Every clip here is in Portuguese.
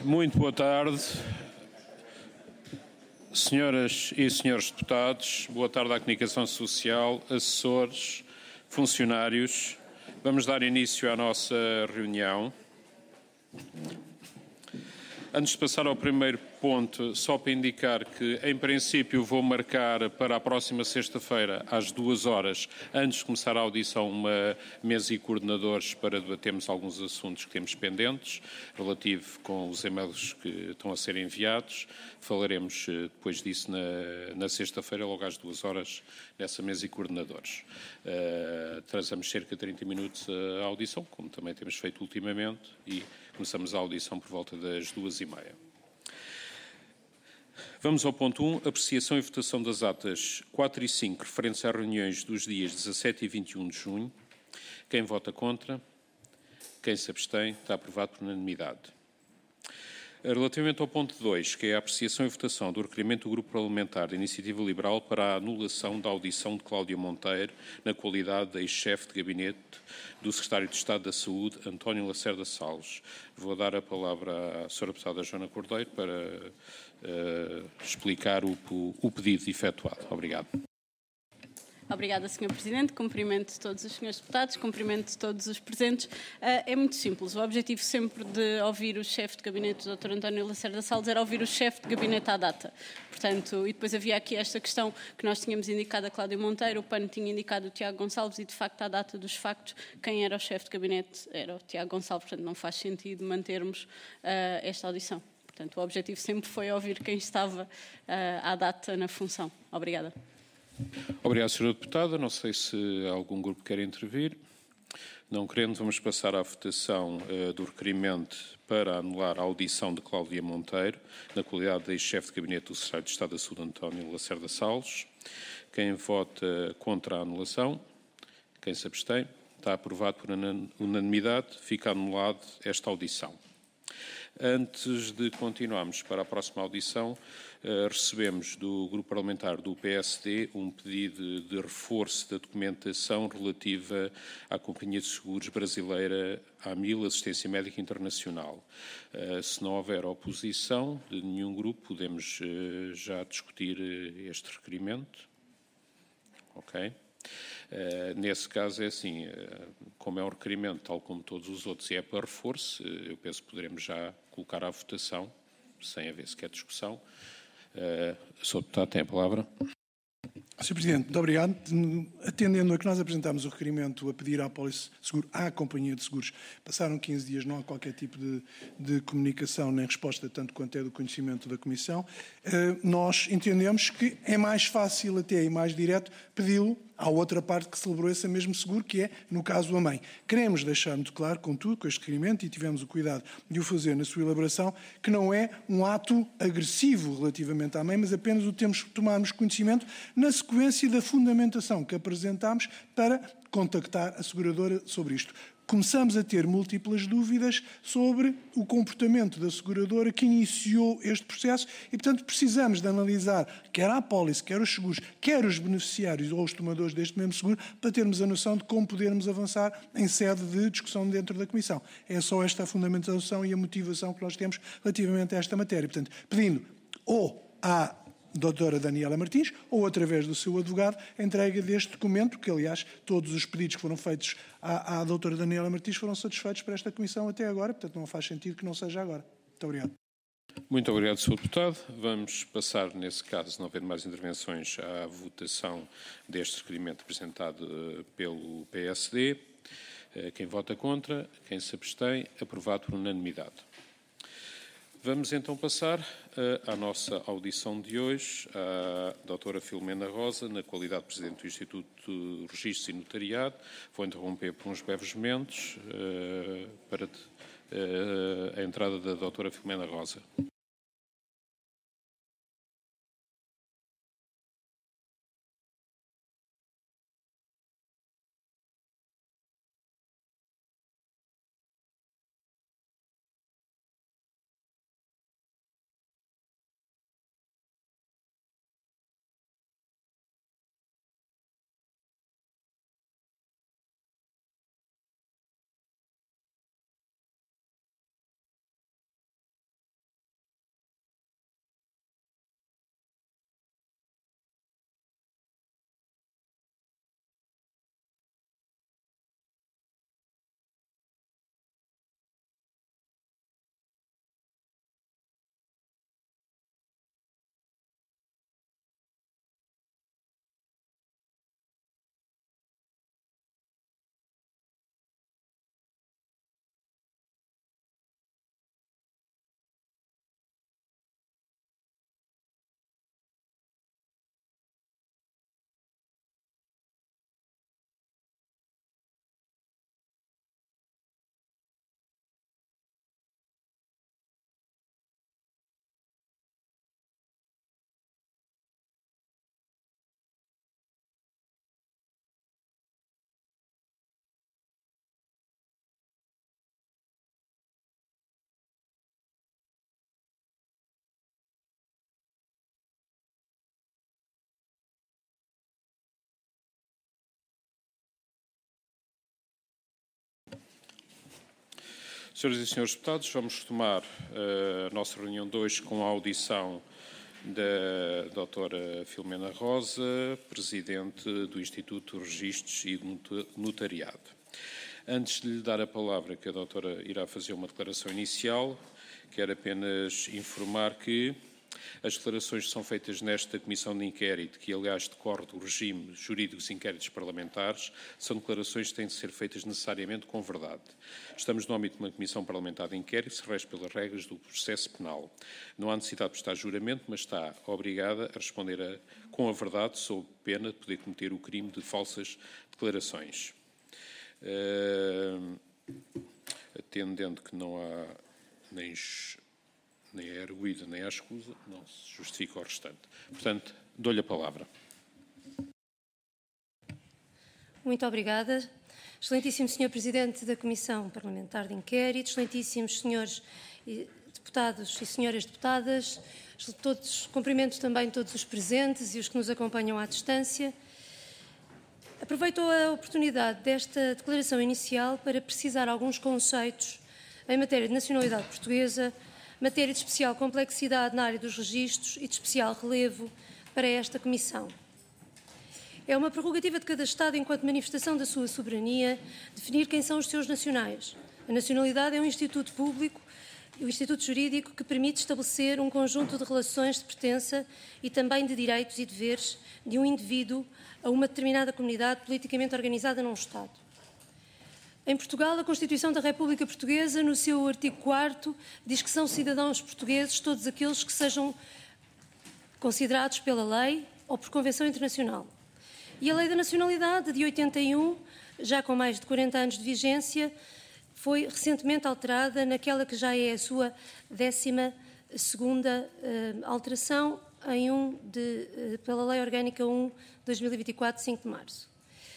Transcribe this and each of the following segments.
Muito boa tarde, senhoras e senhores deputados, boa tarde à comunicação social, assessores, funcionários. Vamos dar início à nossa reunião. Antes de passar ao primeiro ponto, só para indicar que, em princípio, vou marcar para a próxima sexta-feira, às 2 horas, antes de começar a audição, uma mesa e coordenadores para debatermos alguns assuntos que temos pendentes, relativo com os e-mails que estão a ser enviados. Falaremos depois disso na sexta-feira, logo às 2 horas, nessa mesa e coordenadores. Trazemos cerca de 30 minutos a audição, como também temos feito ultimamente, e começamos a audição por volta das 2h30. Vamos ao ponto 1, apreciação e votação das atas 4 e 5, referentes às reuniões dos dias 17 e 21 de junho. Quem vota contra? Quem se abstém? Está aprovado por unanimidade. Relativamente ao ponto 2, que é a apreciação e votação do requerimento do Grupo Parlamentar da Iniciativa Liberal para a anulação da audição de Cláudia Monteiro, na qualidade de ex-chefe de gabinete do Secretário de Estado da Saúde, António Lacerda Salles. Vou dar a palavra à Sra. Deputada Joana Cordeiro para explicar o pedido efetuado. Obrigado. Obrigada, Sr. Presidente. Cumprimento todos os senhores deputados, cumprimento todos os presentes. É muito simples. O objetivo sempre de ouvir o chefe de gabinete, o Dr. António Lacerda Salles, era ouvir o chefe de gabinete à data. Portanto, e depois havia aqui esta questão que nós tínhamos indicado a Cláudia Monteiro, o PAN tinha indicado o Tiago Gonçalves e, de facto, à data dos factos, quem era o chefe de gabinete era o Tiago Gonçalves. Portanto, não faz sentido mantermos esta audição. Portanto, o objetivo sempre foi ouvir quem estava à data na função. Obrigada. Obrigado, Sra. Deputada. Não sei se algum grupo quer intervir. Não querendo, vamos passar à votação do requerimento para anular a audição de Cláudia Monteiro, na qualidade de ex-chefe de gabinete do Secretário de Estado da Saúde, António Lacerda Salles. Quem vota contra a anulação? Quem se abstém? Está aprovado por unanimidade. Fica anulada esta audição. Antes de continuarmos para a próxima audição, recebemos do Grupo Parlamentar do PSD um pedido de reforço da documentação relativa à Companhia de Seguros Brasileira AMIL, Assistência Médica Internacional. Se não houver oposição de nenhum grupo, podemos já discutir este requerimento. Ok. Nesse caso é assim, como é um requerimento, tal como todos os outros, e é para reforço, eu penso que poderemos já colocar à votação, sem haver sequer discussão. Sr. Deputado, tem a palavra. Sr. Presidente, muito obrigado. Atendendo a que nós apresentámos o requerimento a pedir à Pólice Seguro, à Companhia de Seguros, passaram 15 dias, não há qualquer tipo de comunicação nem resposta, tanto quanto é do conhecimento da Comissão. Nós entendemos que é mais fácil até e mais direto pedi-lo à outra parte que celebrou esse mesmo seguro, que é, no caso, a mãe. Queremos deixar muito claro, contudo, com este requerimento, e tivemos o cuidado de o fazer na sua elaboração, que não é um ato agressivo relativamente à mãe, mas apenas o temos que tomarmos conhecimento na sequência da fundamentação que apresentámos para contactar a seguradora sobre isto. Começamos a ter múltiplas dúvidas sobre o comportamento da seguradora que iniciou este processo e, portanto, precisamos de analisar quer a apólice, quer os seguros, quer os beneficiários ou os tomadores deste mesmo seguro, para termos a noção de como podermos avançar em sede de discussão dentro da Comissão. É só esta a fundamentação e a motivação que nós temos relativamente a esta matéria. Portanto, pedindo ou à doutora Daniela Martins, ou através do seu advogado, a entrega deste documento, que aliás todos os pedidos que foram feitos à doutora Daniela Martins foram satisfeitos por esta Comissão até agora, portanto não faz sentido que não seja agora. Muito obrigado. Muito obrigado, Sr. Deputado. Vamos passar, nesse caso, não havendo mais intervenções, à votação deste requerimento apresentado pelo PSD. Quem vota contra, quem se abstém, aprovado por unanimidade. Vamos então passar à nossa audição de hoje, à doutora Filomena Rosa, na qualidade de Presidente do Instituto de Registros e Notariado. Vou interromper por uns breves momentos para a entrada da doutora Filomena Rosa. Senhoras e senhores deputados, vamos retomar a nossa reunião de hoje com a audição da doutora Filomena Rosa, presidente do Instituto de Registros e Notariado. Antes de lhe dar a palavra, que a doutora irá fazer uma declaração inicial, quero apenas informar que as declarações que são feitas nesta comissão de inquérito, que aliás decorre do regime jurídico dos inquéritos parlamentares, são declarações que têm de ser feitas necessariamente com verdade. Estamos no âmbito de uma comissão parlamentar de inquérito que se rege pelas regras do processo penal. Não há necessidade de prestar juramento, mas está obrigada a responder com a verdade, sob pena de poder cometer o crime de falsas declarações. Atendendo que não há nem é arguída nem há escusa, não se justifica o restante. Portanto, dou-lhe a palavra. Muito obrigada. Excelentíssimo Sr. Presidente da Comissão Parlamentar de Inquérito, excelentíssimos senhores deputados e senhoras deputadas, cumprimento também todos os presentes e os que nos acompanham à distância. Aproveito a oportunidade desta declaração inicial para precisar alguns conceitos em matéria de nacionalidade portuguesa, matéria de especial complexidade na área dos registros e de especial relevo para esta Comissão. É uma prerrogativa de cada Estado, enquanto manifestação da sua soberania, definir quem são os seus nacionais. A nacionalidade é um instituto público, um instituto jurídico que permite estabelecer um conjunto de relações de pertença e também de direitos e deveres de um indivíduo a uma determinada comunidade politicamente organizada num Estado. Em Portugal, a Constituição da República Portuguesa, no seu artigo 4º, diz que são cidadãos portugueses todos aqueles que sejam considerados pela lei ou por convenção internacional. E a Lei da Nacionalidade, de 81, já com mais de 40 anos de vigência, foi recentemente alterada naquela que já é a sua 12ª alteração pela Lei Orgânica 1, 2024, 5 de março.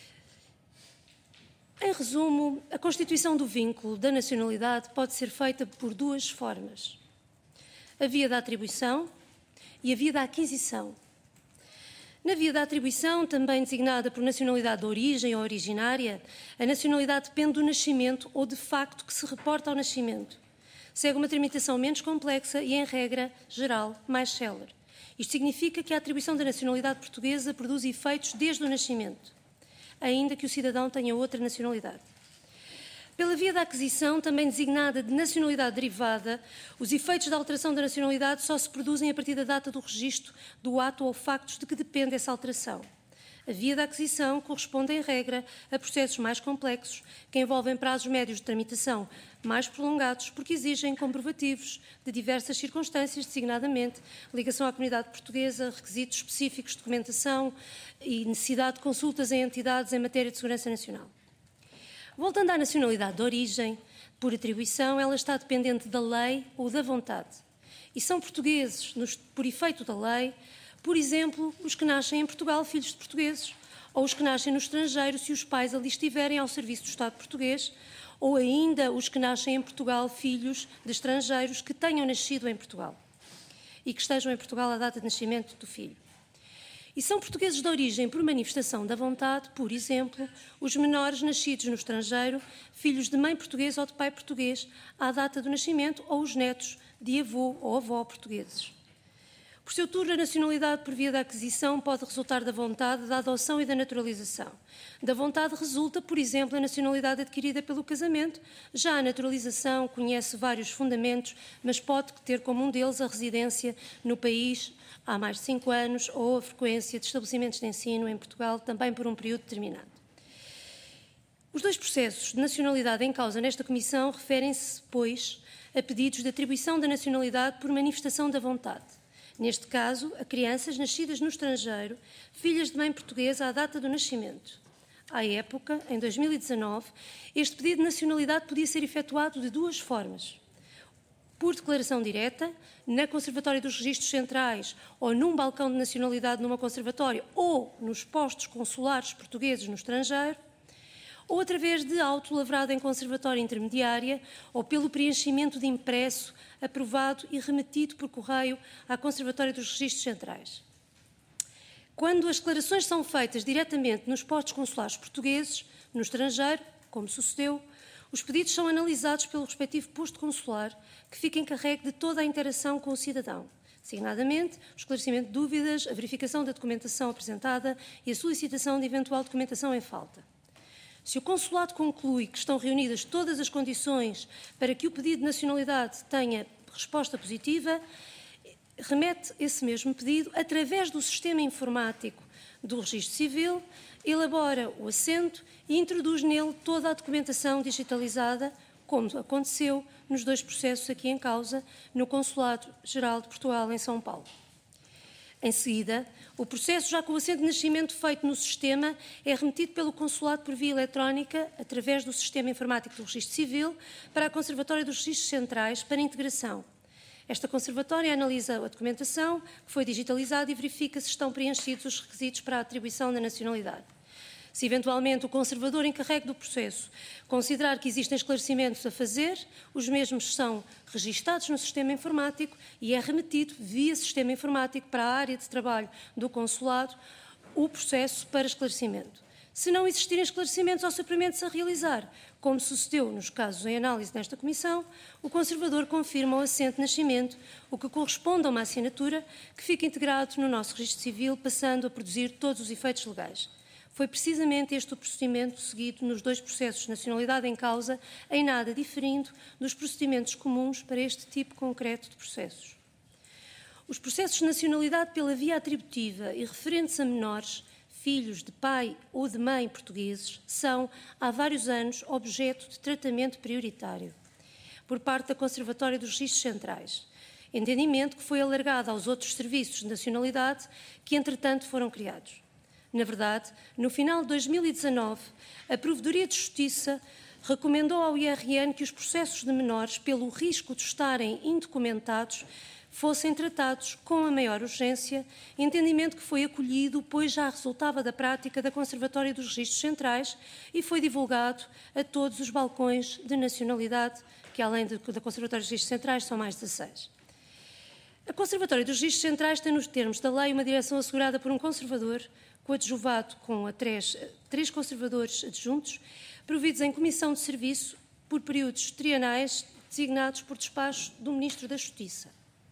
Em resumo, a constituição do vínculo da nacionalidade pode ser feita por duas formas: a via da atribuição e a via da aquisição. Na via da atribuição, também designada por nacionalidade de origem ou originária, a nacionalidade depende do nascimento ou de facto que se reporta ao nascimento. Segue uma tramitação menos complexa e, em regra geral, mais célere. Isto significa que a atribuição da nacionalidade portuguesa produz efeitos desde o nascimento, ainda que o cidadão tenha outra nacionalidade. Pela via da aquisição, também designada de nacionalidade derivada, os efeitos da alteração da nacionalidade só se produzem a partir da data do registro do ato ou factos de que depende essa alteração. A via da aquisição corresponde, em regra, a processos mais complexos, que envolvem prazos médios de tramitação mais prolongados, porque exigem comprovativos de diversas circunstâncias, designadamente ligação à comunidade portuguesa, requisitos específicos de documentação e necessidade de consultas em entidades em matéria de segurança nacional. Voltando à nacionalidade de origem, por atribuição, ela está dependente da lei ou da vontade. E são portugueses, por efeito da lei, por exemplo, os que nascem em Portugal, filhos de portugueses, ou os que nascem no estrangeiro, se os pais ali estiverem ao serviço do Estado português, ou ainda os que nascem em Portugal, filhos de estrangeiros que tenham nascido em Portugal e que estejam em Portugal à data de nascimento do filho. E são portugueses de origem por manifestação da vontade, por exemplo, os menores nascidos no estrangeiro, filhos de mãe portuguesa ou de pai português, à data do nascimento, ou os netos de avô ou avó portugueses. Por seu turno, a nacionalidade por via da aquisição pode resultar da vontade, da adoção e da naturalização. Da vontade resulta, por exemplo, a nacionalidade adquirida pelo casamento. Já a naturalização conhece vários fundamentos, mas pode ter como um deles a residência no país há mais de 5 anos ou a frequência de estabelecimentos de ensino em Portugal, também por um período determinado. Os dois processos de nacionalidade em causa nesta Comissão referem-se, pois, a pedidos de atribuição da nacionalidade por manifestação da vontade. Neste caso, a crianças nascidas no estrangeiro, filhas de mãe portuguesa à data do nascimento. À época, em 2019, este pedido de nacionalidade podia ser efetuado de duas formas: por declaração direta, na Conservatória dos Registros Centrais ou num balcão de nacionalidade numa conservatória ou nos postos consulares portugueses no estrangeiro, ou através de auto lavrado em conservatória intermediária ou pelo preenchimento de impresso aprovado e remetido por correio à Conservatória dos Registros Centrais. Quando as declarações são feitas diretamente nos postos consulares portugueses, no estrangeiro, como sucedeu, Os pedidos são analisados pelo respectivo posto consular, que fica encarregue de toda a interação com o cidadão, designadamente o esclarecimento de dúvidas, a verificação da documentação apresentada e a solicitação de eventual documentação em falta. Se o consulado conclui que estão reunidas todas as condições para que o pedido de nacionalidade tenha resposta positiva, remete esse mesmo pedido através do sistema informático do Registro Civil, elabora o assento e introduz nele toda a documentação digitalizada, como aconteceu nos 2 processos aqui em causa, no Consulado-Geral de Portugal, em São Paulo. Em seguida, o processo, já com o assento de nascimento feito no sistema, é remetido pelo Consulado por via eletrónica, através do sistema informático do Registro Civil, para a Conservatória dos Registros Centrais, para integração. Esta conservatória analisa a documentação que foi digitalizada e verifica se estão preenchidos os requisitos para a atribuição da nacionalidade. Se eventualmente o conservador encarregue do processo considerar que existem esclarecimentos a fazer, os mesmos são registados no sistema informático e é remetido via sistema informático para a área de trabalho do consulado o processo para esclarecimento. Se não existirem esclarecimentos ou suplementos a realizar, como sucedeu nos casos em análise nesta comissão, o conservador confirma o assento de nascimento, o que corresponde a uma assinatura que fica integrado no nosso registro civil, passando a produzir todos os efeitos legais. Foi precisamente este o procedimento seguido nos 2 processos de nacionalidade em causa, em nada diferindo dos procedimentos comuns para este tipo concreto de processos. Os processos de nacionalidade pela via atributiva e referentes a menores, filhos de pai ou de mãe portugueses, são, há vários anos, objeto de tratamento prioritário por parte da Conservatória dos Registros Centrais, entendimento que foi alargado aos outros serviços de nacionalidade que, entretanto, foram criados. Na verdade, no final de 2019, a Provedoria de Justiça recomendou ao IRN que os processos de menores, pelo risco de estarem indocumentados, fossem tratados com a maior urgência, entendimento que foi acolhido, pois já resultava da prática da Conservatória dos Registros Centrais e foi divulgado a todos os balcões de nacionalidade, que além da Conservatória dos Registros Centrais são mais 16. A Conservatória dos Registros Centrais tem, nos termos da lei, uma direção assegurada por um conservador, coadjuvado com três conservadores adjuntos, providos em comissão de serviço por períodos trienais, designados por despacho do Ministro da Justiça.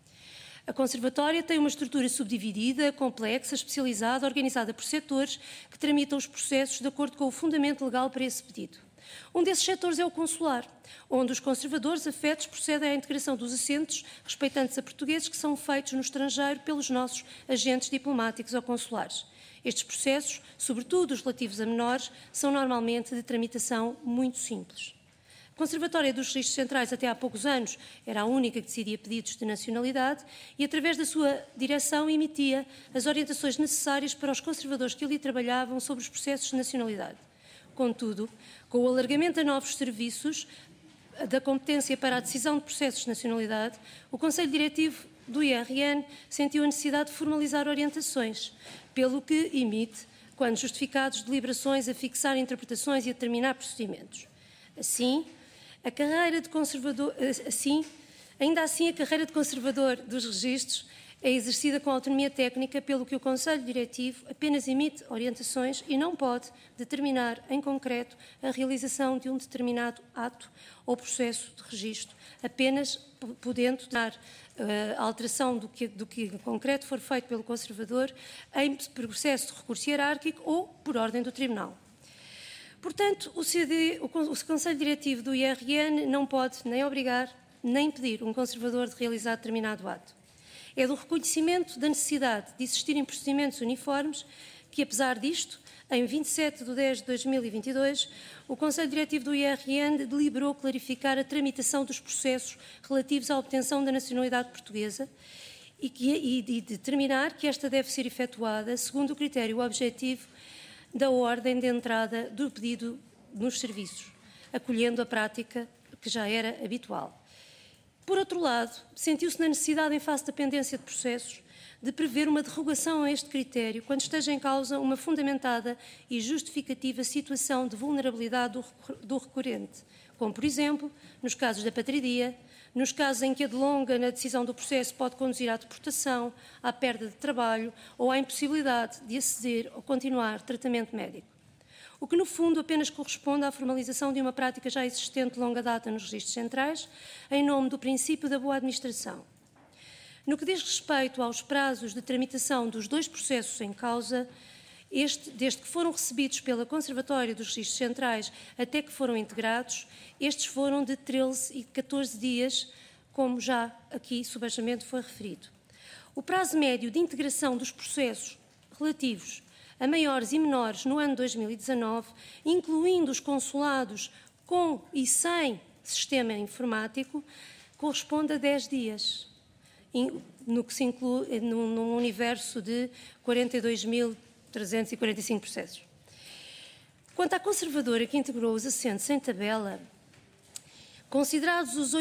A Conservatória tem uma estrutura subdividida, complexa, especializada, organizada por setores que tramitam os processos de acordo com o fundamento legal para esse pedido. Um desses setores é o consular, onde os conservadores afetos procedem à integração dos assentos respeitantes a portugueses que são feitos no estrangeiro pelos nossos agentes diplomáticos ou consulares. Estes processos, sobretudo os relativos a menores, são normalmente de tramitação muito simples. A Conservatória dos Registros Centrais, até há poucos anos, era a única que decidia pedidos de nacionalidade e, através da sua direção, emitia as orientações necessárias para os conservadores que ali trabalhavam sobre os processos de nacionalidade. Contudo, com o alargamento a novos serviços da competência para a decisão de processos de nacionalidade, o Conselho Diretivo do IRN sentiu a necessidade de formalizar orientações, pelo que emite, quando justificados, deliberações a fixar interpretações e a determinar procedimentos. Ainda assim, a carreira de conservador dos registros é exercida com autonomia técnica, pelo que o Conselho Diretivo apenas emite orientações e não pode determinar em concreto a realização de um determinado ato ou processo de registro, apenas podendo dar a alteração do que em concreto for feito pelo conservador em processo de recurso hierárquico ou por ordem do Tribunal. Portanto, o Conselho Diretivo do IRN não pode nem obrigar nem impedir um conservador de realizar determinado ato. É do reconhecimento da necessidade de existirem procedimentos uniformes que, apesar disto, em 27 de 10 de 2022, o Conselho Diretivo do IRN deliberou clarificar a tramitação dos processos relativos à obtenção da nacionalidade portuguesa e determinar que esta deve ser efetuada segundo o critério objetivo da ordem de entrada do pedido nos serviços, acolhendo a prática que já era habitual. Por outro lado, sentiu-se na necessidade, em face da pendência de processos, de prever uma derrogação a este critério quando esteja em causa uma fundamentada e justificativa situação de vulnerabilidade do recorrente, como, por exemplo, nos casos da patridia, nos casos em que a delonga na decisão do processo pode conduzir à deportação, à perda de trabalho ou à impossibilidade de aceder ou continuar tratamento médico. o que no fundo apenas corresponde à formalização de uma prática já existente de longa data nos registros centrais, em nome do princípio da boa administração. No que diz respeito aos prazos de tramitação dos 2 processos em causa, desde que foram recebidos pela Conservatória dos Registros Centrais até que foram integrados, estes foram de 13 e 14 dias, como já aqui subejamente foi referido. O prazo médio de integração dos processos relativos a maiores e menores no ano 2019, incluindo os consulados com e sem sistema informático, corresponde a 10 dias, no que se inclui num universo de 42.345 processos. Quanto à conservadora que integrou os assentos em tabela, considerados os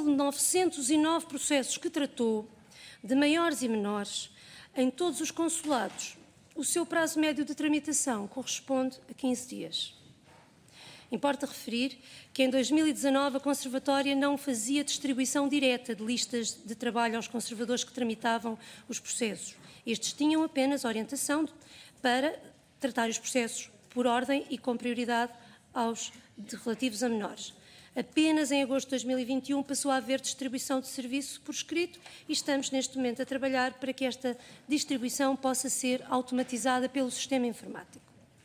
8.909 processos que tratou, de maiores e menores, em todos os consulados, o seu prazo médio de tramitação corresponde a 15 dias. Importa referir que em 2019 a Conservatória não fazia distribuição direta de listas de trabalho aos conservadores que tramitavam os processos. Estes tinham apenas orientação para tratar os processos por ordem e com prioridade aos relativos a menores. Apenas em agosto de 2021 passou a haver distribuição de serviço por escrito e estamos neste momento a trabalhar para que esta distribuição possa ser automatizada pelo sistema informático.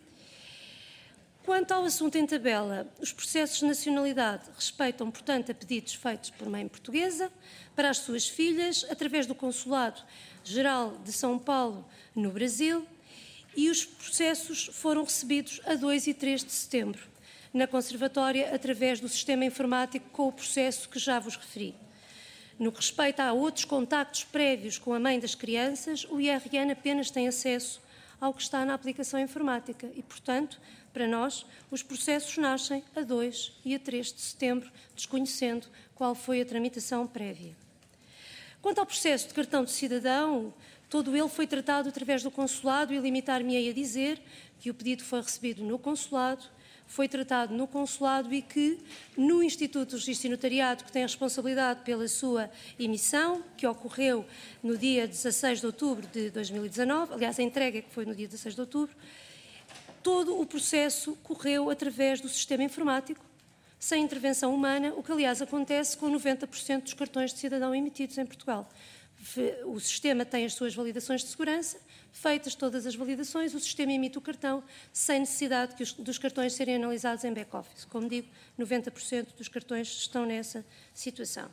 Quanto ao assunto em tabela, os processos de nacionalidade respeitam, portanto, a pedidos feitos por mãe portuguesa para as suas filhas, através do Consulado-Geral de São Paulo, no Brasil, e os processos foram recebidos a 2 e 3 de setembro, na Conservatória, através do sistema informático com o processo que já vos referi. No que respeita a outros contactos prévios com a mãe das crianças, o IRN apenas tem acesso ao que está na aplicação informática e, portanto, para nós, os processos nascem a 2 e a 3 de setembro, desconhecendo qual foi a tramitação prévia. Quanto ao processo de cartão de cidadão, todo ele foi tratado através do consulado e limitar-me-ei a dizer que o pedido foi recebido no consulado, foi tratado no consulado e que no Instituto de Registro e Notariado, que tem a responsabilidade pela sua emissão, que ocorreu no dia 16 de outubro de 2019, aliás, a entrega que foi no dia 16 de outubro, todo o processo correu através do sistema informático, sem intervenção humana, o que, aliás, acontece com 90% dos cartões de cidadão emitidos em Portugal. O sistema tem as suas validações de segurança, feitas todas as validações, o sistema emite o cartão sem necessidade dos cartões serem analisados em back-office. Como digo, 90% dos cartões estão nessa situação.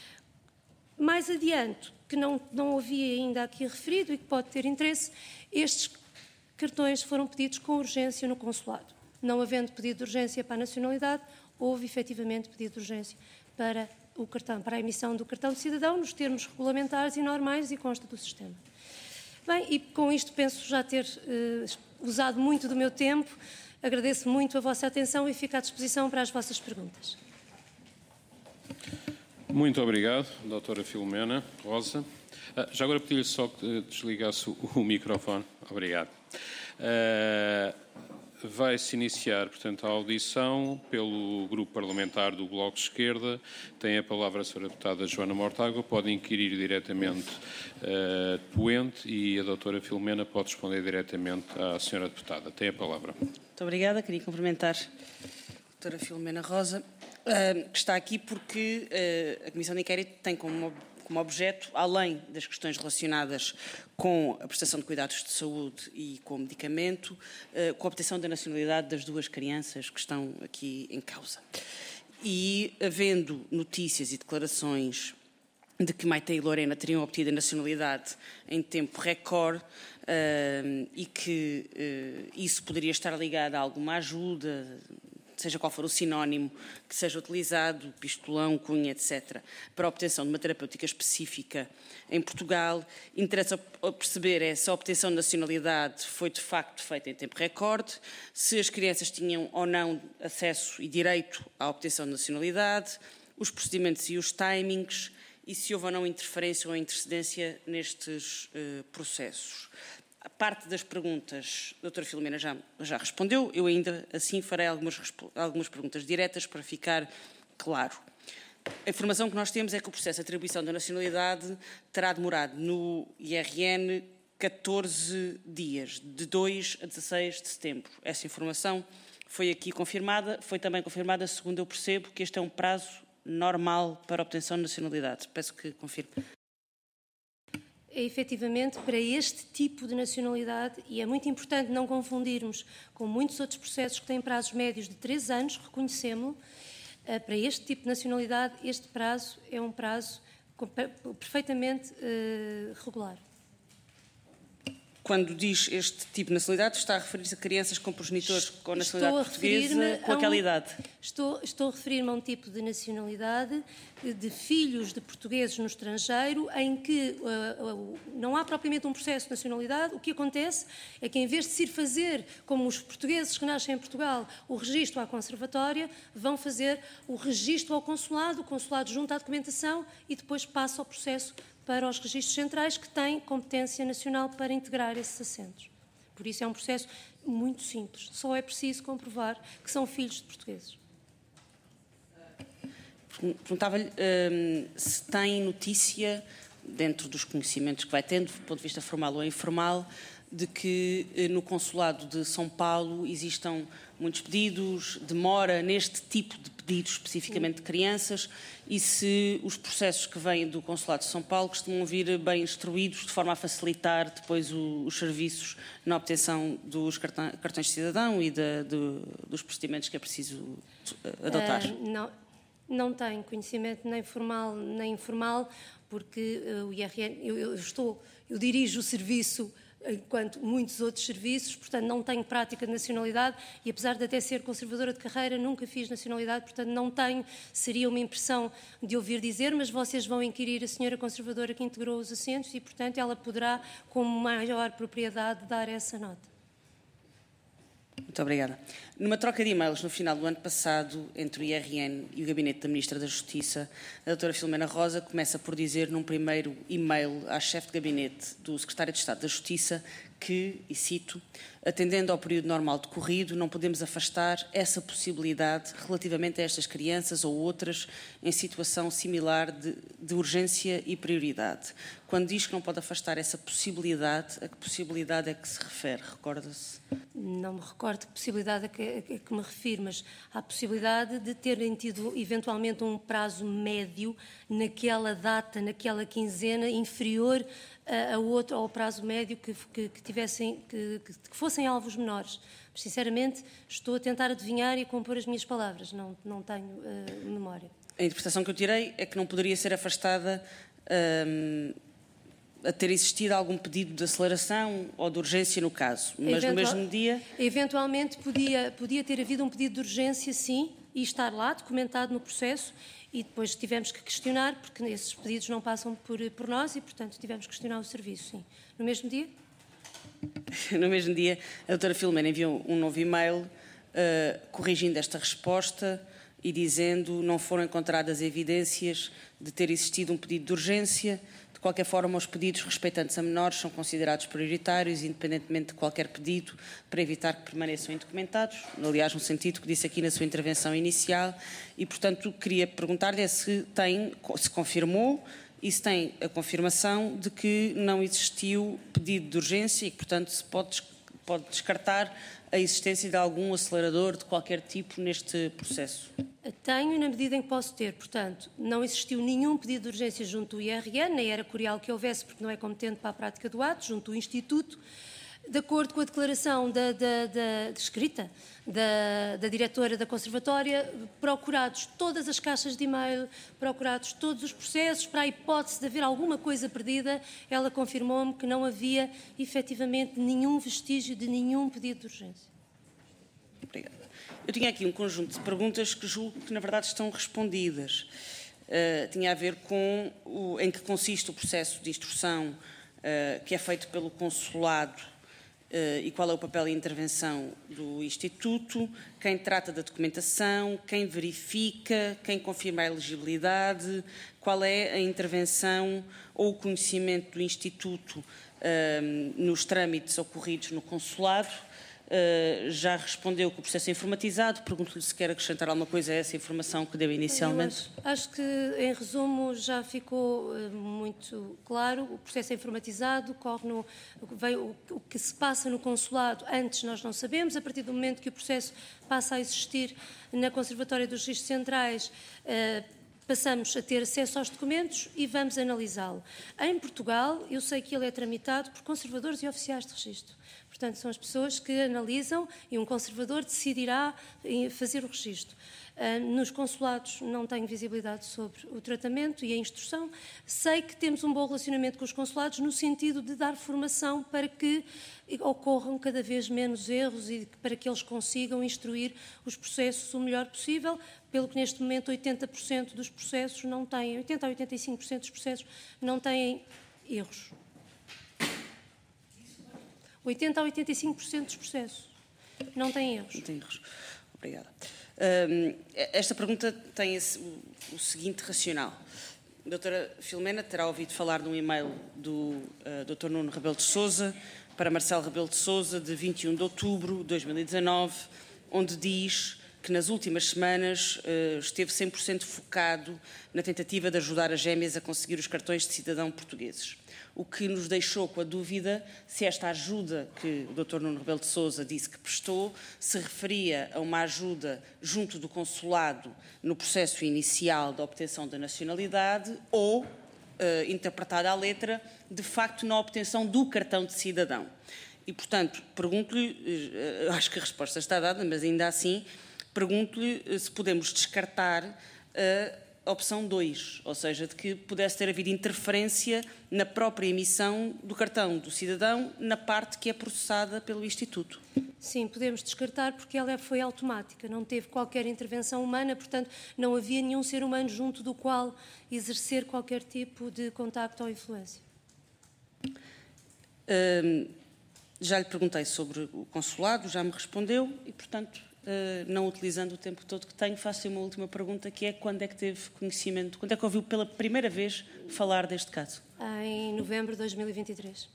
Mais adiante, que não havia ainda aqui referido e que pode ter interesse, estes cartões foram pedidos com urgência no consulado. Não havendo pedido de urgência para a nacionalidade, houve efetivamente pedido de urgência para a emissão do cartão de cidadão, nos termos regulamentares e normais e consta do sistema. Bem, e com isto penso já ter usado muito do meu tempo. Agradeço muito a vossa atenção e fico à disposição para as vossas perguntas. Muito obrigado, doutora Filomena Rosa. Já agora pedi-lhe só que desligasse o microfone. Obrigado. Vai-se iniciar, portanto, a audição pelo Grupo Parlamentar do Bloco de Esquerda. Tem a palavra a Sra. Deputada Joana Mortágua. Pode inquirir diretamente Poente e a doutora Filomena pode responder diretamente à Sra. Deputada. Tem a palavra. Muito obrigada. Queria cumprimentar a doutora Filomena Rosa, que está aqui porque a Comissão de Inquérito tem como objeto, além das questões relacionadas com a prestação de cuidados de saúde e com o medicamento, com a obtenção da nacionalidade das 2 crianças que estão aqui em causa. E, havendo notícias e declarações de que Maite e Lorena teriam obtido a nacionalidade em tempo recorde e que isso poderia estar ligado a alguma ajuda, seja qual for o sinónimo que seja utilizado, pistolão, cunha, etc., para a obtenção de uma terapêutica específica em Portugal, interessa perceber se a obtenção de nacionalidade foi de facto feita em tempo recorde, se as crianças tinham ou não acesso e direito à obtenção de nacionalidade, os procedimentos e os timings e se houve ou não interferência ou intercedência nestes processos. A parte das perguntas, a doutora Filomena já respondeu, eu ainda assim farei algumas perguntas diretas para ficar claro. A informação que nós temos é que o processo de atribuição da nacionalidade terá demorado no IRN 14 dias, de 2 a 16 de setembro. Essa informação foi aqui confirmada, foi também confirmada, segundo eu percebo, que este é um prazo normal para a obtenção de nacionalidade. Peço que confirme. É efetivamente para este tipo de nacionalidade, e é muito importante não confundirmos com muitos outros processos que têm prazos médios de 3 anos, reconhecemos-lo, para este tipo de nacionalidade, este prazo é um prazo perfeitamente regular. Quando diz este tipo de nacionalidade, está a referir-se a crianças com progenitores com nacionalidade portuguesa com aquela idade? Estou a referir-me a um tipo de nacionalidade de filhos de portugueses no estrangeiro em que não há propriamente um processo de nacionalidade. O que acontece é que, em vez de se ir fazer, como os portugueses que nascem em Portugal, o registro à conservatória, vão fazer o registro ao consulado, o consulado junta a documentação e depois passa ao processo para os registros centrais que têm competência nacional para integrar esses assentos. Por isso é um processo muito simples. Só é preciso comprovar que são filhos de portugueses. Perguntava-lhe se tem notícia, dentro dos conhecimentos que vai tendo, do ponto de vista formal ou informal, de que no Consulado de São Paulo existam muitos pedidos, demora neste tipo de pedidos, especificamente de crianças, e se os processos que vêm do Consulado de São Paulo costumam vir bem instruídos, de forma a facilitar depois os serviços na obtenção dos cartões de cidadão e dos procedimentos que é preciso adotar. Não tenho conhecimento nem formal nem informal, porque o IRN, eu dirijo o serviço enquanto muitos outros serviços, portanto não tenho prática de nacionalidade e, apesar de até ser conservadora de carreira, nunca fiz nacionalidade, portanto não tenho, seria uma impressão de ouvir dizer, mas vocês vão inquirir a senhora conservadora que integrou os assentos e, portanto, ela poderá, com maior propriedade, dar essa nota. Muito obrigada. Numa troca de e-mails no final do ano passado entre o IRN e o Gabinete da Ministra da Justiça, a doutora Filomena Rosa começa por dizer num primeiro e-mail à chefe de gabinete do Secretário de Estado da Justiça que, e cito, atendendo ao período normal decorrido, não podemos afastar essa possibilidade relativamente a estas crianças ou outras em situação similar de urgência e prioridade. Quando diz que não pode afastar essa possibilidade, a que possibilidade é que se refere? Recorda-se? Não me recordo que possibilidade é que me refiro, mas há a possibilidade de terem tido eventualmente um prazo médio naquela data, naquela quinzena, inferior ao prazo médio que fossem alvos menores. Mas, sinceramente, estou a tentar adivinhar e a compor as minhas palavras, não tenho memória. A interpretação que eu tirei é que não poderia ser afastada a ter existido algum pedido de aceleração ou de urgência no caso, mas no mesmo dia... Eventualmente podia ter havido um pedido de urgência, sim, e estar lá, documentado no processo, e depois tivemos que questionar, porque esses pedidos não passam por nós e, portanto, tivemos que questionar o serviço, sim. No mesmo dia? No mesmo dia, a doutora Filomena enviou um novo e-mail corrigindo esta resposta e dizendo não foram encontradas evidências de ter existido um pedido de urgência. De qualquer forma, os pedidos respeitantes a menores são considerados prioritários, independentemente de qualquer pedido, para evitar que permaneçam indocumentados. Aliás, no sentido que disse aqui na sua intervenção inicial. E, portanto, queria perguntar-lhe se confirmou e se tem a confirmação de que não existiu pedido de urgência e que, portanto, se pode descartar a existência de algum acelerador de qualquer tipo neste processo. Tenho, na medida em que posso ter. Portanto, não existiu nenhum pedido de urgência junto do IRN, nem era curial que houvesse, porque não é competente para a prática do ato, junto do Instituto. De acordo com a declaração escrita da diretora da Conservatória, procurados todas as caixas de e-mail, procurados todos os processos, para a hipótese de haver alguma coisa perdida, ela confirmou-me que não havia, efetivamente, nenhum vestígio de nenhum pedido de urgência. Obrigada. Eu tinha aqui um conjunto de perguntas que julgo que, na verdade, estão respondidas. Tinha a ver com em que consiste o processo de instrução que é feito pelo Consulado e qual é o papel e intervenção do Instituto, quem trata da documentação, quem verifica, quem confirma a elegibilidade, qual é a intervenção ou o conhecimento do Instituto nos trâmites ocorridos no Consulado já respondeu que o processo é informatizado. Pergunto-lhe se quer acrescentar alguma coisa a essa informação que deu inicialmente. Acho que, em resumo, já ficou muito claro. O processo é informatizado, o que se passa no consulado antes nós não sabemos. A partir do momento que o processo passa a existir na Conservatória dos Registros Centrais, passamos a ter acesso aos documentos e vamos analisá-lo. Em Portugal, eu sei que ele é tramitado por conservadores e oficiais de registro. Portanto, são as pessoas que analisam e um conservador decidirá fazer o registro. Nos consulados não tenho visibilidade sobre o tratamento e a instrução. Sei que temos um bom relacionamento com os consulados no sentido de dar formação para que ocorram cada vez menos erros e para que eles consigam instruir os processos o melhor possível, pelo que neste momento 80% dos processos não têm, 80% a 85% dos processos não têm erros. 80% a 85% dos processos não têm erros. Não tem erros. Obrigada. Esta pergunta tem o seguinte racional. A doutora Filomena terá ouvido falar de um e-mail do Dr. Nuno Rebelo de Sousa para Marcelo Rebelo de Sousa, de 21 de outubro de 2019, onde diz que nas últimas semanas esteve 100% focado na tentativa de ajudar as gêmeas a conseguir os cartões de cidadão portugueses. O que nos deixou com a dúvida se esta ajuda que o Dr. Nuno Rebelo de Sousa disse que prestou se referia a uma ajuda junto do consulado no processo inicial da obtenção da nacionalidade ou, interpretada à letra, de facto na obtenção do cartão de cidadão. E, portanto, pergunto-lhe, acho que a resposta está dada, mas ainda assim, pergunto-lhe se podemos descartar a opção 2, ou seja, de que pudesse ter havido interferência na própria emissão do cartão do cidadão na parte que é processada pelo Instituto. Sim, podemos descartar porque ela foi automática, não teve qualquer intervenção humana, portanto não havia nenhum ser humano junto do qual exercer qualquer tipo de contacto ou influência. Já lhe perguntei sobre o consulado, já me respondeu e, portanto, não utilizando o tempo todo que tenho, faço-lhe uma última pergunta, que é quando é que teve conhecimento, quando é que ouviu pela primeira vez falar deste caso? Em novembro de 2023.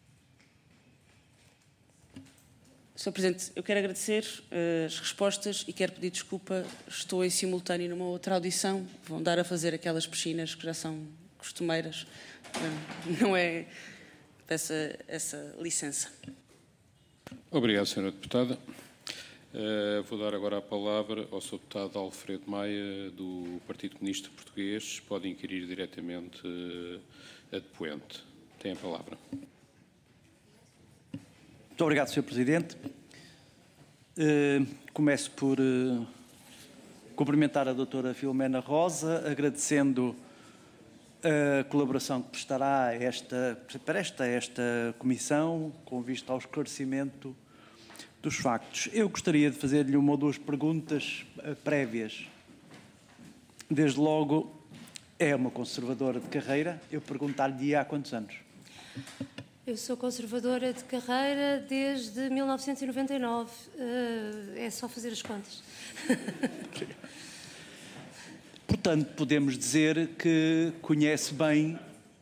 Sr. Presidente, eu quero agradecer as respostas e quero pedir desculpa, estou em simultâneo numa outra audição, vão dar a fazer aquelas piscinas que já são costumeiras, não é... Peço essa licença. Obrigado, Sra. Deputada. Vou dar agora a palavra ao Sr. Deputado Alfredo Maia, do Partido Comunista Português. Pode inquirir diretamente a depoente. Tem a palavra. Muito obrigado, Sr. Presidente. Começo por cumprimentar a doutora Filomena Rosa, agradecendo a colaboração que prestará para esta comissão, com vista ao esclarecimento dos factos. Eu gostaria de fazer-lhe uma ou duas perguntas prévias. Desde logo, é uma conservadora de carreira. Eu perguntar-lhe há quantos anos? Eu sou conservadora de carreira desde 1999. É só fazer as contas. Portanto, podemos dizer que conhece bem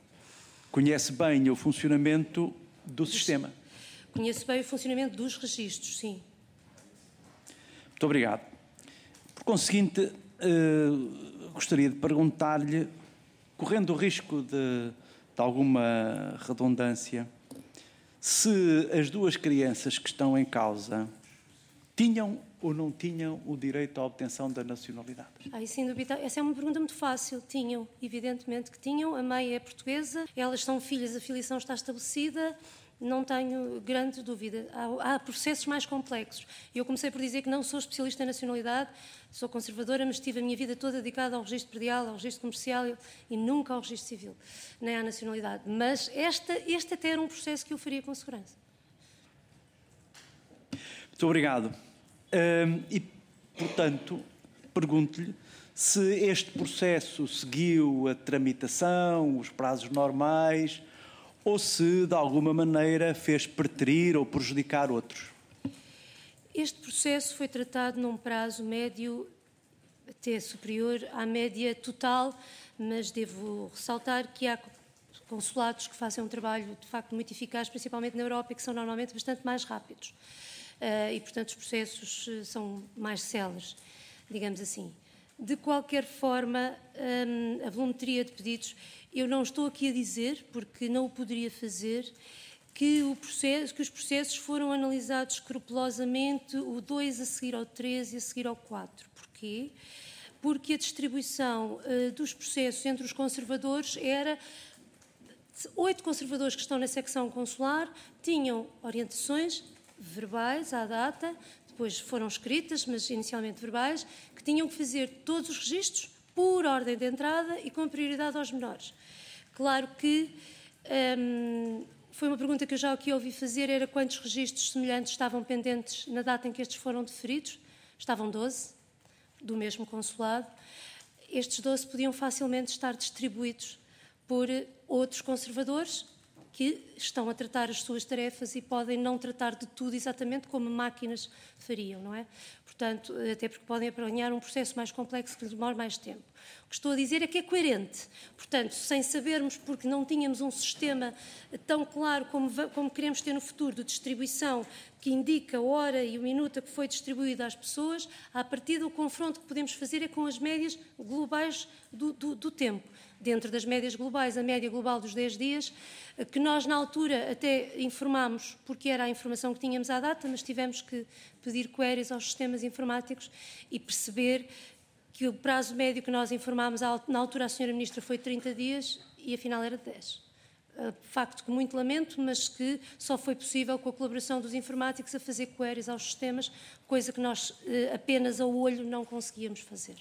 o funcionamento do sistema. Conheço bem o funcionamento dos registros, sim. Muito obrigado. Por conseguinte, gostaria de perguntar-lhe, correndo o risco de alguma redundância, se as duas crianças que estão em causa tinham ou não tinham o direito à obtenção da nacionalidade? Sem dúvida, essa é uma pergunta muito fácil. Tinham, evidentemente que tinham. A mãe é portuguesa, elas são filhas, a filiação está estabelecida. Não tenho grande dúvida. Há processos mais complexos. Eu comecei por dizer que não sou especialista em nacionalidade, sou conservadora, mas tive a minha vida toda dedicada ao registro predial, ao registro comercial e nunca ao registro civil, nem à nacionalidade. Mas este até era um processo que eu faria com segurança. Muito obrigado. E, portanto, pergunto-lhe se este processo seguiu a tramitação, os prazos normais, ou se, de alguma maneira, fez preterir ou prejudicar outros. Este processo foi tratado num prazo médio até superior à média total, mas devo ressaltar que há consulados que fazem um trabalho, de facto, muito eficaz, principalmente na Europa, e que são normalmente bastante mais rápidos. e, portanto, os processos são mais céleres, digamos assim. De qualquer forma, a volumetria de pedidos, eu não estou aqui a dizer, porque não o poderia fazer, que os processos foram analisados escrupulosamente, o 2 a seguir ao 3 e a seguir ao 4. Porquê? Porque a distribuição dos processos entre os conservadores era 8 conservadores que estão na secção consular tinham orientações verbais à data, depois foram escritas, mas inicialmente verbais, que tinham que fazer todos os registros por ordem de entrada e com prioridade aos menores. Claro que foi uma pergunta que eu já aqui ouvi fazer, era quantos registros semelhantes estavam pendentes na data em que estes foram deferidos. Estavam 12, do mesmo consulado. Estes 12 podiam facilmente estar distribuídos por outros conservadores que estão a tratar as suas tarefas e podem não tratar de tudo exatamente como máquinas fariam, não é? Portanto, até porque podem apanhar um processo mais complexo que demora mais tempo. O que estou a dizer é que é coerente. Portanto, sem sabermos, porque não tínhamos um sistema tão claro como queremos ter no futuro, de distribuição, que indica a hora e o minuto a que foi distribuída às pessoas, a partir do confronto que podemos fazer é com as médias globais do tempo. Dentro das médias globais, a média global dos 10 dias, que nós na altura até informámos, porque era a informação que tínhamos à data, mas tivemos que pedir queries aos sistemas informáticos e perceber que o prazo médio que nós informámos na altura à Sra. Ministra foi 30 dias e afinal era 10. Facto que muito lamento, mas que só foi possível com a colaboração dos informáticos a fazer queries aos sistemas, coisa que nós apenas ao olho não conseguíamos fazer.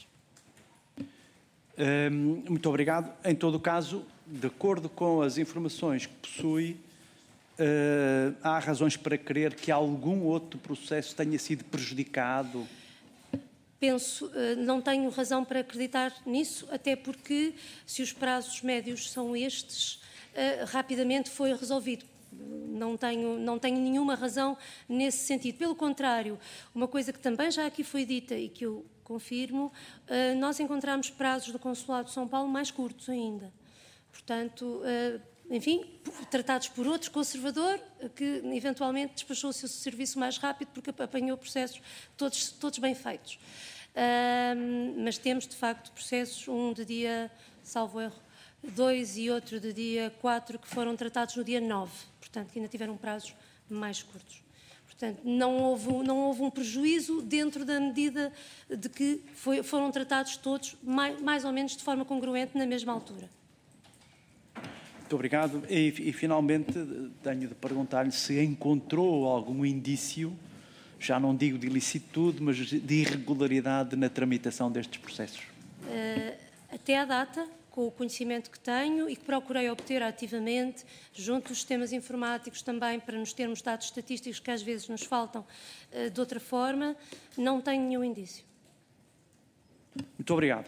Muito obrigado. Em todo o caso, de acordo com as informações que possui, há razões para crer que algum outro processo tenha sido prejudicado? Penso, não tenho razão para acreditar nisso, até porque, se os prazos médios são estes, rapidamente foi resolvido. Não tenho nenhuma razão nesse sentido. Pelo contrário, uma coisa que também já aqui foi dita e que eu confirmo, nós encontramos prazos do Consulado de São Paulo mais curtos ainda. Portanto, enfim, tratados por outro conservador que eventualmente despachou o seu serviço mais rápido porque apanhou processos todos bem feitos. Mas temos, de facto, processos, um de dia, salvo erro, 2 e outro de dia 4, que foram tratados no dia 9, portanto, que ainda tiveram prazos mais curtos. Portanto, não houve um prejuízo dentro da medida de que foram tratados todos mais ou menos de forma congruente na mesma altura. Muito obrigado. E finalmente, tenho de perguntar-lhe se encontrou algum indício, já não digo de ilicitude, mas de irregularidade na tramitação destes processos. Até à data, com o conhecimento que tenho e que procurei obter ativamente, junto dos sistemas informáticos também, para nos termos dados estatísticos que às vezes nos faltam de outra forma, não tenho nenhum indício. Muito obrigado.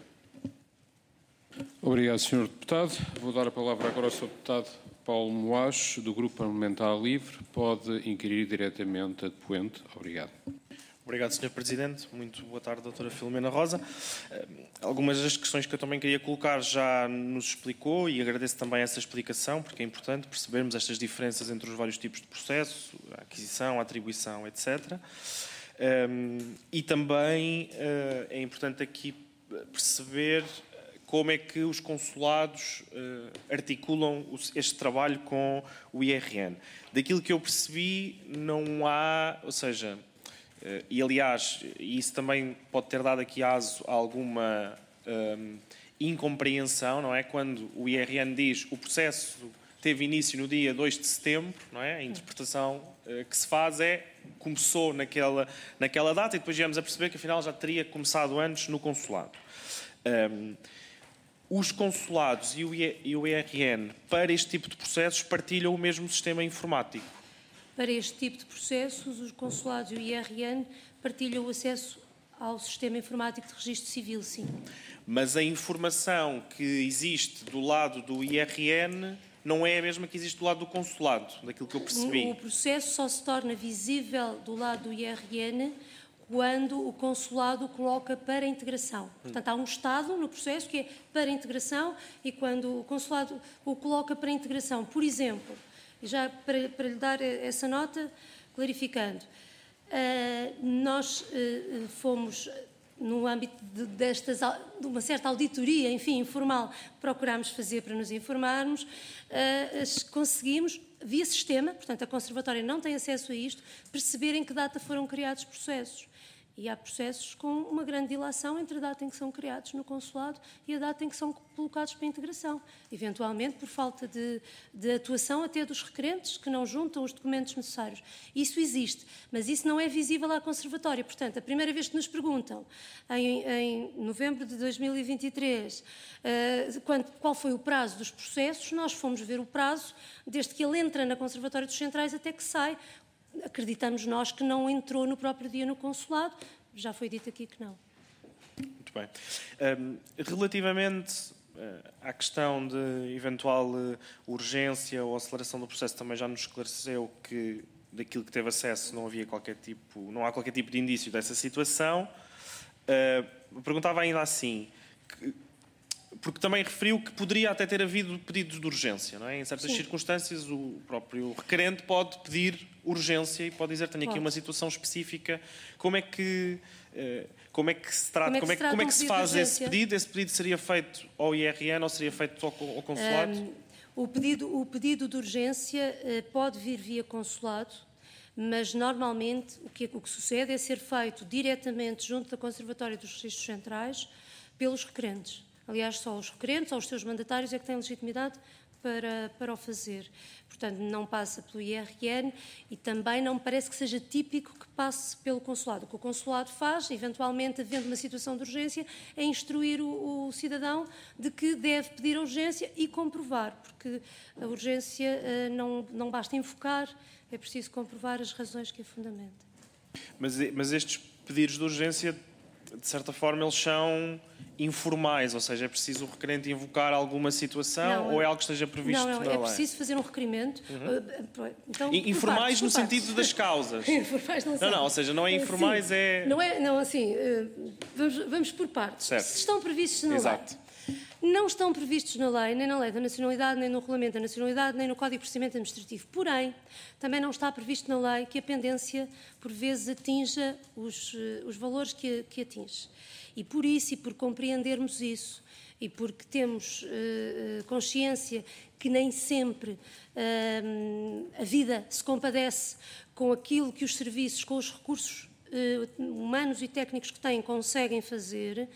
Obrigado, Sr. Deputado. Vou dar a palavra agora ao Sr. Deputado Paulo Moacho, do Grupo Parlamentar Livre. Pode inquirir diretamente a depoente. Obrigado. Obrigado, Sr. Presidente. Muito boa tarde, Doutora Filomena Rosa. Algumas das questões que eu também queria colocar já nos explicou e agradeço também essa explicação, porque é importante percebermos estas diferenças entre os vários tipos de processo, a aquisição, a atribuição, etc. E também é importante aqui perceber como é que os consulados articulam este trabalho com o IRN. Daquilo que eu percebi, não há, ou seja, e aliás, isso também pode ter dado aqui aso a alguma incompreensão, não é? Quando o IRN diz o processo teve início no dia 2 de setembro, não é? A interpretação que se faz começou naquela data e depois viemos a perceber que afinal já teria começado antes no consulado. Os consulados e o IRN, para este tipo de processos, partilham o mesmo sistema informático? Para este tipo de processos, os consulados e o IRN partilham o acesso ao sistema informático de registro civil, sim. Mas a informação que existe do lado do IRN não é a mesma que existe do lado do consulado, daquilo que eu percebi. O processo só se torna visível do lado do IRN quando o consulado o coloca para integração. Portanto, há um estado no processo que é para integração e quando o consulado o coloca para integração, por exemplo, já para lhe dar essa nota, clarificando, Nós fomos, no âmbito de uma certa auditoria, enfim, informal, procurámos fazer para nos informarmos, conseguimos, via sistema, portanto a Conservatória não tem acesso a isto, perceber em que data foram criados processos. E há processos com uma grande dilação entre a data em que são criados no consulado e a data em que são colocados para integração. Eventualmente por falta de atuação até dos requerentes, que não juntam os documentos necessários. Isso existe, mas isso não é visível à Conservatória. Portanto, a primeira vez que nos perguntam, em novembro de 2023, qual foi o prazo dos processos, nós fomos ver o prazo desde que ele entra na Conservatória dos Centrais até que sai. Acreditamos nós que não entrou no próprio dia no consulado, já foi dito aqui que não. Muito bem. Relativamente à questão de eventual urgência ou aceleração do processo, também já nos esclareceu que daquilo que teve acesso não há qualquer tipo de indício dessa situação. Perguntava ainda assim, porque também referiu que poderia até ter havido pedidos de urgência, não é? Em certas circunstâncias, o próprio requerente pode pedir urgência e pode dizer: tenho aqui uma situação específica. Como é que se trata? Como é que se faz esse pedido? Esse pedido seria feito ao IRN ou seria feito ao consulado? O pedido de urgência pode vir via consulado, mas normalmente o que sucede é ser feito diretamente junto da Conservatória dos Registros Centrais pelos requerentes. Aliás, só os requerentes ou os seus mandatários é que têm legitimidade para o fazer. Portanto, não passa pelo IRN e também não me parece que seja típico que passe pelo consulado. O que o consulado faz, eventualmente, havendo uma situação de urgência, é instruir o cidadão de que deve pedir a urgência e comprovar, porque a urgência não basta invocar, é preciso comprovar as razões que a fundamentam. Mas estes pedidos de urgência, de certa forma, eles são informais, ou seja, é preciso o requerente invocar alguma situação ou é algo que esteja previsto na lei? Não, é preciso fazer um requerimento. Então, informais no sentido das causas. Informais não, ou seja, não é informais, vamos por partes. Certo. Se estão previstos na lei. Não estão previstos na lei, nem na Lei da Nacionalidade, nem no Regulamento da Nacionalidade, nem no Código de Procedimento Administrativo. Porém, também não está previsto na lei que a pendência, por vezes, atinja os valores que atinge. E por isso, e por compreendermos isso, e porque temos consciência que nem sempre a vida se compadece com aquilo que os serviços, com os recursos humanos e técnicos que têm, conseguem fazer,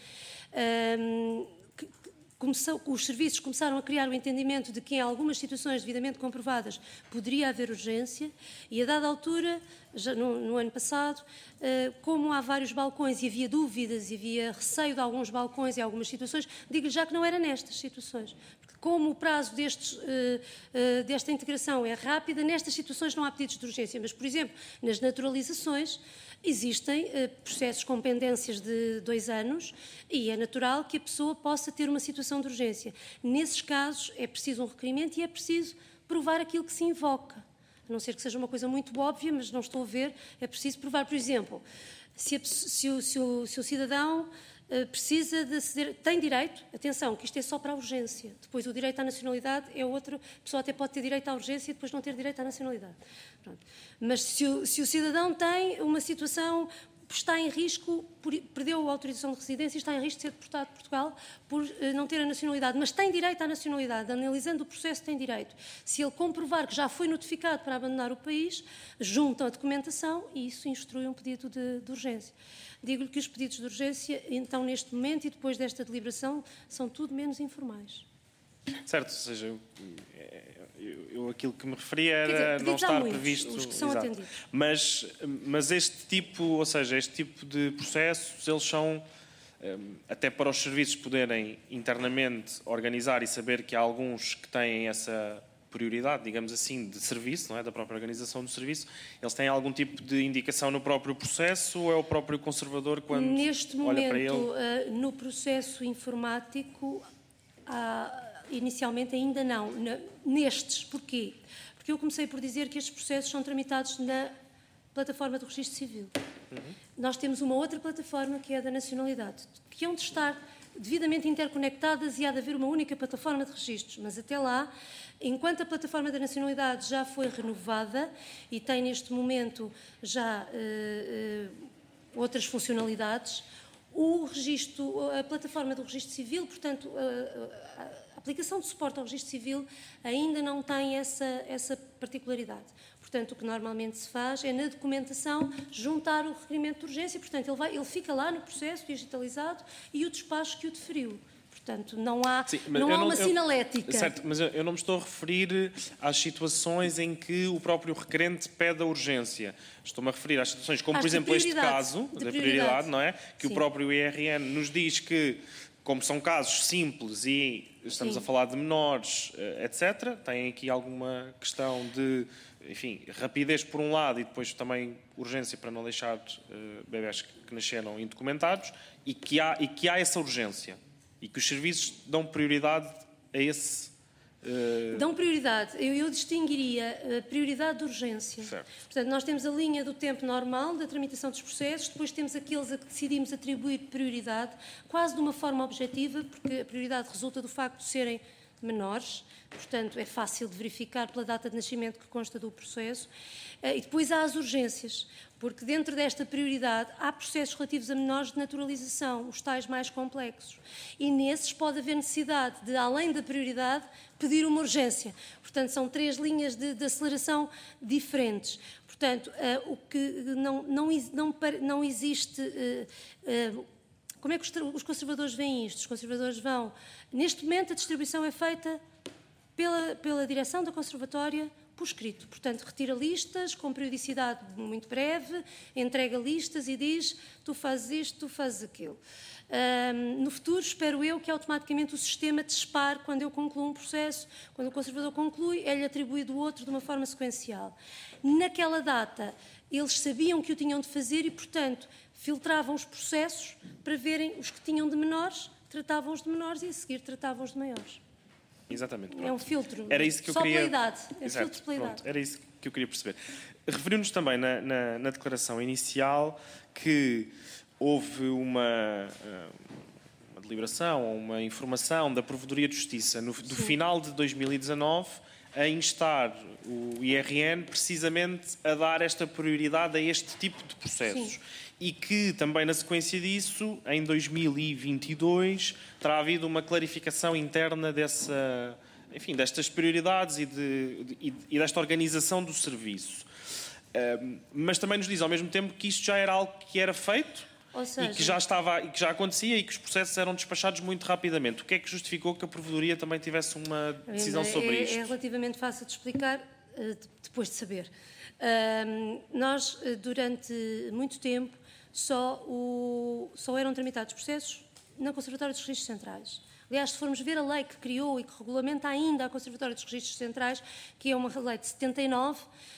os serviços começaram a criar o entendimento de que em algumas situações devidamente comprovadas poderia haver urgência e a dada altura, já no ano passado, como há vários balcões e havia dúvidas e havia receio de alguns balcões em algumas situações, digo-lhe já que não era nestas situações. Porque como o prazo desta integração é rápida, nestas situações não há pedidos de urgência, mas, por exemplo, nas naturalizações, existem processos com pendências de 2 anos e é natural que a pessoa possa ter uma situação de urgência. Nesses casos é preciso um requerimento e é preciso provar aquilo que se invoca. A não ser que seja uma coisa muito óbvia, mas não estou a ver, é preciso provar. Por exemplo, se o cidadão precisa de aceder, tem direito, atenção, que isto é só para a urgência, depois o direito à nacionalidade é outro, a pessoa até pode ter direito à urgência e depois não ter direito à nacionalidade. Pronto. Mas se o cidadão tem uma situação, está em risco, perdeu a autorização de residência e está em risco de ser deportado de Portugal por não ter a nacionalidade, mas tem direito à nacionalidade, analisando o processo tem direito. Se ele comprovar que já foi notificado para abandonar o país, juntam a documentação e isso instrui um pedido de urgência. Digo-lhe que os pedidos de urgência, então, neste momento e depois desta deliberação, são tudo menos informais. Certo, ou seja, eu aquilo que me referia era não estar previsto... Os que são atendidos. Mas este tipo de processos, eles são, até para os serviços poderem internamente organizar e saber que há alguns que têm essa prioridade, digamos assim, de serviço, não é? Da própria organização do serviço, eles têm algum tipo de indicação no próprio processo ou é o próprio conservador quando olha para ele? Neste momento, no processo informático, inicialmente ainda não. Nestes, porquê? Porque eu comecei por dizer que estes processos são tramitados na plataforma do Registro Civil. Nós temos uma outra plataforma que é a da nacionalidade, que é onde está devidamente interconectadas e há de haver uma única plataforma de registros. Mas até lá, enquanto a plataforma da nacionalidade já foi renovada e tem neste momento já outras funcionalidades, a plataforma do registro civil, portanto, a aplicação de suporte ao registro civil ainda não tem essa particularidade. Portanto, o que normalmente se faz é, na documentação, juntar o requerimento de urgência. Portanto, ele fica lá no processo digitalizado e o despacho que o deferiu. Portanto, não há uma sinalética. Certo, mas eu não me estou a referir às situações em que o próprio requerente pede a urgência. Estou-me a referir às situações como, por exemplo, este caso da prioridade, não é? Que Sim. O próprio IRN nos diz que, como são casos simples e estamos a falar de menores, etc., tem aqui alguma questão de, enfim, rapidez por um lado e depois também urgência para não deixar bebés que nasceram indocumentados e que há essa urgência. E que os serviços dão prioridade a esse... Dão prioridade. Eu distinguiria a prioridade de urgência. Certo. Portanto, nós temos a linha do tempo normal da tramitação dos processos, depois temos aqueles a que decidimos atribuir prioridade, quase de uma forma objetiva, porque a prioridade resulta do facto de serem menores, portanto, é fácil de verificar pela data de nascimento que consta do processo. E depois há as urgências, porque dentro desta prioridade há processos relativos a menores de naturalização, os tais mais complexos. E nesses pode haver necessidade de, além da prioridade, pedir uma urgência. Portanto, são 3 linhas de aceleração diferentes. Portanto, o que não existe... Como é que os conservadores veem isto? Os conservadores vão... Neste momento, a distribuição é feita pela direção da conservatória por escrito. Portanto, retira listas com periodicidade muito breve, entrega listas e diz tu fazes isto, tu fazes aquilo. No futuro, espero eu que automaticamente o sistema dispare quando eu concluo um processo, quando o conservador conclui, é-lhe atribuído o outro de uma forma sequencial. Naquela data, eles sabiam que o tinham de fazer e, portanto, filtravam os processos para verem os que tinham de menores, tratavam-os de menores e, a seguir, tratavam-os de maiores. Exatamente. Pronto. É um filtro. Era isso que eu só queria... pela idade. É Exato, filtro pela idade. Era isso que eu queria perceber. Referiu-nos também na declaração inicial que houve uma deliberação, uma informação da Provedoria de Justiça do final de 2019 a instar o IRN precisamente a dar esta prioridade a este tipo de processos. Sim. E que também na sequência disso, em 2022, terá havido uma clarificação interna destas prioridades e desta organização do serviço. Mas também nos diz ao mesmo tempo que isto já era algo que era feito, ou seja, e que já acontecia e que os processos eram despachados muito rapidamente. O que é que justificou que a Provedoria também tivesse uma decisão sobre isto? É relativamente fácil de explicar depois de saber. Nós, durante muito tempo, só eram tramitados processos na Conservatória dos Registros Centrais. Aliás, se formos ver a lei que criou e que regulamenta ainda a Conservatória dos Registros Centrais, que é uma lei de 79,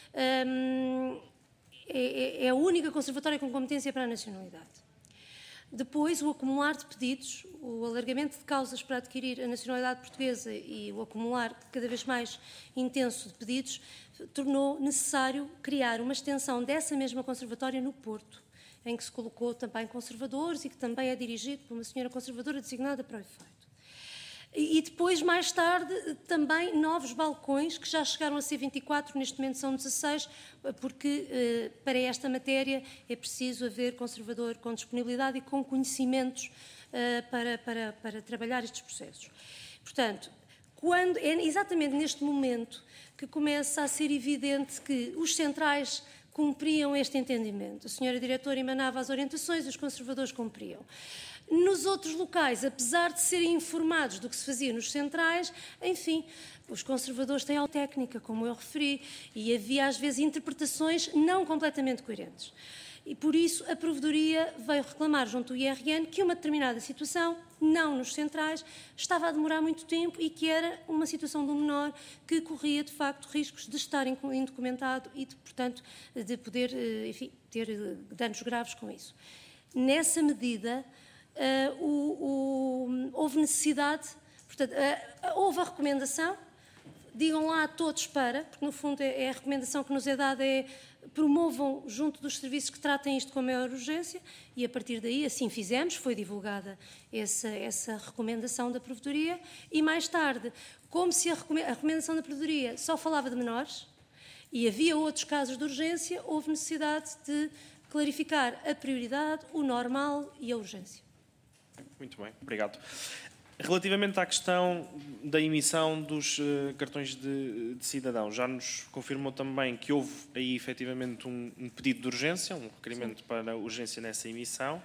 é a única conservatória com competência para a nacionalidade. Depois, o acumular de pedidos, o alargamento de causas para adquirir a nacionalidade portuguesa e o acumular cada vez mais intenso de pedidos tornou necessário criar uma extensão dessa mesma conservatória no Porto, em que se colocou também conservadores e que também é dirigido por uma senhora conservadora designada para o efeito. E depois, mais tarde, também novos balcões, que já chegaram a ser 24, neste momento são 16, porque para esta matéria é preciso haver conservador com disponibilidade e com conhecimentos para trabalhar estes processos. Portanto, é exatamente neste momento que começa a ser evidente que os centrais cumpriam este entendimento. A senhora diretora emanava as orientações e os conservadores cumpriam. Nos outros locais, apesar de serem informados do que se fazia nos centrais, enfim, os conservadores têm técnica, como eu referi, e havia às vezes interpretações não completamente coerentes. E por isso a Provedoria veio reclamar junto do IRN que uma determinada situação, não nos centrais, estava a demorar muito tempo e que era uma situação do menor que corria, de facto, riscos de estar indocumentado e, portanto, de poder, enfim, ter danos graves com isso. Nessa medida, houve necessidade, portanto, houve a recomendação digam lá a todos porque no fundo é a recomendação que nos é dada, promovam junto dos serviços que tratem isto com a maior urgência, e a partir daí assim fizemos, foi divulgada essa recomendação da Provedoria, e mais tarde, como se a recomendação da Provedoria só falava de menores, e havia outros casos de urgência, houve necessidade de clarificar a prioridade, o normal e a urgência. Muito bem, obrigado. Relativamente à questão da emissão dos cartões de cidadão, já nos confirmou também que houve aí efetivamente um pedido de urgência, um requerimento para urgência nessa emissão.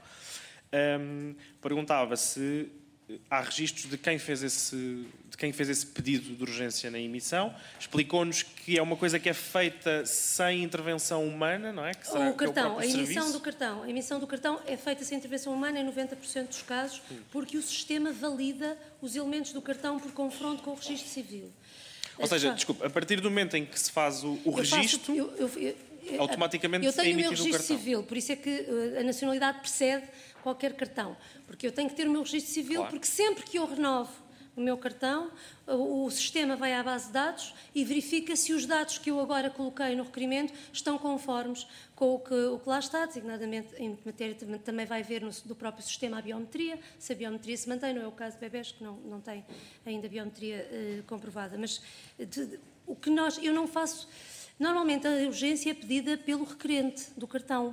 Perguntava se há registros de quem fez esse pedido de urgência na emissão. Explicou-nos que é uma coisa que é feita sem intervenção humana, não é? Que será, o cartão, que é o a emissão do cartão é feita sem intervenção humana em 90% dos casos, porque o sistema valida os elementos do cartão por confronto com o registro civil. Ou seja, desculpe, a partir do momento em que se faz o registro, automaticamente é emitido o cartão. Eu tenho o meu registro civil, por isso é que a nacionalidade precede qualquer cartão, porque eu tenho que ter o meu registro civil, claro. Porque sempre que eu renovo o meu cartão, o sistema vai à base de dados e verifica se os dados que eu agora coloquei no requerimento estão conformes com o que lá está, designadamente em matéria também vai ver do próprio sistema a biometria, se a biometria se mantém, não é o caso de bebés que não têm ainda biometria comprovada, mas eu não faço. Normalmente a urgência é pedida pelo requerente do cartão.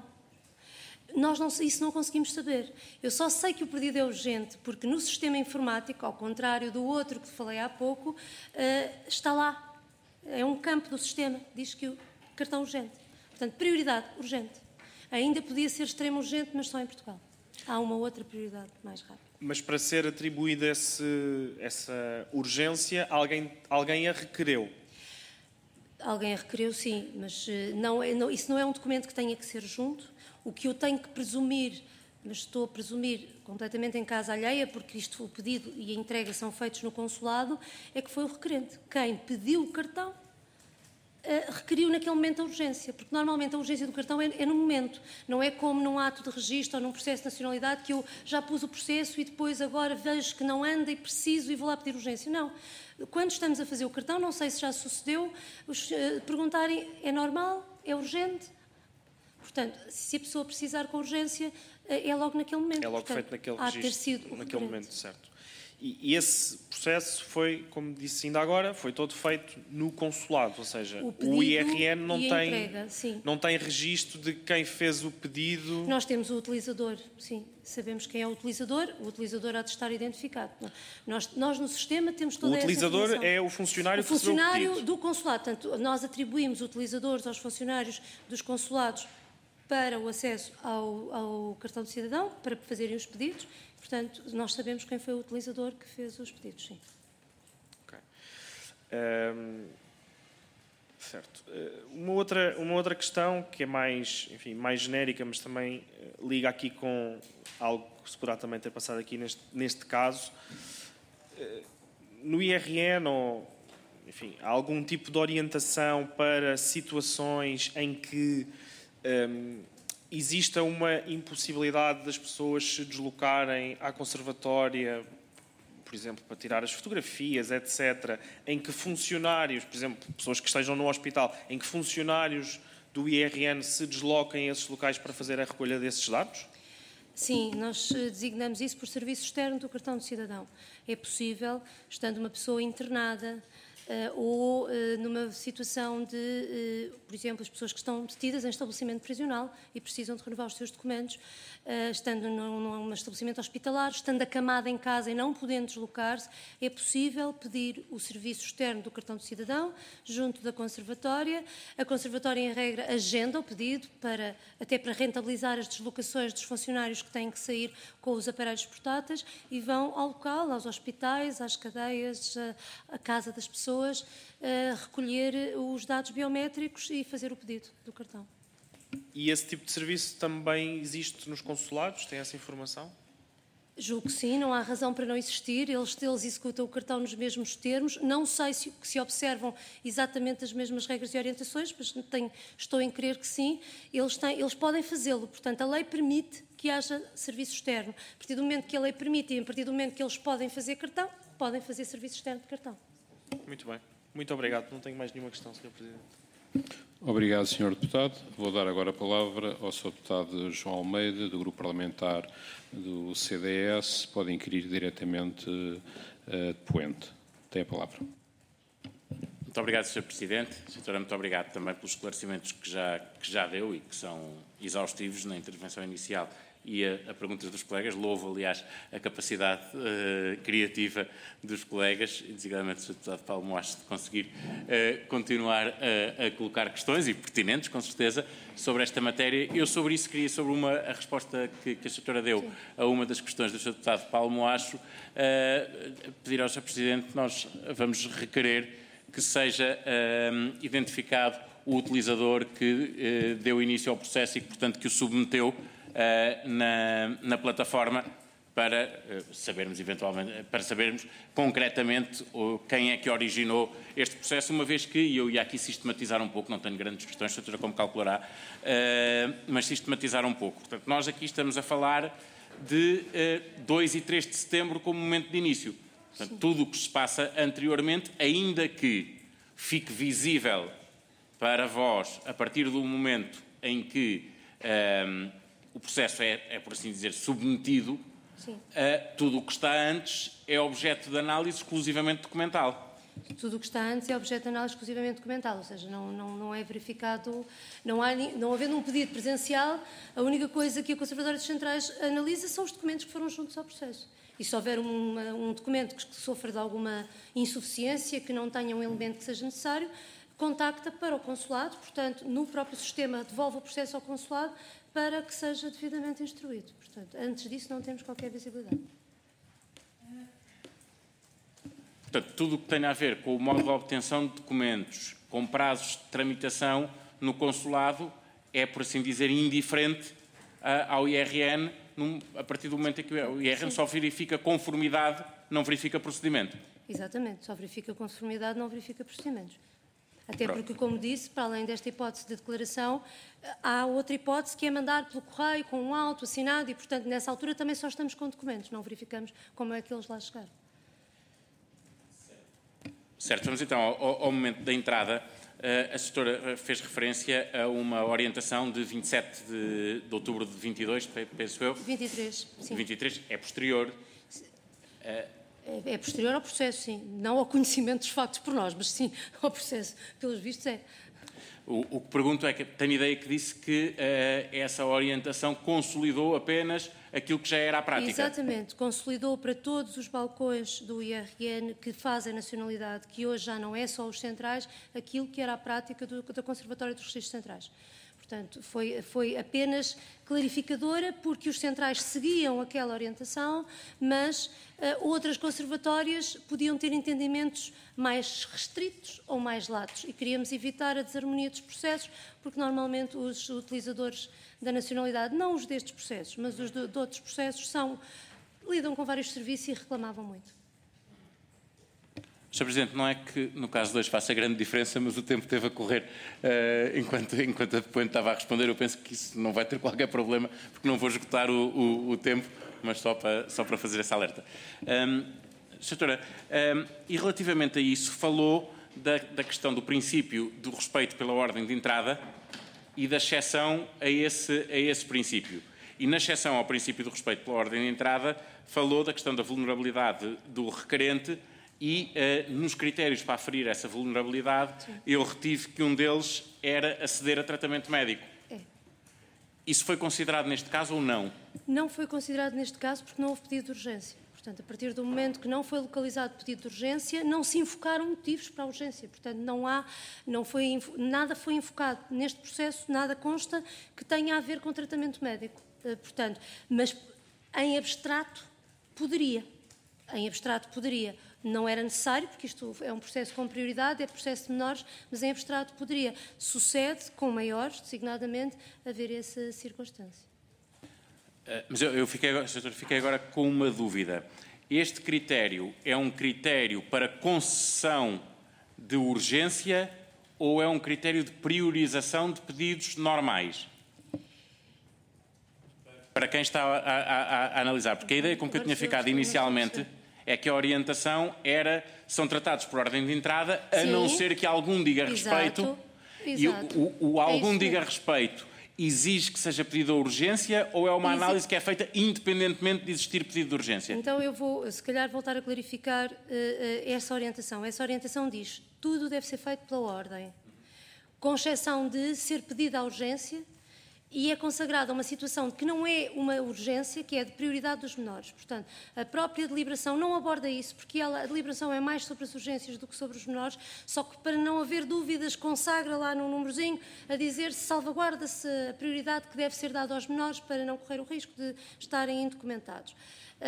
Isso não conseguimos saber. Eu só sei que o pedido é urgente porque no sistema informático, ao contrário do outro que falei há pouco, está lá. É um campo do sistema, diz que o cartão urgente. Portanto, prioridade, urgente. Ainda podia ser extremo urgente, mas só em Portugal. Há uma outra prioridade mais rápida. Mas para ser atribuída essa urgência, alguém a requereu? Alguém a requereu, sim, mas isso não é um documento que tenha que ser junto. O que eu tenho que presumir, mas estou a presumir completamente em casa alheia, porque o pedido e a entrega são feitos no consulado, é que foi o requerente. Quem pediu o cartão requeriu naquele momento a urgência, porque normalmente a urgência do cartão é no momento, não é como num ato de registro ou num processo de nacionalidade que eu já pus o processo e depois agora vejo que não anda e preciso e vou lá pedir urgência. Não. Quando estamos a fazer o cartão, não sei se já sucedeu, perguntarem é normal, é urgente. Portanto, se a pessoa precisar com urgência, é logo naquele momento. É logo portanto, feito naquele registro, ter sido naquele momento, certo. E esse processo foi, como disse ainda agora, foi todo feito no consulado, ou seja, o IRN não tem registro de quem fez o pedido. Nós temos o utilizador, sim, sabemos quem é o utilizador há de estar identificado. Nós no sistema temos toda essa informação. O utilizador é o funcionário que recebeu o pedido. O funcionário do consulado, portanto, nós atribuímos utilizadores aos funcionários dos consulados para o acesso ao cartão de cidadão, para fazerem os pedidos. Portanto, nós sabemos quem foi o utilizador que fez os pedidos, sim. Ok. Certo. Uma outra questão que é mais genérica, mas também liga aqui com algo que se poderá também ter passado aqui neste caso. No IRN, há algum tipo de orientação para situações em que exista uma impossibilidade das pessoas se deslocarem à conservatória, por exemplo, para tirar as fotografias, etc., em que funcionários, por exemplo, pessoas que estejam no hospital, em que funcionários do IRN se desloquem a esses locais para fazer a recolha desses dados? Sim, nós designamos isso por serviço externo do cartão de cidadão. É possível, estando uma pessoa internada, ou numa situação de, por exemplo, as pessoas que estão detidas em estabelecimento prisional e precisam de renovar os seus documentos, estando num estabelecimento hospitalar, estando acamada em casa e não podendo deslocar-se, é possível pedir o serviço externo do cartão de cidadão junto da conservatória. A conservatória, em regra, agenda o pedido até para rentabilizar as deslocações dos funcionários que têm que sair com os aparelhos portáteis e vão ao local, aos hospitais, às cadeias, à casa das pessoas, recolher os dados biométricos e fazer o pedido do cartão. E esse tipo de serviço também existe nos consulados? Tem essa informação? Julgo que sim, não há razão para não existir. Eles executam o cartão nos mesmos termos. Não sei se observam exatamente as mesmas regras e orientações, mas estou em crer que sim. Eles podem fazê-lo. Portanto, a lei permite que haja serviço externo. A partir do momento que a lei permite e a partir do momento que eles podem fazer cartão, podem fazer serviço externo de cartão. Muito bem. Muito obrigado. Não tenho mais nenhuma questão, Sr. Presidente. Obrigado, Sr. Deputado. Vou dar agora a palavra ao Sr. Deputado João Almeida, do Grupo Parlamentar do CDS. Pode inquirir diretamente depoente. Tem a palavra. Muito obrigado, Sr. Presidente. Doutora, muito obrigado também pelos esclarecimentos que já deu e que são exaustivos na intervenção inicial e a perguntas dos colegas. Louvo, aliás, a capacidade criativa dos colegas, e designadamente do Sr. Deputado Paulo Moacho, de conseguir continuar a colocar questões, e pertinentes, com certeza, sobre esta matéria. Eu, sobre isso, queria, sobre a resposta que a Sra. Deu a uma das questões do Sr. Deputado Paulo Moacho, pedir ao Sr. Presidente que nós vamos requerer que seja identificado o utilizador que deu início ao processo e que, portanto, que o submeteu na plataforma para sabermos, eventualmente, para sabermos concretamente quem é que originou este processo, uma vez que, e eu ia aqui sistematizar um pouco, não tenho grandes questões, seja como calculará, mas sistematizar um pouco. Portanto, nós aqui estamos a falar de 2 e 3 de setembro como momento de início. Portanto, tudo o que se passa anteriormente, ainda que fique visível para vós a partir do momento em que o processo é, por assim dizer, submetido, tudo o que está antes é objeto de análise exclusivamente documental. Tudo o que está antes é objeto de análise exclusivamente documental, ou seja, não é verificado, não havendo um pedido presencial, a única coisa que a Conservatória dos Centrais analisa são os documentos que foram juntos ao processo. E se houver um documento que sofra de alguma insuficiência, que não tenha um elemento que seja necessário, contacta para o consulado, portanto, no próprio sistema devolve o processo ao consulado para que seja devidamente instruído. Portanto, antes disso não temos qualquer visibilidade. Portanto, tudo o que tenha a ver com o modo de obtenção de documentos, com prazos de tramitação no consulado, é, por assim dizer, indiferente ao IRN, a partir do momento em que o IRN só verifica conformidade, não verifica procedimento. Exatamente, só verifica conformidade, não verifica procedimentos. Até porque, como disse, para além desta hipótese de declaração, há outra hipótese que é mandar pelo correio com um auto assinado e, portanto, nessa altura também só estamos com documentos, não verificamos como é que eles lá chegaram. Certo, vamos então ao momento da entrada. A Sra. Fez referência a uma orientação de 27 de outubro de 22, penso eu. 23, sim. 23, é posterior. É posterior ao processo, sim. Não ao conhecimento dos factos por nós, mas sim ao processo. Pelos vistos, é. O que pergunto é que tenho ideia que disse que essa orientação consolidou apenas aquilo que já era a prática. Exatamente, consolidou para todos os balcões do IRN que fazem nacionalidade, que hoje já não é só os centrais, aquilo que era a prática da Conservatória dos Registros Centrais. Portanto, foi apenas clarificadora, porque os centrais seguiam aquela orientação, mas outras conservatórias podiam ter entendimentos mais restritos ou mais latos. E queríamos evitar a desarmonia dos processos, porque normalmente os utilizadores da nacionalidade, não os destes processos, mas os de outros processos, lidam com vários serviços e reclamavam muito. Sr. Presidente, não é que no caso 2 faça grande diferença, mas o tempo teve a correr enquanto a depoente estava a responder. Eu penso que isso não vai ter qualquer problema, porque não vou esgotar o tempo, mas só para fazer essa alerta. Doutora, e relativamente a isso, falou da questão do princípio do respeito pela ordem de entrada e da exceção a esse princípio. E na exceção ao princípio do respeito pela ordem de entrada, falou da questão da vulnerabilidade do requerente. E nos critérios para aferir essa vulnerabilidade, eu retive que um deles era aceder a tratamento médico. Isso foi considerado neste caso ou não? Não foi considerado neste caso porque não houve pedido de urgência. Portanto, a partir do momento que não foi localizado pedido de urgência, não se invocaram motivos para a urgência. Portanto, nada foi invocado neste processo, nada consta que tenha a ver com tratamento médico. Portanto, mas em abstrato poderia. Em abstrato poderia. Não era necessário, porque isto é um processo com prioridade, é processo de menores, mas em abstrato poderia. Sucede com maiores, designadamente, haver essa circunstância. Mas eu fiquei agora com uma dúvida. Este critério é um critério para concessão de urgência ou é um critério de priorização de pedidos normais? Para quem está a analisar, porque a ideia com que eu tinha ficado inicialmente é que a orientação era são tratados por ordem de entrada, a não ser que algum diga respeito. E o algum diga respeito exige que seja pedido a urgência ou é uma análise que é feita independentemente de existir pedido de urgência? Então eu vou, se calhar, voltar a clarificar essa orientação. Essa orientação diz que tudo deve ser feito pela ordem, com exceção de ser pedida a urgência, e é consagrada uma situação que não é uma urgência, que é de prioridade dos menores. Portanto, a própria deliberação não aborda isso, porque a deliberação é mais sobre as urgências do que sobre os menores, só que para não haver dúvidas consagra lá num númerozinho a dizer se salvaguarda-se a prioridade que deve ser dada aos menores para não correr o risco de estarem indocumentados.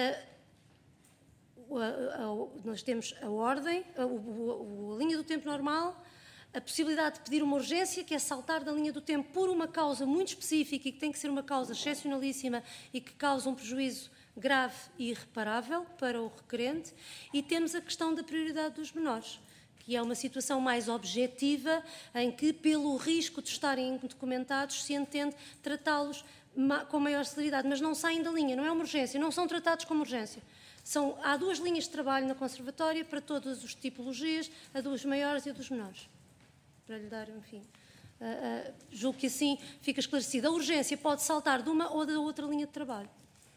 Nós temos a ordem, a linha do tempo normal, a possibilidade de pedir uma urgência, que é saltar da linha do tempo por uma causa muito específica e que tem que ser uma causa excepcionalíssima e que causa um prejuízo grave e irreparável para o requerente. E temos a questão da prioridade dos menores, que é uma situação mais objetiva, em que, pelo risco de estarem indocumentados, se entende tratá-los com maior celeridade, mas não saem da linha, não é uma urgência, não são tratados como urgência. Há duas linhas de trabalho na Conservatória para todas as tipologias, a dos maiores e a dos menores. Para lhe dar, enfim, julgo que assim fica esclarecido. A urgência pode saltar de uma ou da outra linha de trabalho.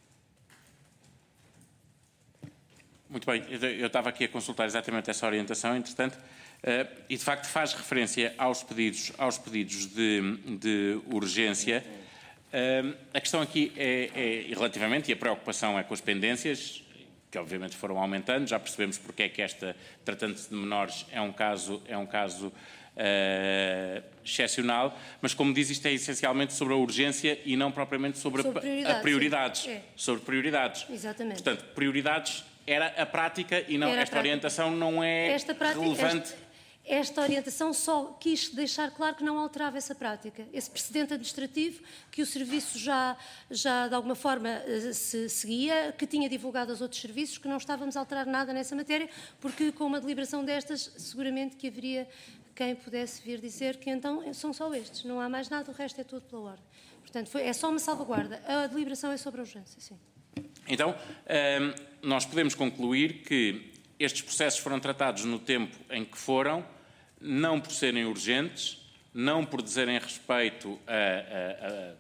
Muito bem, eu estava aqui a consultar exatamente essa orientação, entretanto, e de facto faz referência aos pedidos de urgência. A questão aqui é relativamente, e a preocupação é com as pendências, que obviamente foram aumentando, já percebemos porque é que tratando-se de menores, é um caso excepcional, mas como diz, isto é essencialmente sobre a urgência e não propriamente sobre prioridades. Sobre prioridades. Exatamente. Portanto, prioridades era a prática e não esta orientação não é relevante. Esta orientação só quis deixar claro que não alterava essa prática, esse precedente administrativo que o serviço já de alguma forma se seguia, que tinha divulgado aos outros serviços, que não estávamos a alterar nada nessa matéria, porque com uma deliberação destas, seguramente que haveria quem pudesse vir dizer que então são só estes, não há mais nada, o resto é tudo pela ordem. Portanto, é só uma salvaguarda. A deliberação é sobre a urgência, sim. Então, nós podemos concluir que estes processos foram tratados no tempo em que foram, não por serem urgentes, não por dizerem respeito a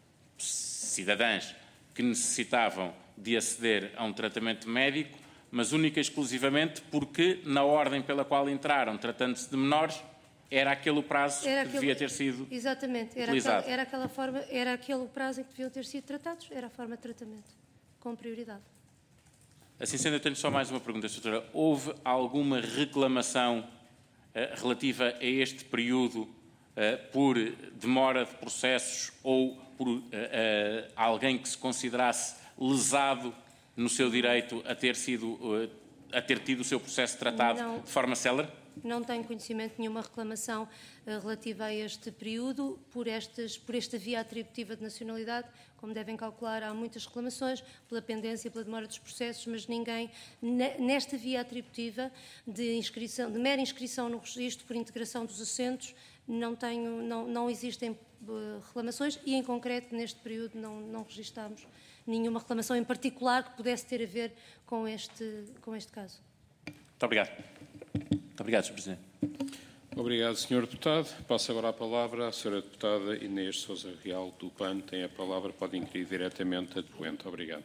cidadãs que necessitavam de aceder a um tratamento médico, mas única e exclusivamente porque, na ordem pela qual entraram, tratando-se de menores, era aquele o prazo que devia ter sido utilizado. Era aquele prazo em que deviam ter sido tratados, era a forma de tratamento, com prioridade. Assim sendo, eu tenho só mais uma pergunta, Sra. Houve alguma reclamação relativa a este período por demora de processos ou por alguém que se considerasse lesado no seu direito a ter tido o seu processo tratado de forma célere? Não tenho conhecimento de nenhuma reclamação relativa a este período por esta via atributiva de nacionalidade. Como devem calcular, há muitas reclamações pela pendência, pela demora dos processos, mas ninguém, nesta via atributiva de mera inscrição no registro por integração dos assentos, não existem reclamações e, em concreto, neste período não registámos nenhuma reclamação em particular que pudesse ter a ver com este caso. Muito obrigado. Muito obrigado, Sr. Presidente. Obrigado, Sr. Deputado. Passo agora a palavra à Sra. Deputada Inês Sousa Real, do PAN. Tem a palavra, pode inquirir diretamente a doente. Obrigado.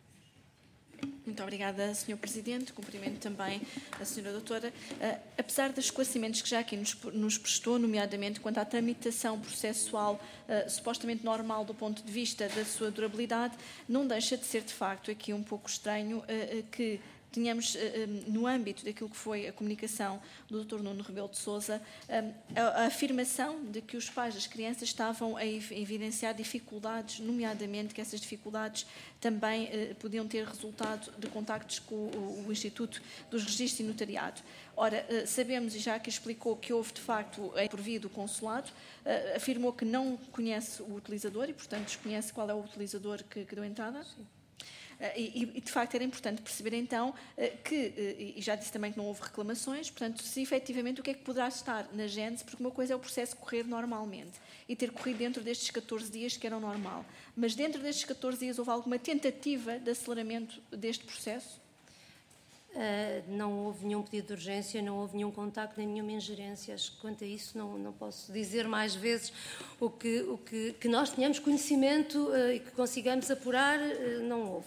Muito obrigada, Sr. Presidente. Cumprimento também a Sra. Doutora. Apesar dos esclarecimentos que já aqui nos prestou, nomeadamente quanto à tramitação processual supostamente normal do ponto de vista da sua durabilidade, não deixa de ser, de facto, aqui um pouco estranho que tínhamos, no âmbito daquilo que foi a comunicação do Dr. Nuno Rebelo de Sousa, a afirmação de que os pais das crianças estavam a evidenciar dificuldades, nomeadamente que essas dificuldades também podiam ter resultado de contactos com o Instituto dos Registros e Notariado. Ora, sabemos, e já que explicou, que houve, de facto, por via do consulado, afirmou que não conhece o utilizador e, portanto, desconhece qual é o utilizador que deu entrada. Sim. E, de facto, era importante perceber, então, que, e já disse também que não houve reclamações, portanto, se efetivamente o que é que poderá estar na gênese, porque uma coisa é o processo correr normalmente e ter corrido dentro destes 14 dias que eram normal, mas dentro destes 14 dias houve alguma tentativa de aceleramento deste processo? Não houve nenhum pedido de urgência, não houve nenhum contacto, nem nenhuma ingerência. Acho que quanto a isso não posso dizer mais vezes o que nós tenhamos conhecimento e que consigamos apurar, não houve.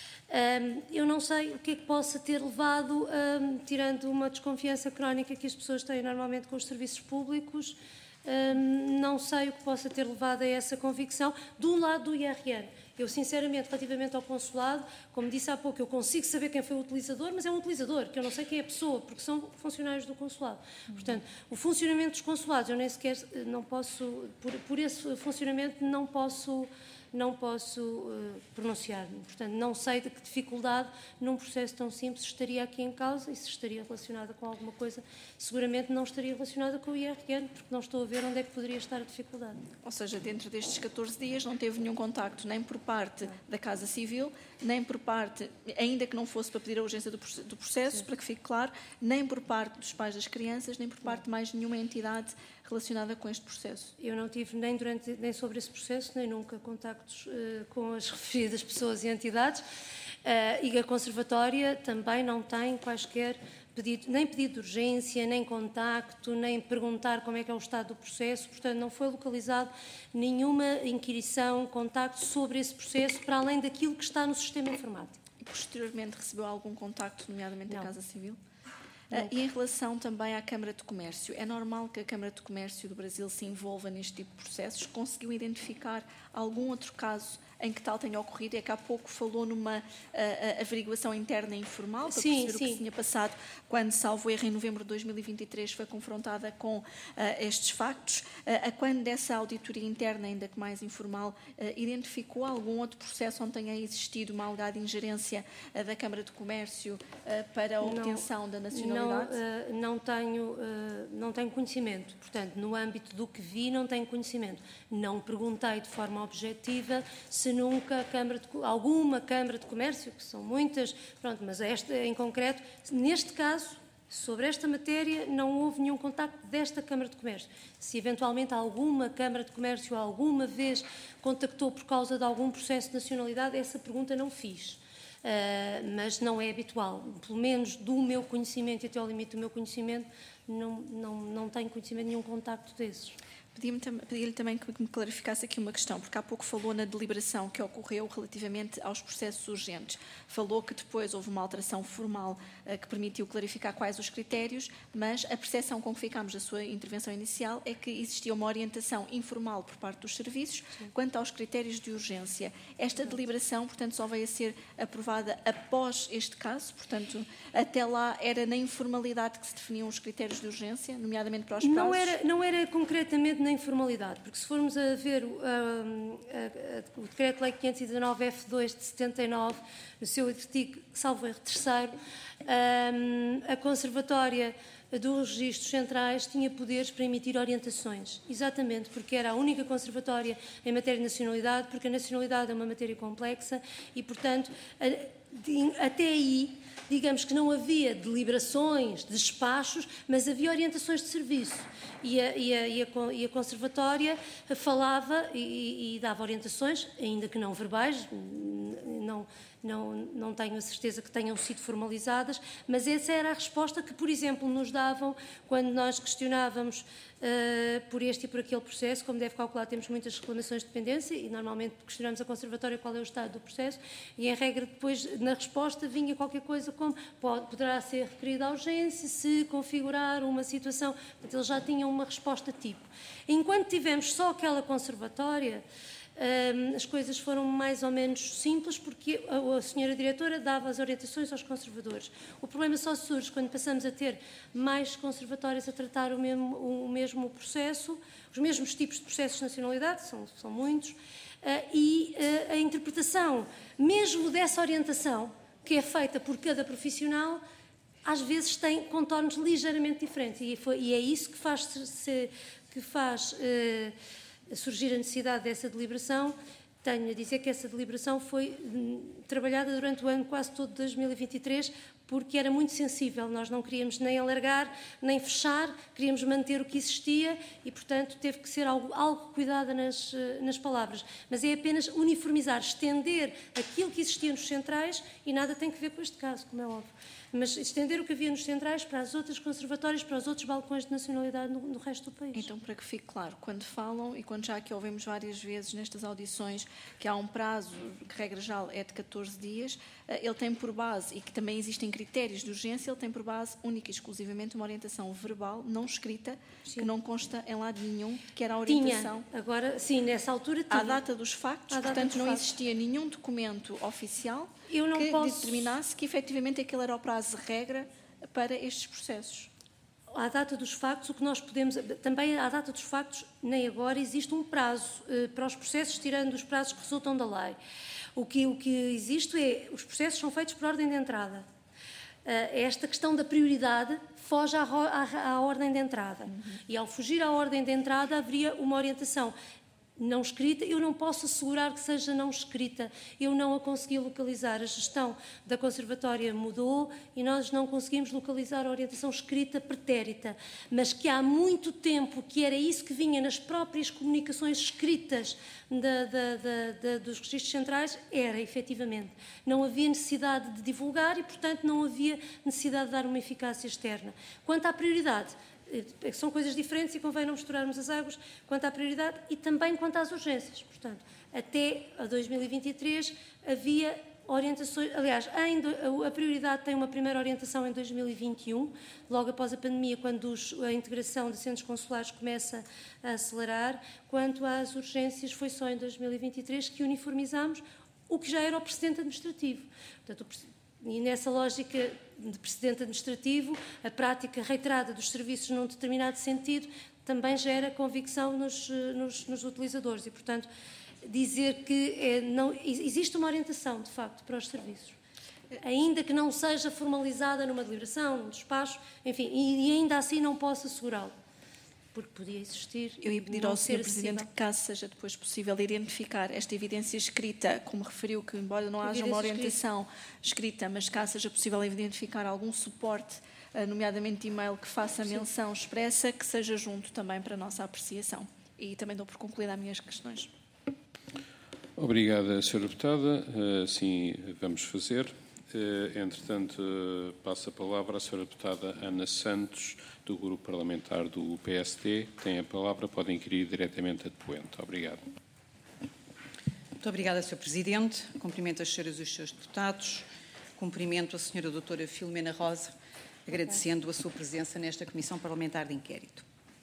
Eu não sei o que é que possa ter levado, tirando uma desconfiança crónica que as pessoas têm normalmente com os serviços públicos, não sei o que possa ter levado a essa convicção do lado do IRN. Eu, sinceramente, relativamente ao consulado, como disse há pouco, eu consigo saber quem foi o utilizador, mas é um utilizador, que eu não sei quem é a pessoa, porque são funcionários do consulado. Portanto, o funcionamento dos consulados, eu nem sequer, não posso, por esse funcionamento, não posso pronunciar-me. Portanto, não sei de que dificuldade num processo tão simples estaria aqui em causa, e se estaria relacionada com alguma coisa, seguramente não estaria relacionada com o IRN, porque não estou a ver onde é que poderia estar a dificuldade. Ou seja, dentro destes 14 dias não teve nenhum contacto, nem por parte da Casa Civil, nem por parte, ainda que não fosse para pedir a urgência do processo, para que fique claro, nem por parte dos pais das crianças, nem por parte de mais nenhuma entidade relacionada com este processo. Eu não tive nem sobre esse processo, nem nunca contactos com as referidas pessoas e entidades, e a Conservatória também não tem quaisquer nem pedido de urgência, nem contacto, nem perguntar como é que é o estado do processo, portanto não foi localizado nenhuma inquirição, contacto sobre esse processo, para além daquilo que está no sistema informático. E posteriormente recebeu algum contacto, nomeadamente da Casa Civil? Não. E em relação também à Câmara de Comércio, é normal que a Câmara de Comércio do Brasil se envolva neste tipo de processos? Conseguiu identificar algum outro caso em que tal tenha ocorrido? É que há pouco falou numa averiguação interna e informal, para perceber o que se tinha passado quando, salvo erro, em novembro de 2023 foi confrontada com estes factos. A quando dessa auditoria interna, ainda que mais informal, identificou algum outro processo onde tenha existido uma alegada ingerência da Câmara de Comércio para a obtenção da nacionalidade? Não tenho conhecimento. Portanto, no âmbito do que vi, não tenho conhecimento. Não perguntei de forma objetiva se nunca alguma Câmara de Comércio, que são muitas, pronto, mas esta em concreto, neste caso, sobre esta matéria, não houve nenhum contacto desta Câmara de Comércio. Se eventualmente alguma Câmara de Comércio alguma vez contactou por causa de algum processo de nacionalidade, essa pergunta não fiz. Mas não é habitual. Pelo menos do meu conhecimento e até ao limite do meu conhecimento, não tenho conhecimento de nenhum contacto desses. Pedi-lhe também que me clarificasse aqui uma questão, porque há pouco falou na deliberação que ocorreu relativamente aos processos urgentes. Falou que depois houve uma alteração formal que permitiu clarificar quais os critérios, mas a percepção com que ficámos da sua intervenção inicial é que existia uma orientação informal por parte dos serviços quanto aos critérios de urgência. Esta deliberação, portanto, só veio a ser aprovada após este caso, portanto, até lá era na informalidade que se definiam os critérios de urgência, nomeadamente para os prazos? Não era concretamente na informalidade, porque se formos a ver o Decreto-Lei 519-F2 de 79, no seu artigo, salvo erro, terceiro, a Conservatória dos Registros Centrais tinha poderes para emitir orientações, exatamente porque era a única conservatória em matéria de nacionalidade, porque a nacionalidade é uma matéria complexa e, portanto, até aí, digamos que não havia deliberações, despachos, mas havia orientações de serviço. E a Conservatória falava e dava orientações, ainda que não verbais, não tenho a certeza que tenham sido formalizadas, mas essa era a resposta que, por exemplo, nos davam quando nós questionávamos por este e por aquele processo. Como deve calcular, temos muitas reclamações de dependência e normalmente questionamos a Conservatória qual é o estado do processo e, em regra, depois na resposta vinha qualquer coisa como poderá ser requerida a urgência se configurar uma situação. Portanto, eles já tinham uma resposta tipo. Enquanto tivemos só aquela Conservatória, as coisas foram mais ou menos simples porque a senhora diretora dava as orientações aos conservadores. O problema só surge quando passamos a ter mais conservatórias a tratar o mesmo processo, os mesmos tipos de processos de nacionalidade, são muitos, e a interpretação, mesmo dessa orientação, que é feita por cada profissional, às vezes tem contornos ligeiramente diferentes. E é isso que faz surgir a necessidade dessa deliberação. Tenho a dizer que essa deliberação foi trabalhada durante o ano quase todo de 2023, porque era muito sensível. Nós não queríamos nem alargar, nem fechar, queríamos manter o que existia e, portanto, teve que ser algo cuidada nas palavras. Mas é apenas uniformizar, estender aquilo que existia nos centrais e nada tem que ver com este caso, como é óbvio. mas estender o que havia nos centrais para as outras conservatórias, para os outros balcões de nacionalidade no resto do país. Então, para que fique claro, quando falam, e quando já aqui ouvimos várias vezes nestas audições, que há um prazo, que regra geral é de 14 dias, ele tem por base, e que também existem critérios de urgência, ele tem por base única e exclusivamente uma orientação verbal, não escrita, Sim. que não consta em lado nenhum, que era a orientação. Tinha, agora, sim, nessa altura tinha. À data dos factos, portanto, não existia nenhum documento oficial que determinasse que efetivamente aquele era o prazo de regra para estes processos. À data dos factos, o que nós podemos... Também à data dos factos, nem agora existe um prazo para os processos, tirando os prazos que resultam da lei. O que existe é... Os processos são feitos por ordem de entrada. Esta questão da prioridade foge à ordem de entrada. E ao fugir à ordem de entrada haveria uma orientação não escrita. Eu não posso assegurar que seja não escrita. Eu não a consegui localizar. A gestão da Conservatória mudou e nós não conseguimos localizar a orientação escrita pretérita. Mas que há muito tempo que era isso que vinha nas próprias comunicações escritas dos registros centrais, era, efetivamente. Não havia necessidade de divulgar e, portanto, não havia necessidade de dar uma eficácia externa. Quanto à prioridade, são coisas diferentes e convém não misturarmos as águas, quanto à prioridade e também quanto às urgências. Portanto, até a 2023 havia orientações, aliás, a prioridade tem uma primeira orientação em 2021, logo após a pandemia, quando a integração de centros consulares começa a acelerar. Quanto às urgências, foi só em 2023 que uniformizámos o que já era o precedente administrativo. Portanto, e nessa lógica de precedente administrativo, a prática reiterada dos serviços num determinado sentido também gera convicção nos utilizadores e, portanto, dizer que não, existe uma orientação, de facto, para os serviços, ainda que não seja formalizada numa deliberação, num despacho, enfim, e ainda assim não posso assegurá-lo. Porque podia existir. Eu ia pedir ao Sr. Presidente que, caso seja depois possível, identificar esta evidência escrita, como referiu, que embora não haja uma orientação escrita, mas caso seja possível identificar algum suporte, nomeadamente de e-mail, que faça menção expressa, que seja junto também para a nossa apreciação. E também dou por concluída as minhas questões. Obrigada, Sra. Deputada. Assim vamos fazer. Entretanto, passo a palavra à Sra. Deputada Ana Santos, do Grupo Parlamentar do PSD. Tem a palavra, pode inquirir diretamente a depoente. Obrigado. Muito obrigada, Sr. Presidente. Cumprimento as senhoras e os seus deputados. Cumprimento a Sra. Doutora Filomena Rosa, agradecendo a sua presença nesta Comissão Parlamentar de Inquérito.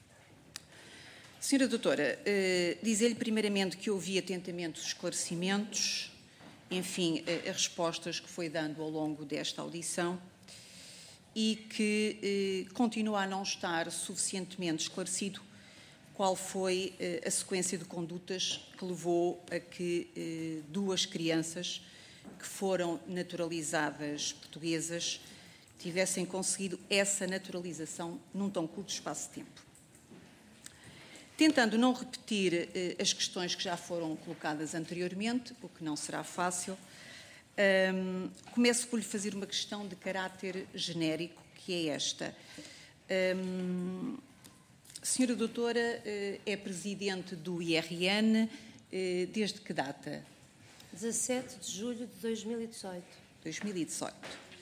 Sra. Doutora, dizer-lhe primeiramente que ouvi atentamente os esclarecimentos, enfim, as respostas que foi dando ao longo desta audição e que continua a não estar suficientemente esclarecido qual foi a sequência de condutas que levou a que duas crianças que foram naturalizadas portuguesas tivessem conseguido essa naturalização num tão curto espaço de tempo. Tentando não repetir as questões que já foram colocadas anteriormente, o que não será fácil, começo por lhe fazer uma questão de caráter genérico, que é esta. Senhora Doutora é Presidente do IRN desde que data? 17 de julho de 2018. 2018.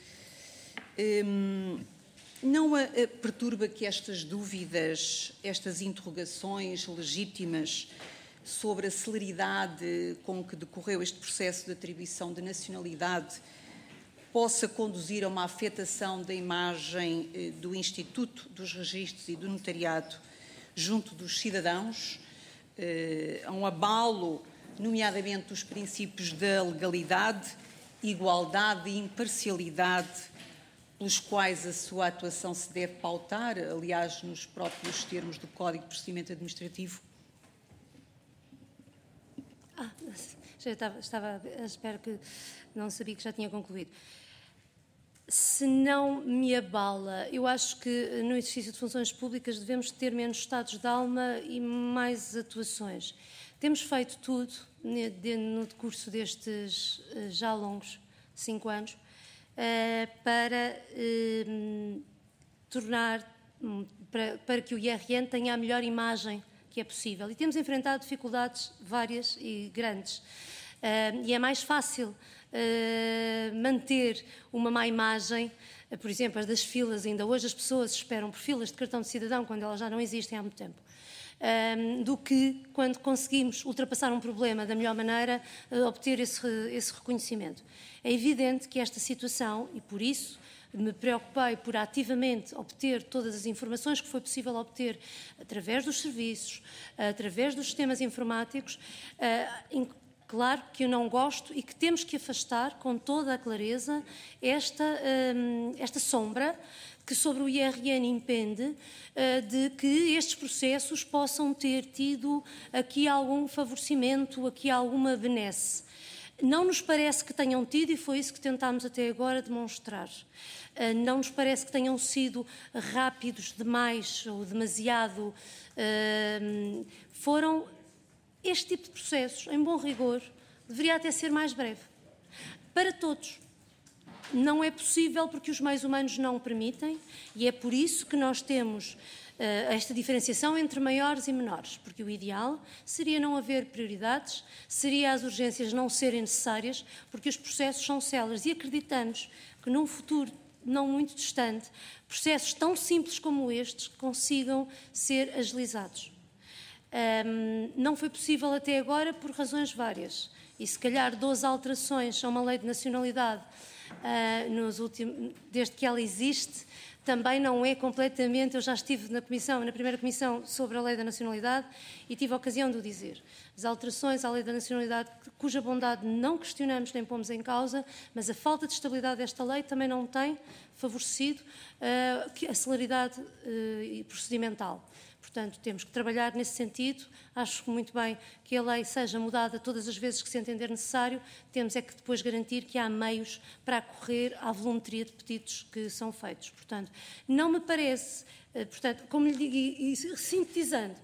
Não a perturba que estas dúvidas, estas interrogações legítimas sobre a celeridade com que decorreu este processo de atribuição de nacionalidade possa conduzir a uma afetação da imagem do Instituto dos Registros e do Notariado junto dos cidadãos, a um abalo, nomeadamente, dos princípios da legalidade, igualdade e imparcialidade pelos quais a sua atuação se deve pautar, aliás, nos próprios termos do Código de Procedimento Administrativo? Já estava à espera, que não sabia que já tinha concluído. Se não me abala, eu acho que no exercício de funções públicas devemos ter menos estados de alma e mais atuações. Temos feito tudo no decurso destes já longos 5 anos para para que o IRN tenha a melhor imagem que é possível. E temos enfrentado dificuldades várias e grandes. E é mais fácil manter uma má imagem por exemplo, as das filas. Ainda hoje as pessoas esperam por filas de cartão de cidadão quando elas já não existem há muito tempo. Do que quando conseguimos ultrapassar um problema da melhor maneira, obter esse reconhecimento. É evidente que esta situação, e por isso me preocupei por ativamente obter todas as informações que foi possível obter através dos serviços, através dos sistemas informáticos. Claro que eu não gosto e que temos que afastar com toda a clareza esta sombra que sobre o IRN impende de que estes processos possam ter tido aqui algum favorecimento, aqui alguma benesse. Não nos parece que tenham tido, e foi isso que tentámos até agora demonstrar. Não nos parece que tenham sido rápidos demais ou demasiado. Foram este tipo de processos, em bom rigor, deveria até ser mais breve. Para todos. Não é possível porque os meios humanos não o permitem, e é por isso que nós temos esta diferenciação entre maiores e menores, porque o ideal seria não haver prioridades, seria as urgências não serem necessárias, porque os processos são céleres, e acreditamos que num futuro não muito distante, processos tão simples como estes consigam ser agilizados. Não foi possível até agora por razões várias, e se calhar 12 alterações a uma lei de nacionalidade desde que ela existe, também não é completamente. Eu já estive na primeira comissão sobre a lei da nacionalidade e tive a ocasião de o dizer. As alterações à lei da nacionalidade, cuja bondade não questionamos nem pomos em causa, mas a falta de estabilidade desta lei também não tem favorecido a celeridade procedimental. Portanto, temos que trabalhar nesse sentido. Acho muito bem que a lei seja mudada todas as vezes que se entender necessário. Temos é que depois garantir que há meios para acorrer à volumetria de pedidos que são feitos. Portanto, não me parece, como lhe digo, e sintetizando,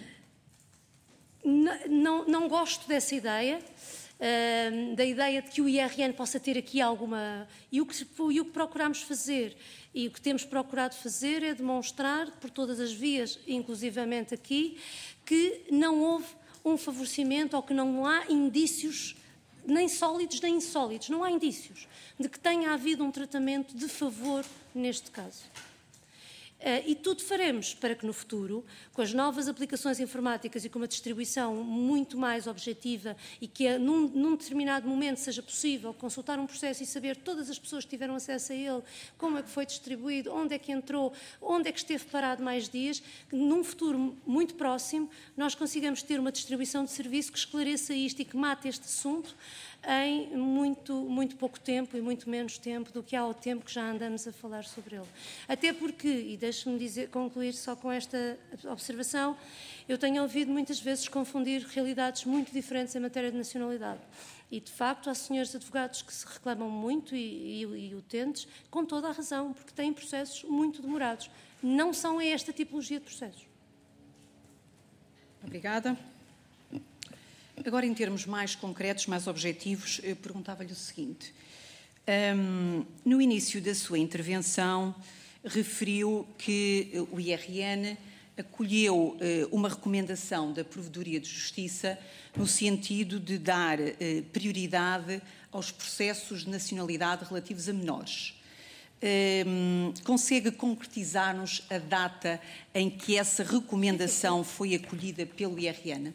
não gosto dessa ideia, da ideia de que o IRN possa ter aqui alguma... E o que procuramos fazer e o que temos procurado fazer é demonstrar, por todas as vias, inclusivamente aqui, que não houve um favorecimento ou que não há indícios, nem sólidos nem insólidos, não há indícios de que tenha havido um tratamento de favor neste caso. E tudo faremos para que no futuro, com as novas aplicações informáticas e com uma distribuição muito mais objetiva e que num determinado momento seja possível consultar um processo e saber todas as pessoas que tiveram acesso a ele, como é que foi distribuído, onde é que entrou, onde é que esteve parado mais dias, que num futuro muito próximo nós consigamos ter uma distribuição de serviço que esclareça isto e que mate este assunto em muito pouco tempo e muito menos tempo do que há ao tempo que já andamos a falar sobre ele. Até porque, e deixe-me concluir só com esta observação, eu tenho ouvido muitas vezes confundir realidades muito diferentes em matéria de nacionalidade. E, de facto, há senhores advogados que se reclamam muito e utentes, com toda a razão, porque têm processos muito demorados. Não são esta tipologia de processos. Obrigada. Agora, em termos mais concretos, mais objetivos, eu perguntava-lhe o seguinte. No início da sua intervenção, referiu que o IRN acolheu uma recomendação da Provedoria de Justiça no sentido de dar prioridade aos processos de nacionalidade relativos a menores. Consegue concretizar-nos a data em que essa recomendação foi acolhida pelo IRN?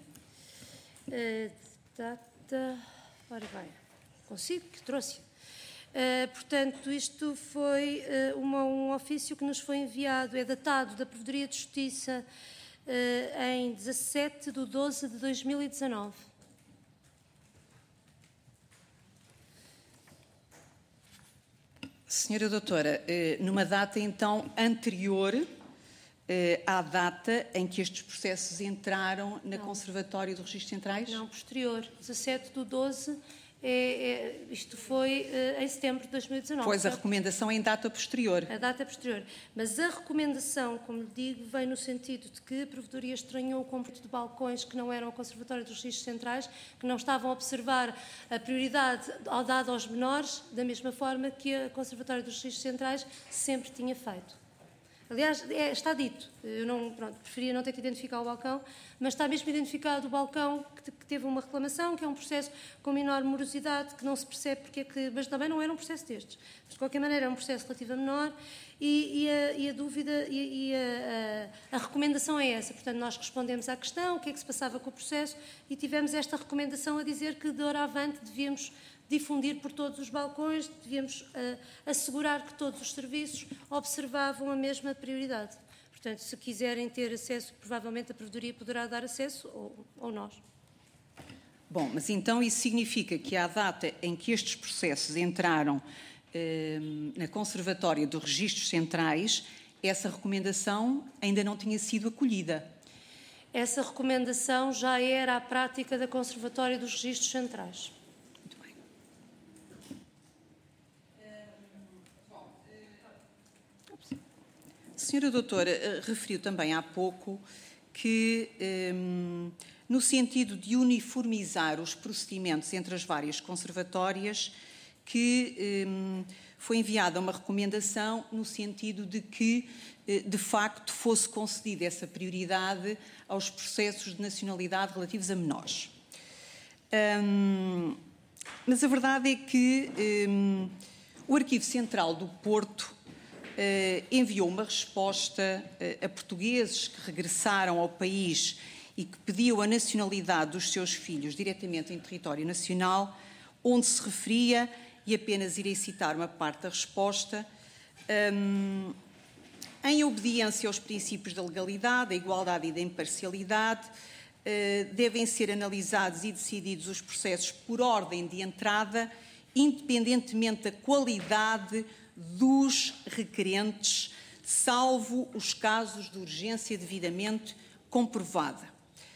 Ora bem, consigo, que trouxe. Portanto, isto foi um ofício que nos foi enviado, é datado da Provedoria de Justiça em 17/12/2019. Senhora Doutora, numa data então anterior à data em que estes processos entraram na Conservatória dos Registros Centrais? Não, posterior. 17/12, isto foi em setembro de 2019. Pois, a recomendação é em data posterior. A data posterior. Mas a recomendação, como lhe digo, vem no sentido de que a Provedoria estranhou o comportamento de balcões que não eram a Conservatória dos Registros Centrais, que não estavam a observar a prioridade dada aos menores, da mesma forma que a Conservatória dos Registros Centrais sempre tinha feito. Aliás, está dito. Eu preferia não ter que identificar o balcão, mas está mesmo identificado o balcão que teve uma reclamação, que é um processo com menor morosidade, que não se percebe porque é que... Mas também não era um processo destes. Mas, de qualquer maneira, é um processo relativo a menor e a dúvida e a recomendação é essa. Portanto, nós respondemos à questão, o que é que se passava com o processo, e tivemos esta recomendação a dizer que, de hora avante, devíamos difundir por todos os balcões, devíamos assegurar que todos os serviços observavam a mesma prioridade. Portanto, se quiserem ter acesso, provavelmente a Provedoria poderá dar acesso, ou nós. Bom, mas então isso significa que à data em que estes processos entraram na Conservatória dos Registros Centrais, essa recomendação ainda não tinha sido acolhida. Essa recomendação já era a prática da Conservatória dos Registros Centrais. A senhora doutora referiu também há pouco que, no sentido de uniformizar os procedimentos entre as várias conservatórias, que foi enviada uma recomendação no sentido de que, de facto, fosse concedida essa prioridade aos processos de nacionalidade relativos a menores. Mas a verdade é que o Arquivo Central do Porto enviou uma resposta a portugueses que regressaram ao país e que pediam a nacionalidade dos seus filhos diretamente em território nacional, onde se referia, e apenas irei citar uma parte da resposta, em obediência aos princípios da legalidade, da igualdade e da imparcialidade, devem ser analisados e decididos os processos por ordem de entrada, independentemente da qualidade dos requerentes, salvo os casos de urgência devidamente comprovada.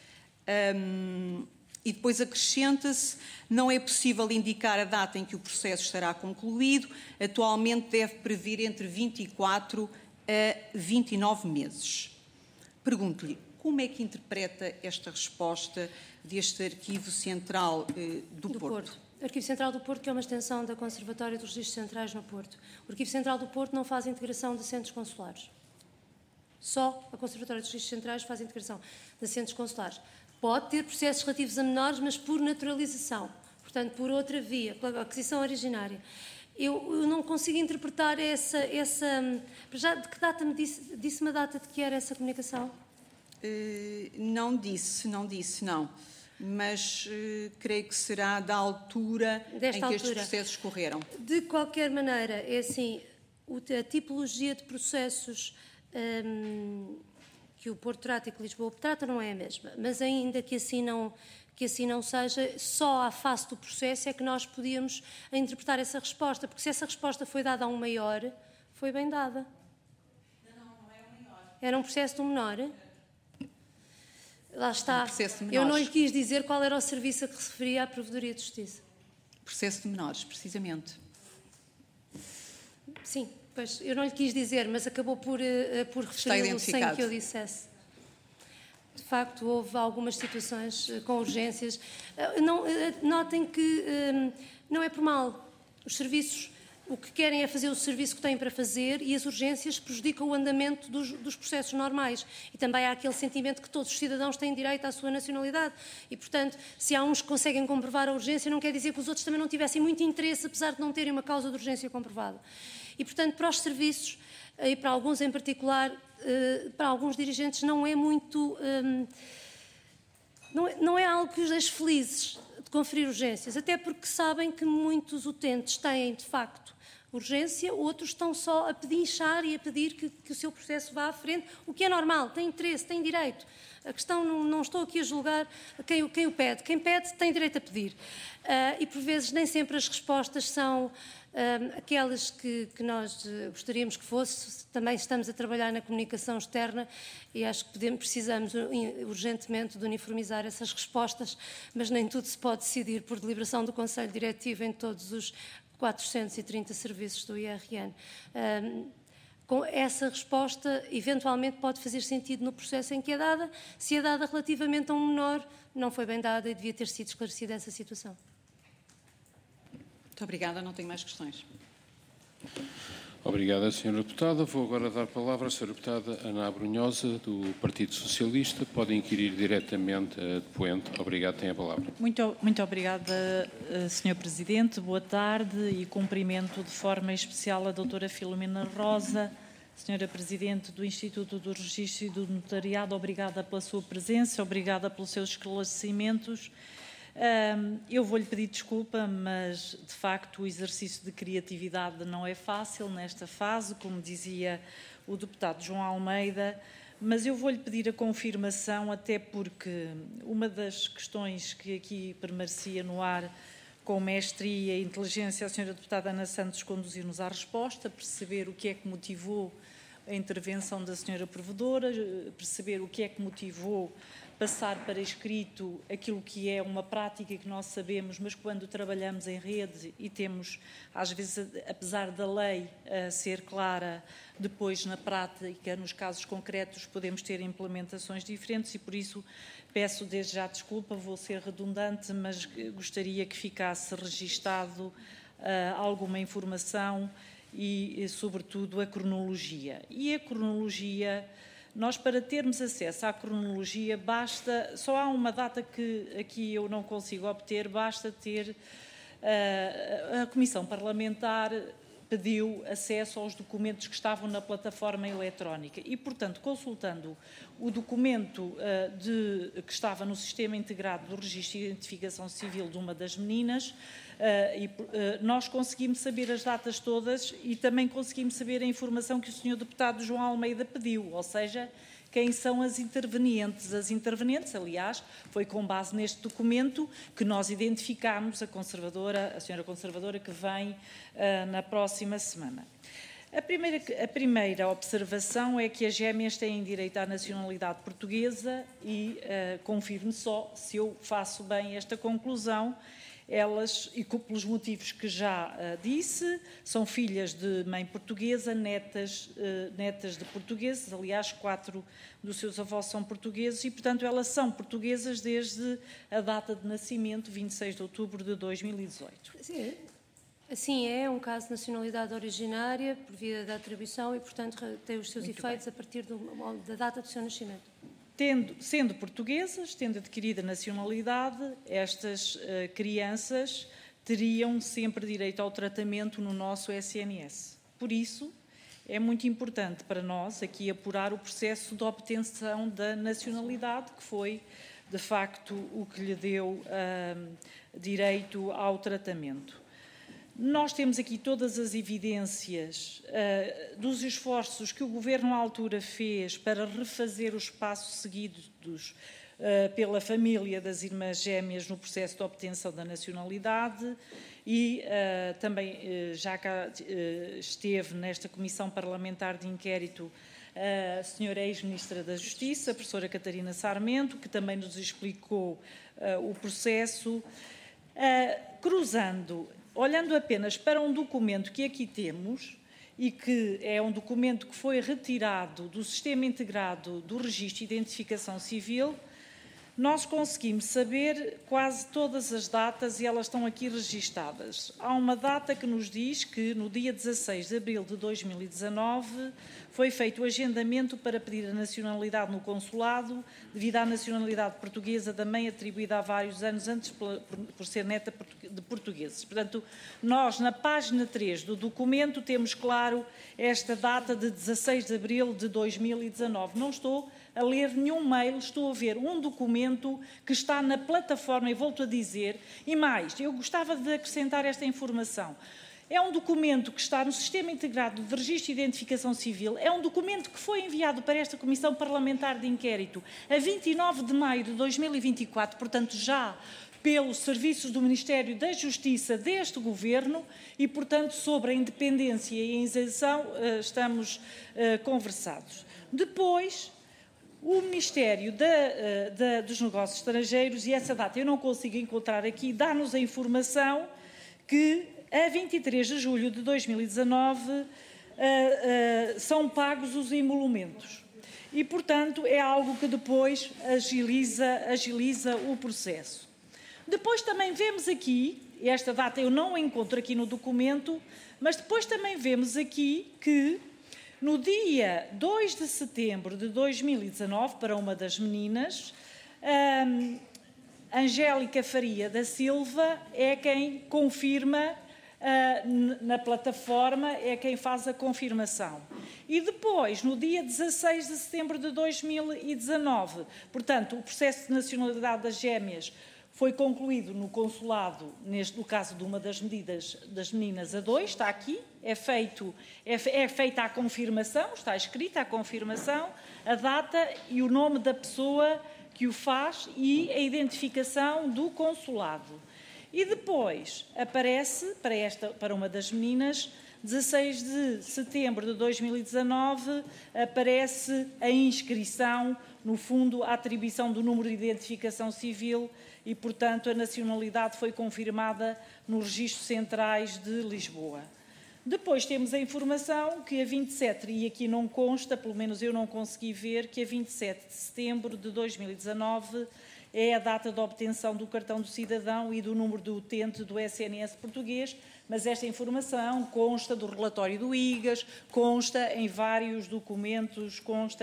E depois acrescenta-se, não é possível indicar a data em que o processo estará concluído, atualmente deve prever entre 24 a 29 meses. Pergunto-lhe, como é que interpreta esta resposta deste Arquivo Central do Porto? O Arquivo Central do Porto, que é uma extensão da Conservatória dos Registros Centrais no Porto. O Arquivo Central do Porto não faz integração de centros consulares. Só a Conservatória dos Registros Centrais faz integração de centros consulares. Pode ter processos relativos a menores, mas por naturalização. Portanto, por outra via, pela aquisição originária. Eu não consigo interpretar essa... Já de que data me disse-me a data de que era essa comunicação? Não disse, não. Mas creio que será da altura em que estes processos correram. De qualquer maneira, é assim, a tipologia de processos que o Porto trata e que Lisboa trata não é a mesma, mas ainda que assim não seja, só à face do processo é que nós podíamos interpretar essa resposta, porque se essa resposta foi dada a um maior, foi bem dada. Não é um menor. Era um processo de um menor? Lá está. Eu não lhe quis dizer qual era o serviço a que se referia à Provedoria de Justiça. Processo de menores, precisamente. Sim, pois eu não lhe quis dizer, mas acabou por referi-lo sem que eu dissesse. De facto, houve algumas situações com urgências. Notem que não é por mal. Os serviços, o que querem é fazer o serviço que têm para fazer e as urgências prejudicam o andamento dos processos normais. E também há aquele sentimento que todos os cidadãos têm direito à sua nacionalidade. E, portanto, se há uns que conseguem comprovar a urgência, não quer dizer que os outros também não tivessem muito interesse, apesar de não terem uma causa de urgência comprovada. E, portanto, para os serviços, e para alguns em particular, para alguns dirigentes, não é muito... Não é algo que os deixe felizes de conferir urgências, até porque sabem que muitos utentes têm, de facto, urgência, outros estão só a pedinchar e a pedir que o seu processo vá à frente, o que é normal, tem interesse, tem direito. A questão, não estou aqui a julgar quem o pede. Quem pede tem direito a pedir. E, por vezes, nem sempre as respostas são aquelas que nós gostaríamos que fosse. Também estamos a trabalhar na comunicação externa e acho que precisamos urgentemente de uniformizar essas respostas, mas nem tudo se pode decidir por deliberação do Conselho Diretivo em todos os 430 serviços do IRN. Com essa resposta, eventualmente pode fazer sentido no processo em que é dada. Se é dada relativamente a um menor, não foi bem dada e devia ter sido esclarecida essa situação. Muito obrigada, não tenho mais questões. Obrigado, Sra. Deputada. Vou agora dar a palavra à Sra. Deputada Ana Abrunhosa, do Partido Socialista. Pode inquirir diretamente a depoente. Obrigado, tem a palavra. Muito obrigada, Sr. Presidente. Boa tarde e cumprimento de forma especial a doutora Filomena Rosa, Senhora Presidente do Instituto do Registro e do Notariado. Obrigada pela sua presença, obrigada pelos seus esclarecimentos. Eu vou-lhe pedir desculpa, mas, de facto, o exercício de criatividade não é fácil nesta fase, como dizia o deputado João Almeida, mas eu vou-lhe pedir a confirmação, até porque uma das questões que aqui permanecia no ar com mestria e inteligência, a senhora deputada Ana Santos conduziu-nos à resposta, perceber o que é que motivou a intervenção da senhora provedora, perceber o que é que motivou passar para escrito aquilo que é uma prática que nós sabemos, mas quando trabalhamos em rede e temos, às vezes, apesar da lei ser clara, depois na prática, nos casos concretos, podemos ter implementações diferentes e por isso peço desde já desculpa, vou ser redundante, mas gostaria que ficasse registado alguma informação e, sobretudo, a cronologia. E a cronologia... Nós, para termos acesso à cronologia, basta... Só há uma data que aqui eu não consigo obter, basta ter... A Comissão Parlamentar pediu acesso aos documentos que estavam na plataforma eletrónica e, portanto, consultando o documento que estava no Sistema Integrado do Registro de Identificação Civil de uma das meninas, nós conseguimos saber as datas todas e também conseguimos saber a informação que o Sr. Deputado João Almeida pediu, ou seja, quem são as intervenientes. As intervenientes, aliás, foi com base neste documento que nós identificámos a senhora Conservadora, que vem na próxima semana. A primeira observação é que as gêmeas têm direito à nacionalidade portuguesa e confirme só se eu faço bem esta conclusão. Elas, e pelos motivos que já disse, são filhas de mãe portuguesa, netas de portugueses, aliás, 4 dos seus avós são portugueses e, portanto, elas são portuguesas desde a data de nascimento, 26 de outubro de 2018. Assim é um caso de nacionalidade originária, por via da atribuição e, portanto, tem os seus efeitos a partir da data do seu nascimento. Sendo portuguesas, tendo adquirido a nacionalidade, estas crianças teriam sempre direito ao tratamento no nosso SNS. Por isso, é muito importante para nós aqui apurar o processo de obtenção da nacionalidade, que foi, de facto, o que lhe deu direito ao tratamento. Nós temos aqui todas as evidências dos esforços que o Governo à altura fez para refazer os passos seguidos pela família das irmãs gêmeas no processo de obtenção da nacionalidade e também já cá esteve nesta Comissão Parlamentar de Inquérito a senhora ex-ministra da Justiça, a professora Catarina Sarmento, que também nos explicou o processo, olhando apenas para um documento que aqui temos e que é um documento que foi retirado do Sistema Integrado do Registro de Identificação Civil, nós conseguimos saber quase todas as datas e elas estão aqui registadas. Há uma data que nos diz que no dia 16 de abril de 2019 foi feito o agendamento para pedir a nacionalidade no consulado devido à nacionalidade portuguesa da mãe atribuída há vários anos antes por ser neta de portugueses. Portanto, nós na página 3 do documento temos claro esta data de 16 de abril de 2019. Não estou a ler nenhum mail, estou a ver um documento que está na plataforma e volto a dizer, e mais, eu gostava de acrescentar esta informação. É um documento que está no Sistema Integrado de Registro de Identificação Civil, é um documento que foi enviado para esta Comissão Parlamentar de Inquérito a 29 de maio de 2024, portanto já pelos serviços do Ministério da Justiça deste Governo e, portanto, sobre a independência e a isenção estamos conversados. Depois, o Ministério dos Negócios Estrangeiros, e essa data eu não consigo encontrar aqui, dá-nos a informação que a 23 de julho de 2019 são pagos os emolumentos. E, portanto, é algo que depois agiliza o processo. Depois também vemos aqui, esta data eu não a encontro aqui no documento, mas depois também vemos aqui que no dia 2 de setembro de 2019, para uma das meninas, Angélica Faria da Silva é quem confirma na plataforma, é quem faz a confirmação. E depois, no dia 16 de setembro de 2019, portanto, o processo de nacionalidade das gêmeas foi concluído no consulado, no caso de uma das medidas das meninas A2, está aqui, é feita a confirmação, está escrita a confirmação, a data e o nome da pessoa que o faz e a identificação do consulado. E depois aparece, para uma das meninas, 16 de setembro de 2019, aparece a inscrição, no fundo, a atribuição do número de identificação civil e, portanto, a nacionalidade foi confirmada nos registros centrais de Lisboa. Depois temos a informação que a 27, e aqui não consta, pelo menos eu não consegui ver, que a 27 de setembro de 2019 é a data de obtenção do cartão do cidadão e do número do utente do SNS português, mas esta informação consta do relatório do IGAS, consta em vários documentos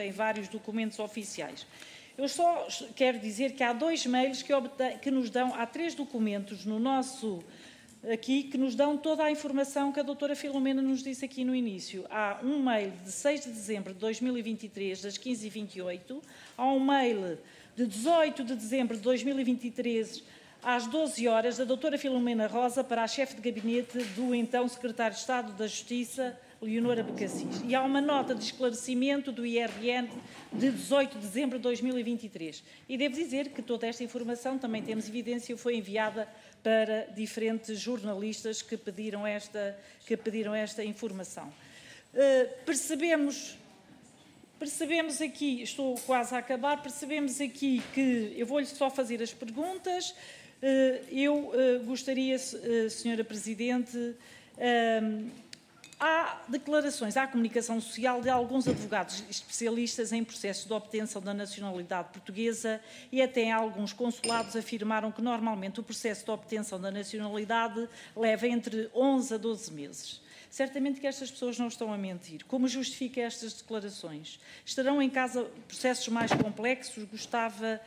oficiais. Eu só quero dizer que há 2 mails que nos dão, há 3 documentos no nosso aqui que nos dão toda a informação que a doutora Filomena nos disse aqui no início. Há um mail de 6 de dezembro de 2023, das 15h28, há um mail de 18 de dezembro de 2023, às 12 horas, da doutora Filomena Rosa para a chefe de gabinete do então secretário de Estado da Justiça, Leonora Becassis. E há uma nota de esclarecimento do IRN de 18 de dezembro de 2023. E devo dizer que toda esta informação, também temos evidência, foi enviada para diferentes jornalistas que pediram esta informação. Percebemos aqui, estou quase a acabar, percebemos aqui que, eu vou-lhe só fazer as perguntas, eu gostaria, Senhora Presidente, há declarações à comunicação social de alguns advogados especialistas em processos de obtenção da nacionalidade portuguesa e até alguns consulados afirmaram que normalmente o processo de obtenção da nacionalidade leva entre 11 a 12 meses. Certamente que estas pessoas não estão a mentir. Como justifica estas declarações? Estarão em causa processos mais complexos? Gostava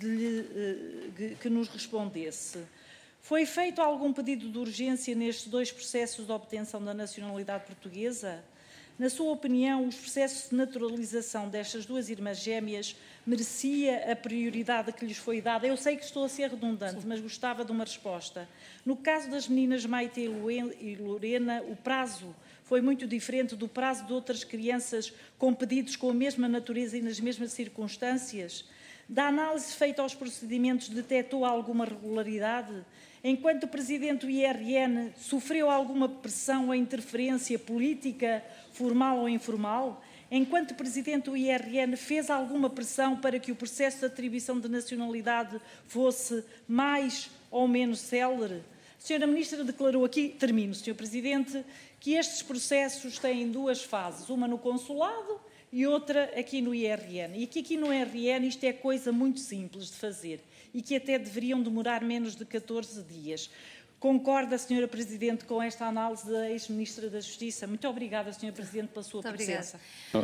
que nos respondesse. Foi feito algum pedido de urgência nestes 2 processos de obtenção da nacionalidade portuguesa? Na sua opinião, os processos de naturalização destas 2 irmãs gêmeas merecia a prioridade que lhes foi dada? Eu sei que estou a ser redundante, mas gostava de uma resposta. No caso das meninas Maite e Lorena, o prazo foi muito diferente do prazo de outras crianças com pedidos com a mesma natureza e nas mesmas circunstâncias? Da análise feita aos procedimentos, detectou alguma regularidade? Enquanto Presidente do IRN, sofreu alguma pressão ou interferência política, formal ou informal? Enquanto Presidente do IRN, fez alguma pressão para que o processo de atribuição de nacionalidade fosse mais ou menos célere? A Senhora Ministra declarou aqui, termino, Sr. Presidente, que estes processos têm 2 fases, uma no consulado e outra aqui no IRN. E que aqui no IRN isto é coisa muito simples de fazer e que até deveriam demorar menos de 14 dias. Concorda, Sra. Presidente, com esta análise da ex-Ministra da Justiça? Muito obrigada, Sra. Presidente, pela sua presença.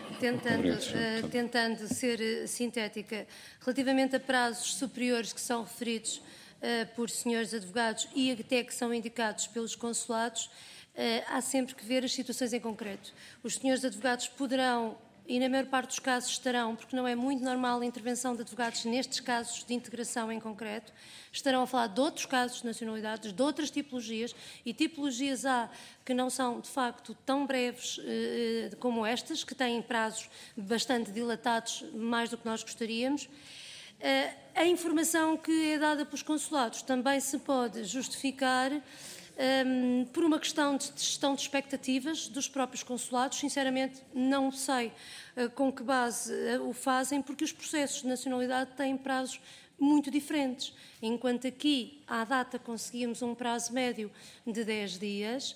Tentando ser sintética, relativamente a prazos superiores que são referidos por senhores advogados e até que são indicados pelos consulados, há sempre que ver as situações em concreto. Os senhores advogados poderão, e na maior parte dos casos estarão, porque não é muito normal a intervenção de advogados nestes casos de integração em concreto, estarão a falar de outros casos de nacionalidades, de outras tipologias, e tipologias há que não são, de facto, tão breves como estas, que têm prazos bastante dilatados, mais do que nós gostaríamos. A informação que é dada pelos consulados também se pode justificar por uma questão de gestão de expectativas dos próprios consulados. Sinceramente, não sei com que base o fazem, porque os processos de nacionalidade têm prazos muito diferentes. Enquanto aqui, à data, conseguimos um prazo médio de 10 dias,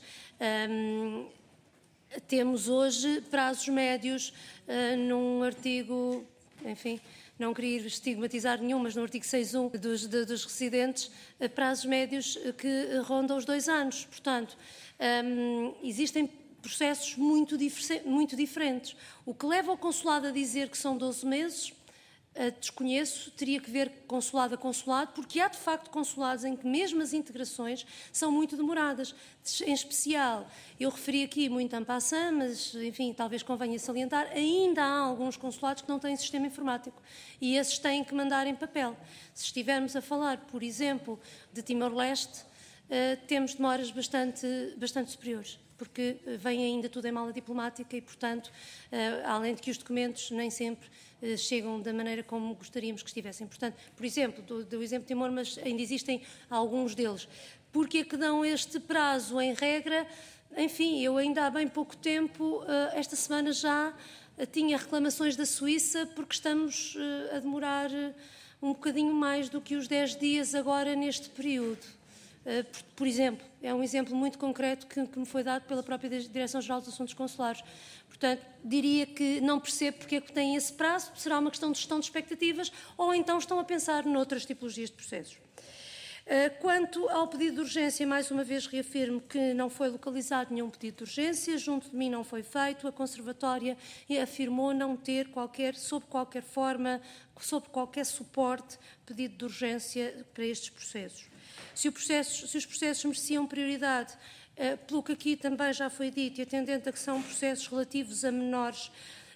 temos hoje prazos médios num artigo, enfim, não queria estigmatizar nenhum, mas no artigo 6.1 dos residentes, prazos médios que rondam os 2 anos. Portanto, existem processos muito diferentes. O que leva o consulado a dizer que são 12 meses, desconheço, teria que ver consulado a consulado, porque há de facto consulados em que mesmo as integrações são muito demoradas. Em especial, eu referi aqui muito en passant, mas enfim, talvez convenha salientar, ainda há alguns consulados que não têm sistema informático e esses têm que mandar em papel. Se estivermos a falar, por exemplo, de Timor-Leste, temos demoras bastante superiores, porque vem ainda tudo em mala diplomática e, portanto, além de que os documentos nem sempre chegam da maneira como gostaríamos que estivessem. Portanto, por exemplo, do exemplo de Timor, mas ainda existem alguns deles. Porquê é que dão este prazo em regra? Enfim, eu ainda há bem pouco tempo, esta semana já, tinha reclamações da Suíça porque estamos a demorar um bocadinho mais do que os 10 dias agora neste período. Por exemplo, é um exemplo muito concreto que me foi dado pela própria Direção-Geral dos Assuntos Consulares. Portanto, diria que não percebo porque é que têm esse prazo, será uma questão de gestão de expectativas ou então estão a pensar noutras tipologias de processos. Quanto ao pedido de urgência, mais uma vez reafirmo que não foi localizado nenhum pedido de urgência, junto de mim não foi feito, a Conservatória afirmou não ter sob qualquer forma, sob qualquer suporte, pedido de urgência para estes processos. Se os processos mereciam prioridade, pelo que aqui também já foi dito, e atendendo a que são processos relativos a menores,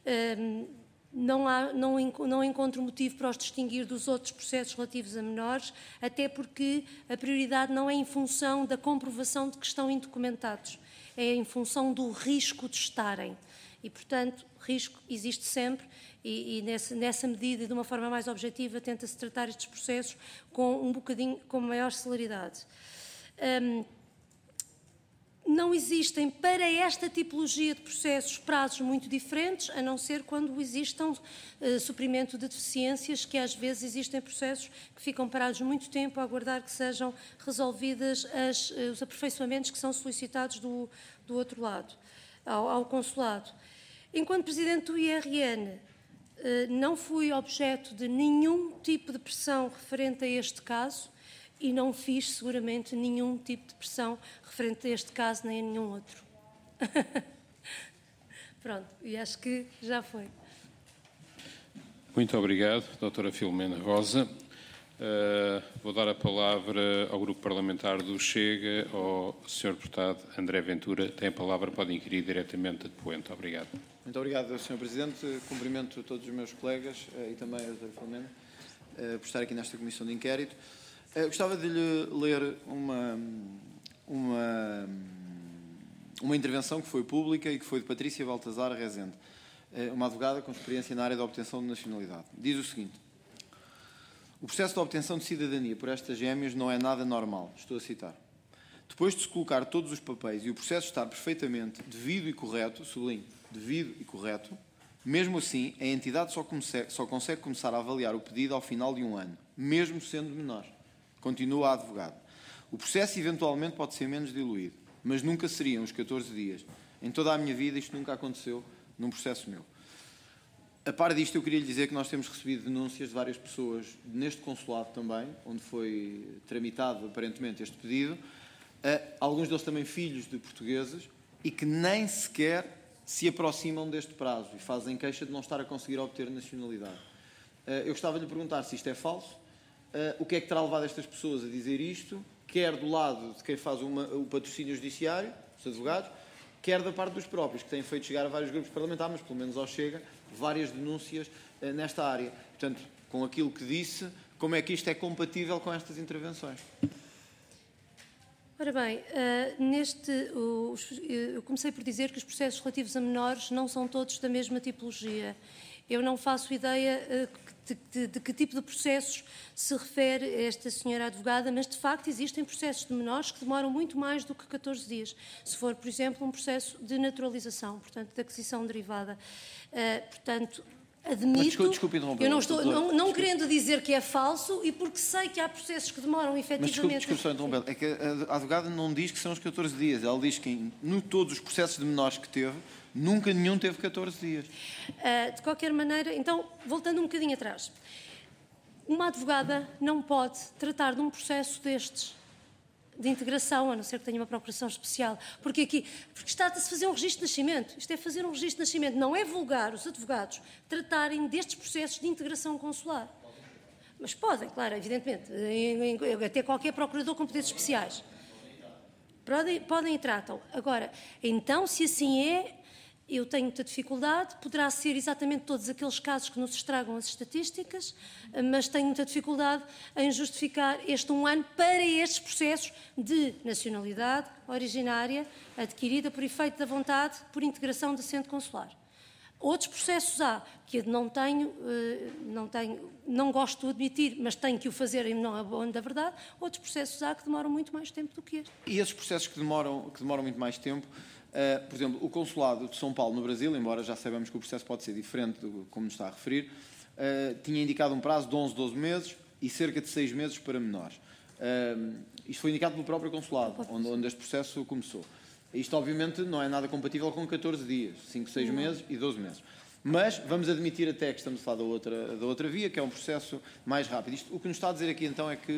não encontro motivo para os distinguir dos outros processos relativos a menores, até porque a prioridade não é em função da comprovação de que estão indocumentados, é em função do risco de estarem. E, portanto, risco existe sempre e nessa medida e de uma forma mais objetiva tenta-se tratar estes processos com maior celeridade. Não existem para esta tipologia de processos prazos muito diferentes, a não ser quando existam suprimento de deficiências, que às vezes existem processos que ficam parados muito tempo a aguardar que sejam resolvidas os aperfeiçoamentos que são solicitados do outro lado, ao consulado. Enquanto Presidente do IRN, não fui objeto de nenhum tipo de pressão referente a este caso e não fiz, seguramente, nenhum tipo de pressão referente a este caso nem a nenhum outro. Pronto, e acho que já foi. Muito obrigado, doutora Filomena Rosa. Vou dar a palavra ao Grupo Parlamentar do Chega, ao Sr. Deputado André Ventura. Tem a palavra, pode inquirir diretamente a depoente. Obrigado. Muito obrigado, Sr. Presidente. Cumprimento todos os meus colegas e também a doutora Filomena por estar aqui nesta comissão de inquérito. Gostava de lhe ler uma intervenção que foi pública e que foi de Patrícia Baltazar Rezende, uma advogada com experiência na área da obtenção de nacionalidade. Diz o seguinte: o processo de obtenção de cidadania por estas gêmeas não é nada normal. Estou a citar. Depois de se colocar todos os papéis e o processo estar perfeitamente devido e correto, sublinho, devido e correto, mesmo assim, a entidade só consegue começar a avaliar o pedido ao final de um ano, mesmo sendo menor. Continua a advogada. O processo eventualmente pode ser menos diluído, mas nunca seriam os 14 dias. Em toda a minha vida isto nunca aconteceu num processo meu. A par disto, eu queria lhe dizer que nós temos recebido denúncias de várias pessoas neste consulado também, onde foi tramitado aparentemente este pedido, alguns deles também filhos de portugueses, e que nem sequer se aproximam deste prazo e fazem queixa de não estar a conseguir obter nacionalidade. Eu gostava de lhe perguntar se isto é falso, o que é que terá levado estas pessoas a dizer isto, quer do lado de quem faz o patrocínio judiciário, os advogados, quer da parte dos próprios, que têm feito chegar a vários grupos parlamentares, mas pelo menos ao Chega, várias denúncias nesta área. Portanto, com aquilo que disse, como é que isto é compatível com estas intervenções? Ora bem, eu comecei por dizer que os processos relativos a menores não são todos da mesma tipologia. Eu não faço ideia de que tipo de processos se refere esta senhora advogada, mas de facto existem processos de menores que demoram muito mais do que 14 dias. Se for, por exemplo, um processo de naturalização, portanto, de aquisição derivada. Portanto, admito, desculpe interromper. Eu não querendo dizer que é falso e porque sei que há processos que demoram efetivamente... Mas desculpe só interromper. É que a advogada não diz que são os 14 dias. Ela diz que em todos os processos de menores que teve, Nunca nenhum teve 14 dias. De qualquer maneira, então, voltando um bocadinho atrás, uma advogada não pode tratar de um processo destes, de integração, a não ser que tenha uma procuração especial. Porque está-se a fazer um registro de nascimento. Isto é fazer um registro de nascimento. Não é vulgar os advogados tratarem destes processos de integração consular. Mas podem, claro, evidentemente, até qualquer procurador com poderes especiais. Podem e tratam. Agora, então, se assim é, eu tenho muita dificuldade, poderá ser exatamente todos aqueles casos que nos estragam as estatísticas, mas tenho muita dificuldade em justificar este 1 ano para estes processos de nacionalidade originária adquirida por efeito da vontade por integração de assento consular. Outros processos há que eu não gosto de admitir, mas tenho que o fazer em nome da verdade. Outros processos há que demoram muito mais tempo do que este. E esses processos que demoram muito mais tempo, por exemplo, o Consulado de São Paulo no Brasil, embora já saibamos que o processo pode ser diferente do como nos está a referir, tinha indicado um prazo de 11, 12 meses e cerca de 6 meses para menores. Isto foi indicado pelo próprio Consulado, onde este processo começou. Isto, obviamente, não é nada compatível com 14 dias, 5, 6 meses e 12 meses. Mas vamos admitir até que estamos a falar da outra via, que é um processo mais rápido. O que nos está a dizer aqui, então, é que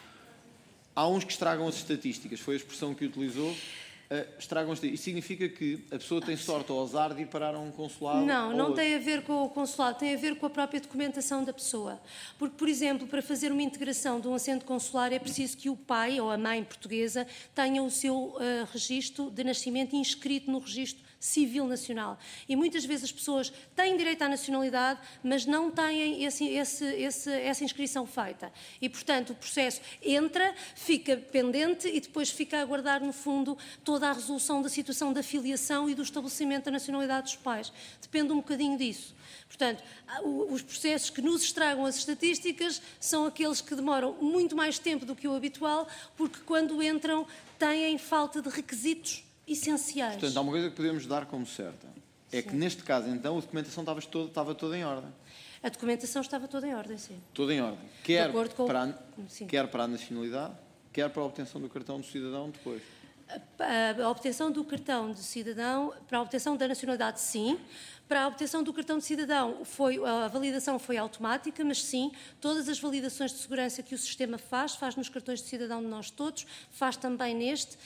há uns que estragam as estatísticas, foi a expressão que utilizou, estragam as estatísticas. Isso significa que a pessoa tem sorte ou azar de ir parar a um consulado? Não tem a ver com o consulado, tem a ver com a própria documentação da pessoa. Porque, por exemplo, para fazer uma integração de um assento consular é preciso que o pai ou a mãe portuguesa tenha o seu registro de nascimento inscrito no registro civil nacional. E muitas vezes as pessoas têm direito à nacionalidade, mas não têm essa inscrição feita. E, portanto, o processo entra, fica pendente e depois fica a aguardar, no fundo, toda a resolução da situação da filiação e do estabelecimento da nacionalidade dos pais. Depende um bocadinho disso. Portanto, os processos que nos estragam as estatísticas são aqueles que demoram muito mais tempo do que o habitual, porque quando entram têm falta de requisitos essenciais. Portanto, há uma coisa que podemos dar como certa. É que neste caso, então, a documentação estava toda em ordem. A documentação estava toda em ordem, sim. Toda em ordem. Quer para a nacionalidade, quer para a obtenção do cartão de cidadão depois. A obtenção do cartão de cidadão, para a obtenção da nacionalidade, sim. Para a obtenção do cartão de cidadão, a validação foi automática, mas sim, todas as validações de segurança que o sistema faz nos cartões de cidadão de nós todos, faz também neste,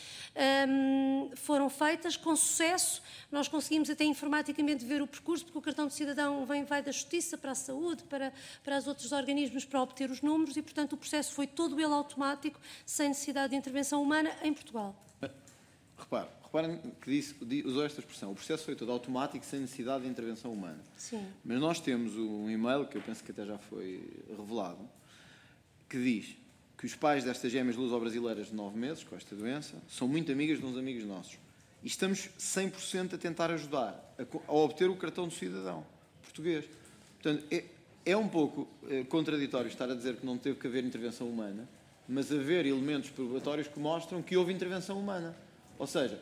foram feitas com sucesso. Nós conseguimos até informaticamente ver o percurso, porque o cartão de cidadão vai da Justiça para a Saúde, para os outros organismos para obter os números e, portanto, o processo foi todo ele automático, sem necessidade de intervenção humana em Portugal. Reparem que usou esta expressão. O processo foi todo automático, sem necessidade de intervenção humana. Sim. Mas nós temos um e-mail, que eu penso que até já foi revelado, que diz que os pais destas gêmeas luso-brasileiras de 9 meses, com esta doença, são muito amigas de uns amigos nossos. E estamos 100% a tentar ajudar a obter o cartão de cidadão português. Portanto, é um pouco contraditório estar a dizer que não teve que haver intervenção humana, mas haver elementos probatórios que mostram que houve intervenção humana. Ou seja,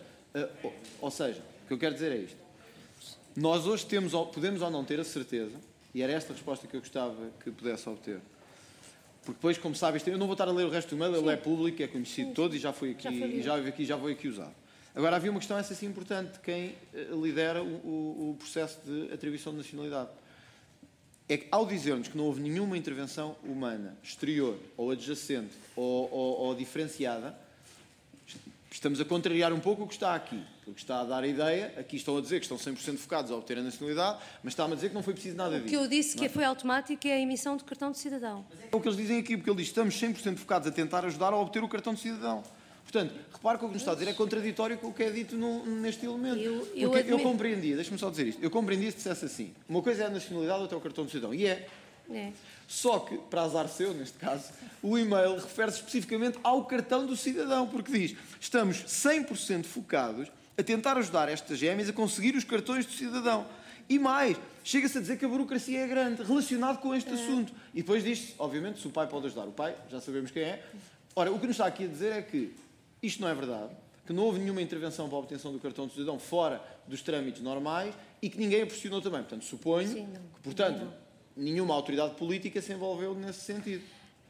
o que eu quero dizer é isto. Nós hoje podemos ou não ter a certeza, e era esta a resposta que eu gostava que pudesse obter, porque depois, como sabem, eu não vou estar a ler o resto do e-mail, ele é público, é conhecido de todos e já foi aqui usado. Agora, havia uma questão, essa sim importante, de quem lidera o processo de atribuição de nacionalidade. É que, ao dizermos que não houve nenhuma intervenção humana, exterior, ou adjacente, ou diferenciada, estamos a contrariar um pouco o que está aqui, porque está a dar a ideia, aqui estão a dizer que estão 100% focados a obter a nacionalidade, mas está-me a dizer que não foi preciso nada disso. O que eu disse que foi automático é a emissão do cartão de cidadão. É o que eles dizem aqui, porque ele diz que estamos 100% focados a tentar ajudar a obter o cartão de cidadão. Portanto, repare que o que nos está a dizer é contraditório com o que é dito neste elemento. Eu compreendia, deixa-me só dizer isto, eu compreendia se dissesse assim, uma coisa é a nacionalidade, outra é o cartão de cidadão, e é. Só que, para azar seu, neste caso, o e-mail refere-se especificamente ao cartão do cidadão, porque diz, estamos 100% focados a tentar ajudar estas gêmeas a conseguir os cartões do cidadão. E mais, chega-se a dizer que a burocracia é grande, relacionado com este assunto. E depois diz-se, obviamente, se o pai pode ajudar. O pai, já sabemos quem é. Ora, o que nos está aqui a dizer é que isto não é verdade, que não houve nenhuma intervenção para a obtenção do cartão de cidadão fora dos trâmites normais e que ninguém a pressionou também. Portanto, suponho que, portanto, nenhuma autoridade política se envolveu nesse sentido.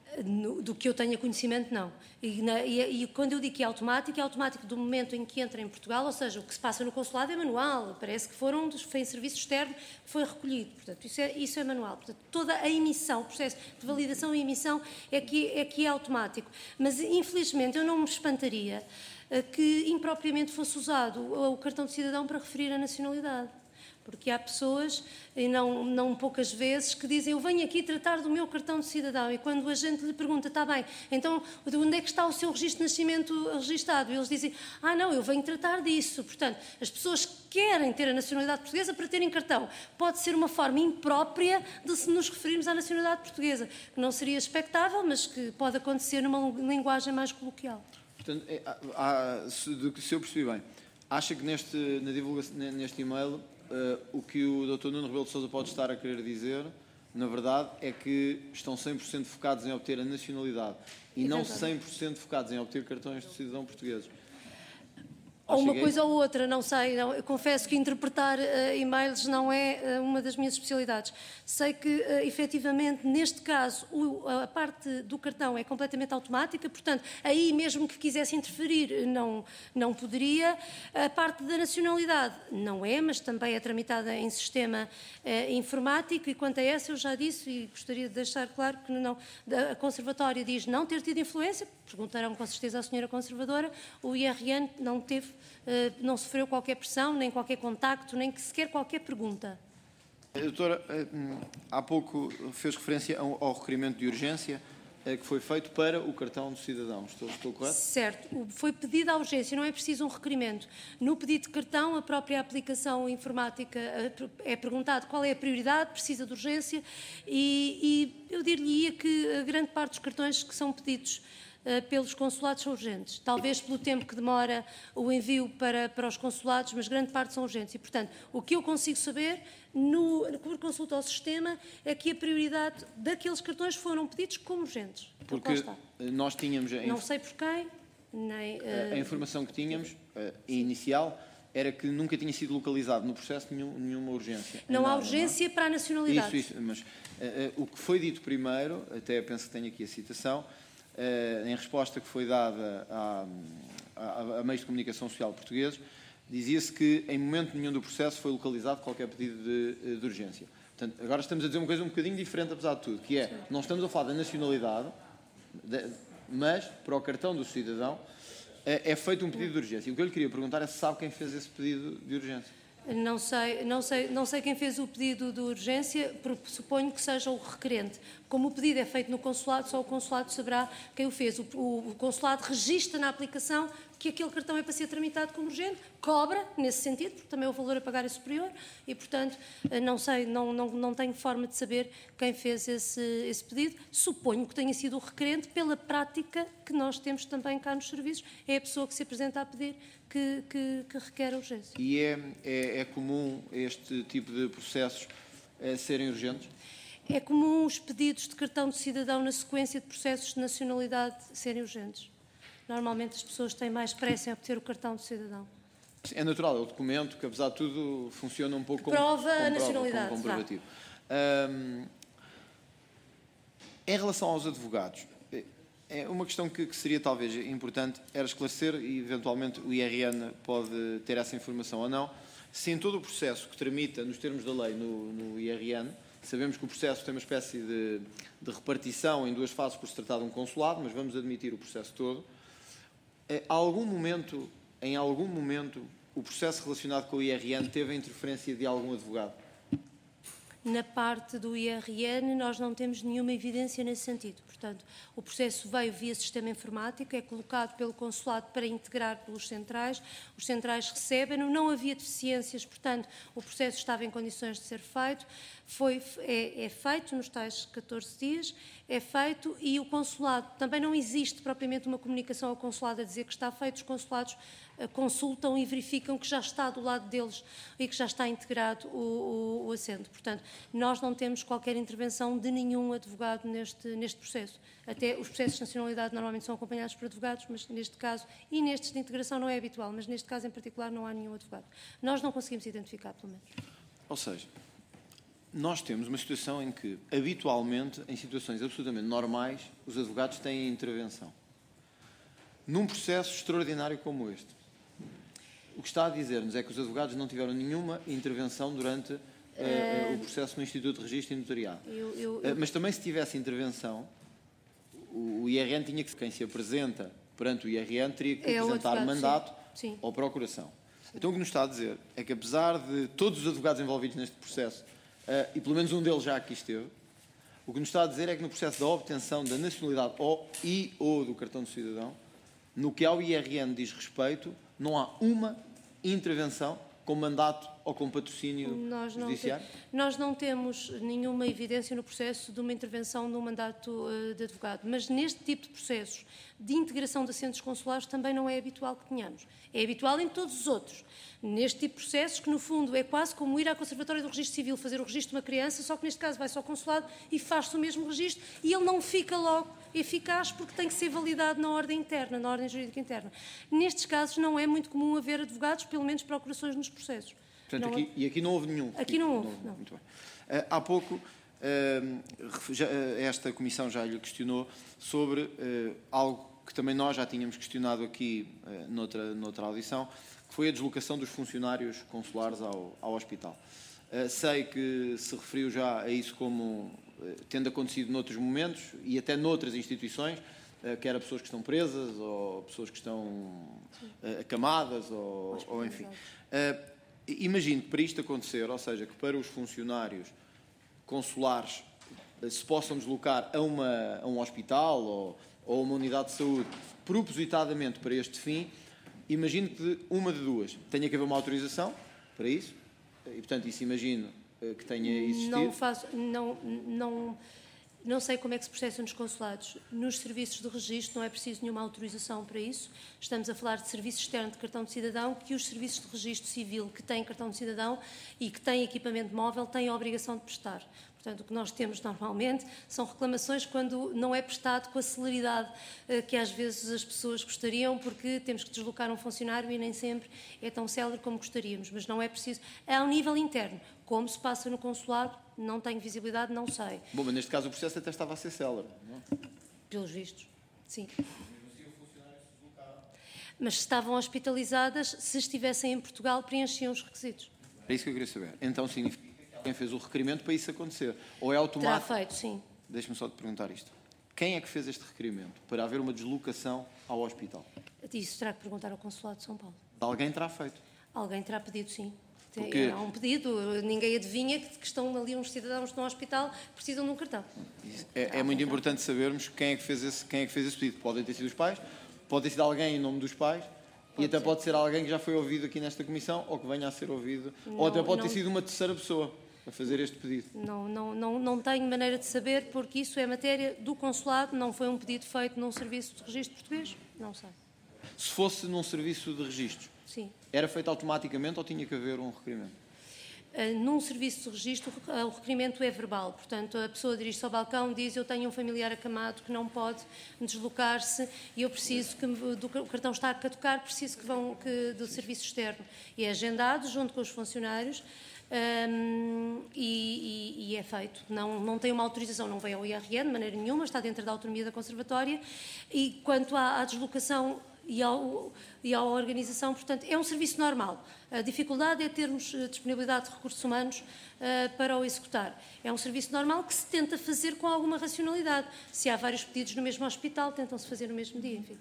Do que eu tenha conhecimento, não. E quando eu digo que é automático do momento em que entra em Portugal, ou seja, o que se passa no consulado é manual, parece que foi em serviço externo que foi recolhido. Portanto, isso é manual. Portanto, toda a emissão, o processo de validação e emissão é que é automático. Mas, infelizmente, eu não me espantaria que impropriamente fosse usado o cartão de cidadão para referir a nacionalidade. Porque há pessoas, e não poucas vezes, que dizem: eu venho aqui tratar do meu cartão de cidadão, e quando a gente lhe pergunta: está bem, então onde é que está o seu registro de nascimento registado? E eles dizem: não, eu venho tratar disso. Portanto, as pessoas querem ter a nacionalidade portuguesa para terem cartão. Pode ser uma forma imprópria de se nos referirmos à nacionalidade portuguesa, que não seria expectável, mas que pode acontecer numa linguagem mais coloquial. Portanto, se eu percebi bem, acha que neste e-mail o que o Dr. Nuno Rebelo de Sousa pode estar a querer dizer, na verdade, é que estão 100% focados em obter a nacionalidade e não 100% focados em obter cartões de cidadão portugueses? Ou uma coisa ou outra, não sei. Eu confesso que interpretar e-mails não é uma das minhas especialidades. Sei que, efetivamente, neste caso, a parte do cartão é completamente automática, portanto, aí mesmo que quisesse interferir, não poderia. A parte da nacionalidade não é, mas também é tramitada em sistema informático, e quanto a essa eu já disse, e gostaria de deixar claro que a Conservatória diz não ter tido influência. Perguntarão com certeza à senhora Conservadora, o IRN não teve, não sofreu qualquer pressão, nem qualquer contacto, nem sequer qualquer pergunta. Doutora, há pouco fez referência ao requerimento de urgência que foi feito para o cartão de cidadão. Estou correto? Certo. Foi pedido à urgência, não é preciso um requerimento. No pedido de cartão, a própria aplicação informática é perguntado qual é a prioridade, precisa de urgência, e eu diria que a grande parte dos cartões que são pedidos pelos consulados são urgentes. Talvez pelo tempo que demora o envio para os consulados, mas grande parte são urgentes. E, portanto, o que eu consigo saber, por consulta ao sistema, é que a prioridade daqueles cartões foram pedidos como urgentes. Porque nós tínhamos... Não sei por quem, nem... A informação que tínhamos, inicial, era que nunca tinha sido localizado no processo nenhuma urgência. Não há urgência para a nacionalidade. Isso, mas o que foi dito primeiro, até penso que tenho aqui a citação, em resposta que foi dada a meios de comunicação social portugueses, dizia-se que em momento nenhum do processo foi localizado qualquer pedido de urgência. Portanto, agora estamos a dizer uma coisa um bocadinho diferente, apesar de tudo, que é, não estamos a falar da nacionalidade, mas para o cartão do cidadão é feito um pedido de urgência. E o que eu lhe queria perguntar é se sabe quem fez esse pedido de urgência. Não sei quem fez o pedido de urgência, suponho que seja o requerente. Como o pedido é feito no consulado, só o consulado saberá quem o fez. O consulado registra na aplicação que aquele cartão é para ser tramitado como urgente, cobra, nesse sentido, porque também o valor a pagar é superior, e, portanto, não sei, não tenho forma de saber quem fez esse pedido. Suponho que tenha sido o requerente, pela prática que nós temos também cá nos serviços, é a pessoa que se apresenta a pedir que requer a urgência. E é comum este tipo de processos serem urgentes? É comum os pedidos de cartão de cidadão na sequência de processos de nacionalidade serem urgentes. Normalmente as pessoas têm mais pressa em obter o cartão de cidadão. É natural, é o documento que, apesar de tudo, funciona um pouco como prova a nacionalidade, como comprovativo. Em relação aos advogados, uma questão que seria talvez importante era esclarecer, e eventualmente o IRN pode ter essa informação ou não, se em todo o processo que tramita nos termos da lei no IRN, sabemos que o processo tem uma espécie de repartição em duas fases por se tratar de um consulado, mas vamos admitir o processo todo. Em algum momento, o processo relacionado com o IRN teve a interferência de algum advogado? Na parte do IRN, nós não temos nenhuma evidência nesse sentido. Portanto, o processo veio via sistema informático, é colocado pelo consulado para integrar pelos centrais, os centrais recebem-no, não havia deficiências, portanto, o processo estava em condições de ser feito, é feito nos tais 14 dias, é feito, e o consulado, também não existe propriamente uma comunicação ao consulado a dizer que está feito, os consulados consultam e verificam que já está do lado deles e que já está integrado o assento. Portanto, nós não temos qualquer intervenção de nenhum advogado neste processo. Até os processos de nacionalidade normalmente são acompanhados por advogados, mas neste caso, e nestes de integração não é habitual, mas neste caso em particular não há nenhum advogado. Nós não conseguimos identificar, pelo menos. Ou seja, nós temos uma situação em que, habitualmente, em situações absolutamente normais, os advogados têm intervenção. Num processo extraordinário como este, o que está a dizer-nos é que os advogados não tiveram nenhuma intervenção durante o processo no Instituto de Registro e Notariado. Mas também, se tivesse intervenção, o IRN tinha que, quem se apresenta perante o IRN, teria que apresentar mandato ou procuração. Então, o que nos está a dizer é que, apesar de todos os advogados envolvidos neste processo, e pelo menos um deles já aqui esteve, o que nos está a dizer é que no processo da obtenção da nacionalidade ou do cartão de cidadão, no que ao IRN diz respeito, não há uma intervenção com mandato ou com patrocínio judiciário? Nós não temos nenhuma evidência no processo de uma intervenção no mandato de advogado, mas neste tipo de processos de integração de assentos consulares também não é habitual que tenhamos. É habitual em todos os outros. Neste tipo de processos, que no fundo é quase como ir à Conservatória do Registro Civil fazer o registro de uma criança, só que neste caso vai-se ao consulado e faz-se o mesmo registro e ele não fica logo eficaz porque tem que ser validado na ordem interna, na ordem jurídica interna. Nestes casos não é muito comum haver advogados, pelo menos procurações nos processos. Portanto, aqui não houve nenhum. Aqui não houve, não. Muito bem. Há pouco, esta Comissão já lhe questionou sobre algo que também nós já tínhamos questionado aqui noutra audição, que foi a deslocação dos funcionários consulares ao hospital. Sei que se referiu já a isso como tendo acontecido noutros momentos e até noutras instituições, quer a pessoas que estão presas ou pessoas que estão acamadas ou enfim. Imagino que para isto acontecer, ou seja, que para os funcionários consulares se possam deslocar a um hospital ou a uma unidade de saúde propositadamente para este fim, imagino que uma de duas tenha que haver uma autorização para isso, e portanto isso imagino que tenha existido. Não sei como é que se processam nos consulados. Nos serviços de registro não é preciso nenhuma autorização para isso. Estamos a falar de serviço externo de cartão de cidadão, que os serviços de registro civil que têm cartão de cidadão e que têm equipamento móvel têm a obrigação de prestar. Portanto, o que nós temos normalmente são reclamações quando não é prestado com a celeridade que às vezes as pessoas gostariam, porque temos que deslocar um funcionário e nem sempre é tão célere como gostaríamos, mas não é preciso. É ao nível interno. Como se passa no consulado, não tenho visibilidade, não sei. Bom, mas neste caso o processo até estava a ser célere, não é? Pelos vistos, sim. Mas se estavam hospitalizadas, se estivessem em Portugal, preenchiam os requisitos. É isso que eu queria saber. Então significa que quem fez o requerimento para isso acontecer? Ou é automático? Terá feito, sim. Deixe-me só te perguntar isto. Quem é que fez este requerimento para haver uma deslocação ao hospital? Isso terá que perguntar ao Consulado de São Paulo. Alguém terá feito? Alguém terá pedido, sim. Porque... Há um pedido, ninguém adivinha que estão ali uns cidadãos no hospital que precisam de um cartão. É muito importante sabermos quem é que fez esse pedido. Podem ter sido os pais, pode ter sido alguém em nome dos pais, e até pode ser alguém que já foi ouvido aqui nesta comissão ou que venha a ser ouvido, ou até pode ter sido uma terceira pessoa a fazer este pedido. Não tenho maneira de saber, porque isso é matéria do consulado, não foi um pedido feito num serviço de registro português, não sei. Se fosse num serviço de registros, sim, era feito automaticamente ou tinha que haver um requerimento? Num serviço de registro, o requerimento é verbal. Portanto, a pessoa dirige-se ao balcão, diz: eu tenho um familiar acamado que não pode deslocar-se e eu preciso que o cartão está a caducar, preciso do serviço externo. E é agendado junto com os funcionários e é feito. Não tem uma autorização, não vem ao IRN de maneira nenhuma, está dentro da autonomia da Conservatória. E quanto à deslocação e à organização, portanto, é um serviço normal. A dificuldade é termos disponibilidade de recursos humanos para o executar. É um serviço normal que se tenta fazer com alguma racionalidade. Se há vários pedidos no mesmo hospital, tentam-se fazer no mesmo dia, enfim.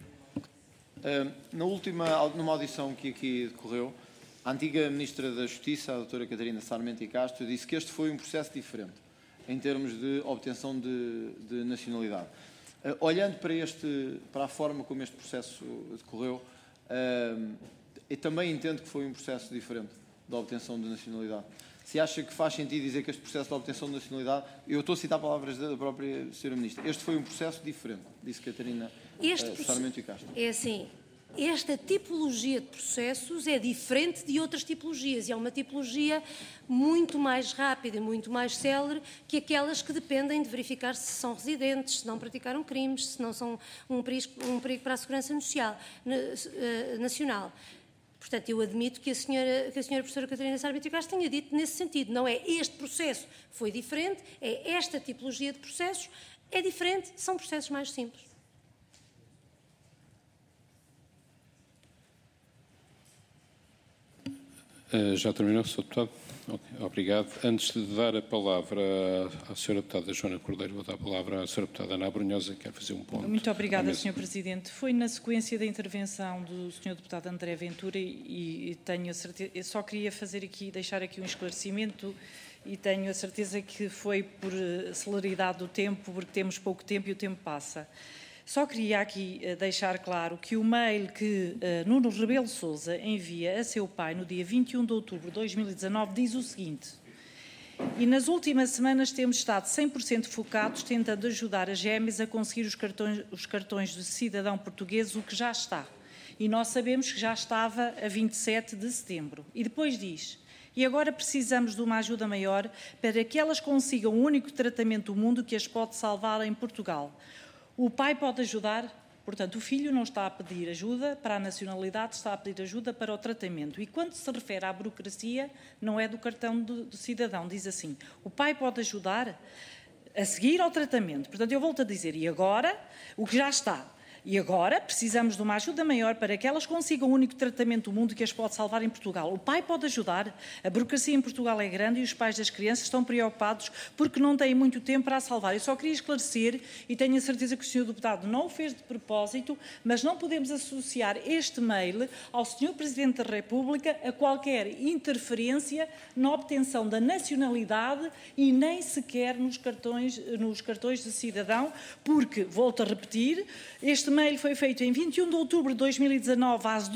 Numa audição que aqui decorreu, a antiga Ministra da Justiça, a doutora Catarina Sarmento e Castro, disse que este foi um processo diferente em termos de obtenção de nacionalidade. Olhando para a forma como este processo decorreu, eu também entendo que foi um processo diferente da obtenção de nacionalidade. Se acha que faz sentido dizer que este processo de obtenção de nacionalidade, eu estou a citar palavras da própria Sra. Ministra, este foi um processo diferente, disse Catarina Sarmento e Castro. É assim, esta tipologia de processos é diferente de outras tipologias e é uma tipologia muito mais rápida e muito mais célere que aquelas que dependem de verificar se são residentes, se não praticaram crimes, se não são um perigo para a segurança nacional. Portanto, eu admito que a senhora professora Catarina Sarmento Castro tenha dito nesse sentido. Não é este processo foi diferente, é esta tipologia de processos é diferente, são processos mais simples. Já terminou, Sr. Deputado? Okay, obrigado. Antes de dar a palavra à Sra. Deputada Joana Cordeiro, vou dar a palavra à Sra. Deputada Ana Abrunhosa, que quer fazer um ponto. Muito obrigada, Sr. Presidente. Foi na sequência da intervenção do Sr. Deputado André Ventura e tenho a certeza, eu só queria deixar aqui um esclarecimento e tenho a certeza que foi por celeridade do tempo, porque temos pouco tempo e o tempo passa. Só queria aqui deixar claro que o mail que Nuno Rebelo Sousa envia a seu pai no dia 21 de outubro de 2019 diz o seguinte: e nas últimas semanas temos estado 100% focados tentando ajudar as gêmeas a conseguir os cartões de cidadão português, o que já está. E nós sabemos que já estava a 27 de setembro. E depois diz: e agora precisamos de uma ajuda maior para que elas consigam o único tratamento do mundo que as pode salvar em Portugal. O pai pode ajudar, portanto, o filho não está a pedir ajuda para a nacionalidade, está a pedir ajuda para o tratamento. E quando se refere à burocracia, não é do cartão do cidadão, diz assim: o pai pode ajudar a seguir ao tratamento. Portanto, eu volto a dizer, e agora, o que já está. E agora precisamos de uma ajuda maior para que elas consigam o único tratamento do mundo que as pode salvar em Portugal. O pai pode ajudar. A burocracia em Portugal é grande e os pais das crianças estão preocupados porque não têm muito tempo para a salvar. Eu só queria esclarecer, e tenho a certeza que o Sr. Deputado não o fez de propósito, mas não podemos associar este mail ao Sr. Presidente da República a qualquer interferência na obtenção da nacionalidade e nem sequer nos cartões de cidadão, porque, volto a repetir, este mail foi feito em 21 de outubro de 2019 às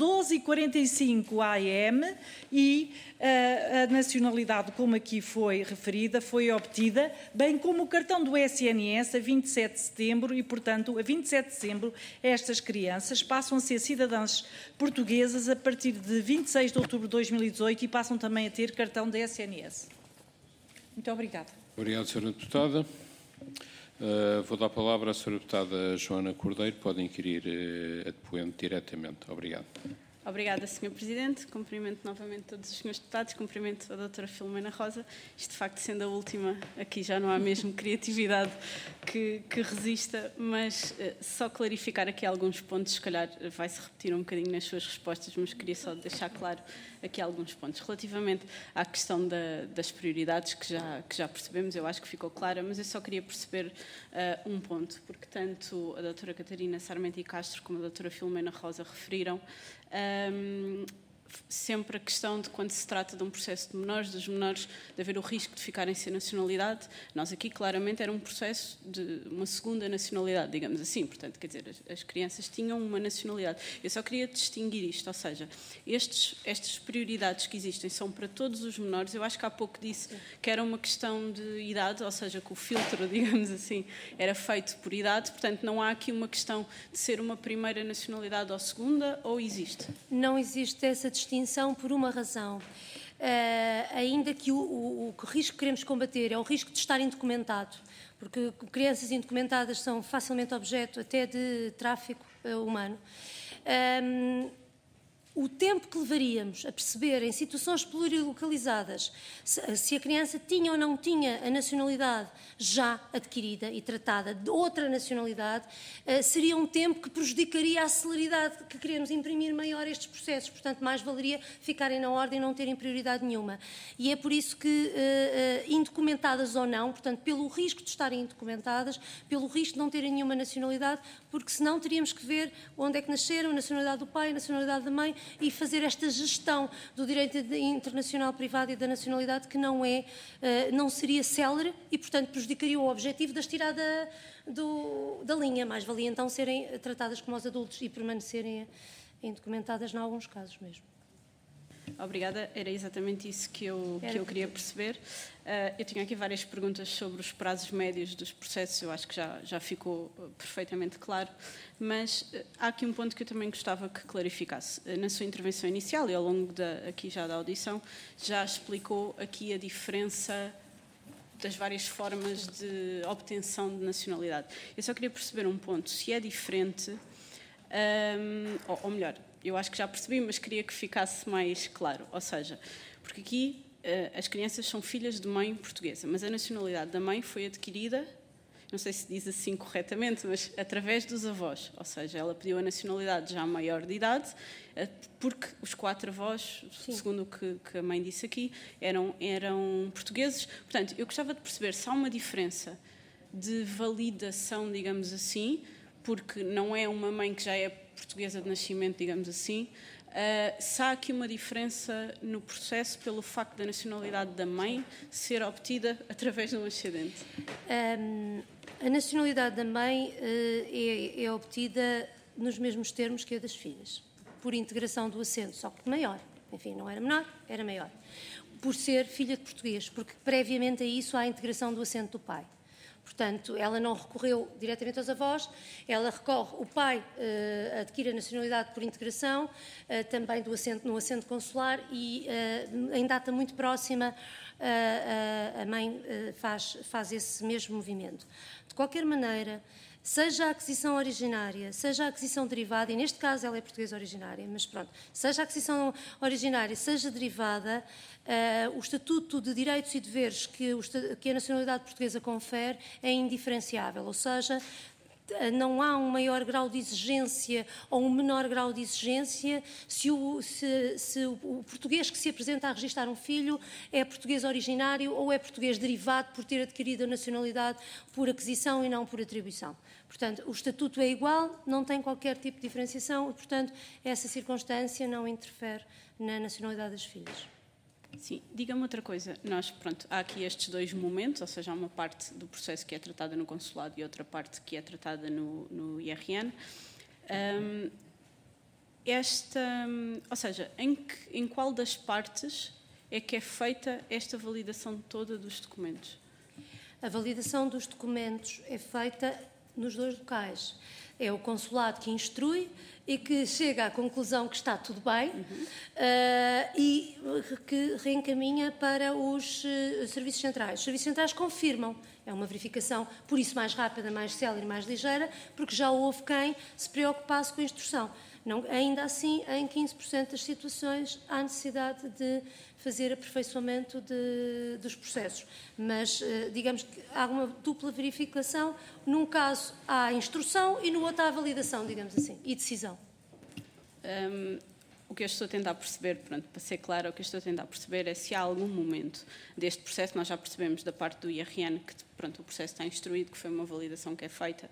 12h45 am e a nacionalidade, como aqui foi referida, foi obtida, bem como o cartão do SNS a 27 de setembro e, portanto, a 27 de setembro estas crianças passam a ser cidadãs portuguesas a partir de 26 de outubro de 2018 e passam também a ter cartão da SNS. Muito obrigada. Obrigado, Sra. Deputada. Vou dar a palavra à Sra. Deputada Joana Cordeiro. Pode inquirir a depoente diretamente. Obrigado. Obrigada, Sr. Presidente. Cumprimento novamente todos os senhores deputados. Cumprimento a doutora Filomena Rosa. Isto, de facto, sendo a última, aqui já não há mesmo criatividade que resista, mas só clarificar aqui alguns pontos, se calhar vai-se repetir um bocadinho nas suas respostas, mas queria só deixar claro aqui alguns pontos. Relativamente à questão das prioridades, que já percebemos, eu acho que ficou clara, mas eu só queria perceber um ponto, porque tanto a doutora Catarina Sarmento Castro como a doutora Filomena Rosa referiram sempre a questão de quando se trata de um processo de menores, dos menores, de haver o risco de ficarem sem nacionalidade. Nós aqui, claramente, era um processo de uma segunda nacionalidade, digamos assim. Portanto, quer dizer, as crianças tinham uma nacionalidade. Eu só queria distinguir isto, ou seja, estas prioridades que existem são para todos os menores. Eu acho que há pouco disse que era uma questão de idade, ou seja, que o filtro, digamos assim, era feito por idade. Portanto, não há aqui uma questão de ser uma primeira nacionalidade ou segunda, ou existe? Não existe essa distinção por uma razão. Ainda que o risco que queremos combater é o risco de estar indocumentado, porque crianças indocumentadas são facilmente objeto até de tráfico humano. O tempo que levaríamos a perceber em situações plurilocalizadas se a criança tinha ou não tinha a nacionalidade já adquirida e tratada de outra nacionalidade seria um tempo que prejudicaria a celeridade que queremos imprimir maior a estes processos. Portanto, mais valeria ficarem na ordem e não terem prioridade nenhuma. E é por isso que, indocumentadas ou não, portanto, pelo risco de estarem indocumentadas, pelo risco de não terem nenhuma nacionalidade, porque senão teríamos que ver onde é que nasceram, a nacionalidade do pai, a nacionalidade da mãe, e fazer esta gestão do direito internacional privado e da nacionalidade que não seria célere e, portanto, prejudicaria o objetivo de as tirar da linha. Mais valia então serem tratadas como os adultos e permanecerem indocumentadas em alguns casos mesmo. Obrigada, era exatamente isso que eu queria perceber. Eu tinha aqui várias perguntas sobre os prazos médios dos processos, eu acho que já ficou perfeitamente claro, mas há aqui um ponto que eu também gostava que clarificasse. Na sua intervenção inicial e ao longo aqui já da audição, já explicou aqui a diferença das várias formas de obtenção de nacionalidade. Eu só queria perceber um ponto, se é diferente, ou melhor, eu acho que já percebi, mas queria que ficasse mais claro. Ou seja, porque aqui as crianças são filhas de mãe portuguesa, mas a nacionalidade da mãe foi adquirida, não sei se diz assim corretamente, mas através dos avós. Ou seja, ela pediu a nacionalidade já maior de idade, porque os 4 avós, sim, segundo o que a mãe disse aqui, eram portugueses. Portanto, eu gostava de perceber se há uma diferença de validação, digamos assim, porque não é uma mãe que já é portuguesa de nascimento, digamos assim. Se há aqui uma diferença no processo pelo facto da nacionalidade da mãe ser obtida através de um ascendente? A nacionalidade da mãe é obtida nos mesmos termos que a das filhas, por integração do assento, só que maior. Enfim, não era menor, era maior. Por ser filha de português, porque previamente a isso há a integração do assento do pai. Portanto, ela não recorreu diretamente aos avós, ela recorre, o pai adquire a nacionalidade por integração, também no assento consular, e em data muito próxima a mãe faz esse mesmo movimento. De qualquer maneira, seja a aquisição originária, seja a aquisição derivada, e neste caso ela é portuguesa originária, mas pronto, seja a aquisição originária, seja derivada, o Estatuto de Direitos e Deveres que a nacionalidade portuguesa confere é indiferenciável, ou seja, não há um maior grau de exigência ou um menor grau de exigência se o português que se apresenta a registrar um filho é português originário ou é português derivado por ter adquirido a nacionalidade por aquisição e não por atribuição. Portanto, o estatuto é igual, não tem qualquer tipo de diferenciação e, portanto, essa circunstância não interfere na nacionalidade das filhas. Sim, diga-me outra coisa. Há aqui estes 2 momentos, ou seja, há uma parte do processo que é tratada no consulado e outra parte que é tratada no IRN. Ou seja, em qual das partes é que é feita esta validação toda dos documentos? A validação dos documentos é feita nos 2 locais. É o consulado que instrui e que chega à conclusão que está tudo bem, e que reencaminha para os serviços centrais. Os serviços centrais confirmam. É uma verificação, por isso, mais rápida, mais célere e mais ligeira, porque já houve quem se preocupasse com a instrução. Não, ainda assim, em 15% das situações, há necessidade de fazer aperfeiçoamento dos processos. Mas, digamos que há uma dupla verificação. Num caso há instrução e no outro há validação, digamos assim, e decisão. O que eu estou a tentar perceber, para ser claro, o que eu estou a tentar perceber é se há algum momento deste processo, nós já percebemos da parte do IRN que o processo está instruído, que foi uma validação que é feita,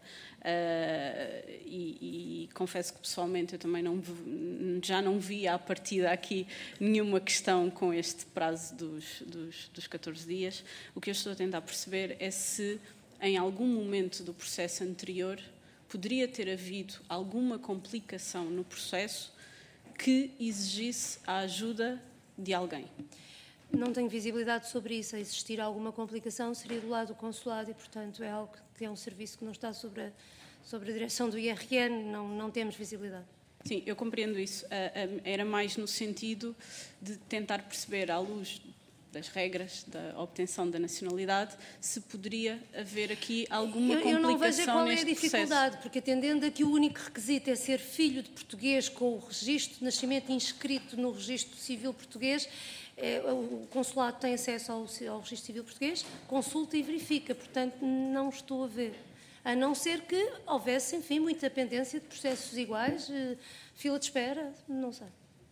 e confesso que pessoalmente eu também já não vi à partida aqui nenhuma questão com este prazo dos 14 dias. O que eu estou a tentar perceber é se em algum momento do processo anterior poderia ter havido alguma complicação no processo que exigisse a ajuda de alguém. Não tenho visibilidade sobre isso. A existir alguma complicação seria do lado do consulado e, portanto, é algo que é um serviço que não está sobre a direção do IRN, não temos visibilidade. Sim, eu compreendo isso. Era mais no sentido de tentar perceber, à luz das regras da obtenção da nacionalidade, se poderia haver aqui alguma complicação neste processo. Eu não vejo qual é a dificuldade, porque atendendo a que o único requisito é ser filho de português com o registro de nascimento inscrito no registro civil português, o consulado tem acesso ao registro civil português, consulta e verifica, portanto não estou a ver. A não ser que houvesse, enfim, muita pendência de processos iguais, fila de espera, não sei.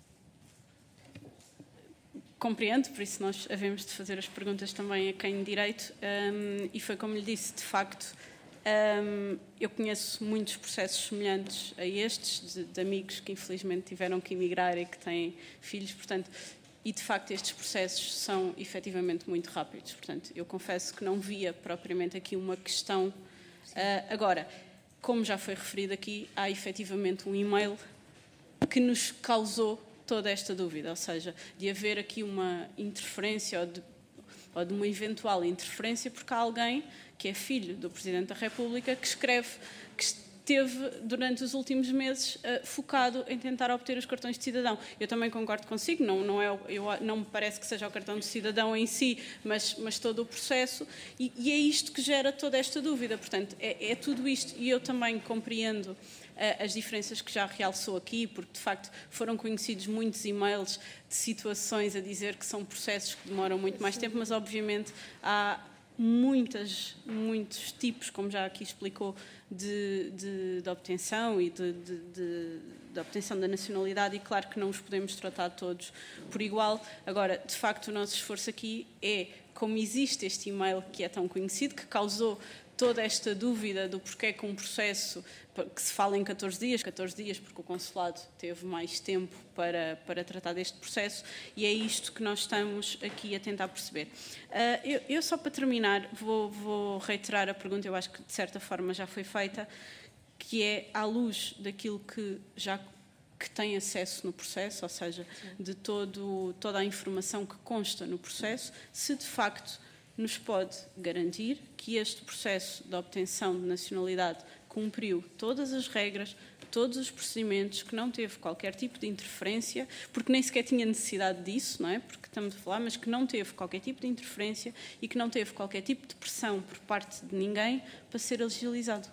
Compreendo, por isso nós havemos de fazer as perguntas também a quem de direito, e foi como lhe disse, de facto, eu conheço muitos processos semelhantes a estes, de amigos que infelizmente tiveram que emigrar e que têm filhos, portanto, e de facto estes processos são efetivamente muito rápidos, portanto, eu confesso que não via propriamente aqui uma questão. Agora, como já foi referido aqui, há efetivamente um e-mail que nos causou toda esta dúvida, ou seja, de haver aqui uma interferência ou de uma eventual interferência, porque há alguém que é filho do Presidente da República que escreve, teve, durante os últimos meses, focado em tentar obter os cartões de cidadão. Eu também concordo consigo, não me parece que seja o cartão de cidadão em si, mas todo o processo, e é isto que gera toda esta dúvida. Portanto, é tudo isto, e eu também compreendo as diferenças que já realçou aqui, porque de facto foram conhecidos muitos e-mails de situações a dizer que são processos que demoram muito mais tempo, mas obviamente há muitos tipos, como já aqui explicou, de obtenção e de obtenção da nacionalidade, e claro que não os podemos tratar todos por igual. Agora, de facto, o nosso esforço aqui é, como existe este e-mail que é tão conhecido, que causou toda esta dúvida do porquê que um processo que se fala em 14 dias porque o consulado teve mais tempo para tratar deste processo, e é isto que nós estamos aqui a tentar perceber. Eu só para terminar vou reiterar a pergunta, eu acho que de certa forma já foi feita, que é à luz daquilo que tem acesso no processo, ou seja, de toda a informação que consta no processo, se de facto nos pode garantir que este processo de obtenção de nacionalidade cumpriu todas as regras, todos os procedimentos, que não teve qualquer tipo de interferência, porque nem sequer tinha necessidade disso, não é? Porque estamos a falar, mas que não teve qualquer tipo de interferência e que não teve qualquer tipo de pressão por parte de ninguém para ser agilizado.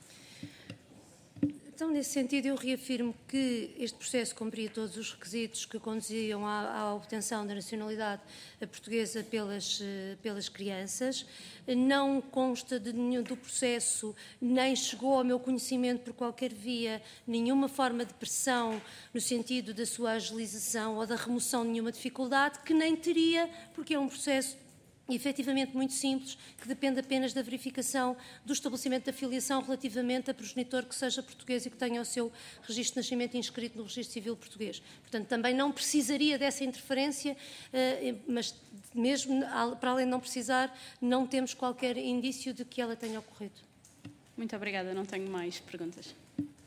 Então, nesse sentido, eu reafirmo que este processo cumpria todos os requisitos que conduziam à obtenção da nacionalidade portuguesa pelas crianças. Não consta de nenhum do processo, nem chegou ao meu conhecimento por qualquer via, nenhuma forma de pressão no sentido da sua agilização ou da remoção de nenhuma dificuldade, que nem teria, porque é um processo efetivamente muito simples, que depende apenas da verificação do estabelecimento da filiação relativamente a progenitor que seja português e que tenha o seu registro de nascimento inscrito no registro civil português. Portanto, também não precisaria dessa interferência, mas mesmo para além de não precisar, não temos qualquer indício de que ela tenha ocorrido. Muito obrigada, não tenho mais perguntas.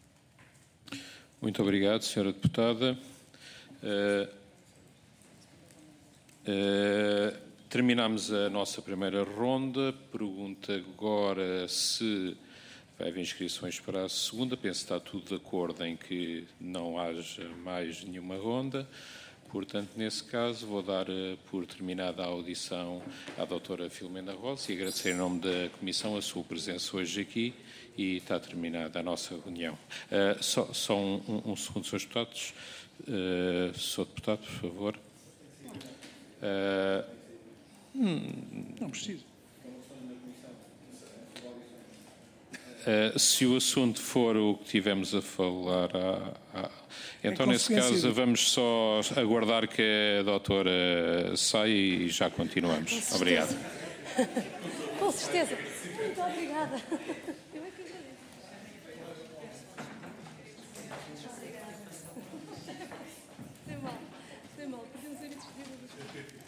Muito obrigado, Sra. Deputada. Terminamos a nossa primeira ronda. Pergunto agora se vai haver inscrições para a segunda. Penso que está tudo de acordo em que não haja mais nenhuma ronda. Portanto, nesse caso, vou dar por terminada a audição à doutora Filomena Rosa e agradecer em nome da Comissão a sua presença hoje aqui, e está terminada a nossa reunião. Só um segundo, Sr. Deputados. Sr. Deputado, por favor. Não preciso. Se o assunto for o que tivemos a falar, então nesse caso vamos só aguardar que a doutora saia e já continuamos. Obrigado. Com certeza. Muito obrigada. Sem mal. Podemos ir discutir.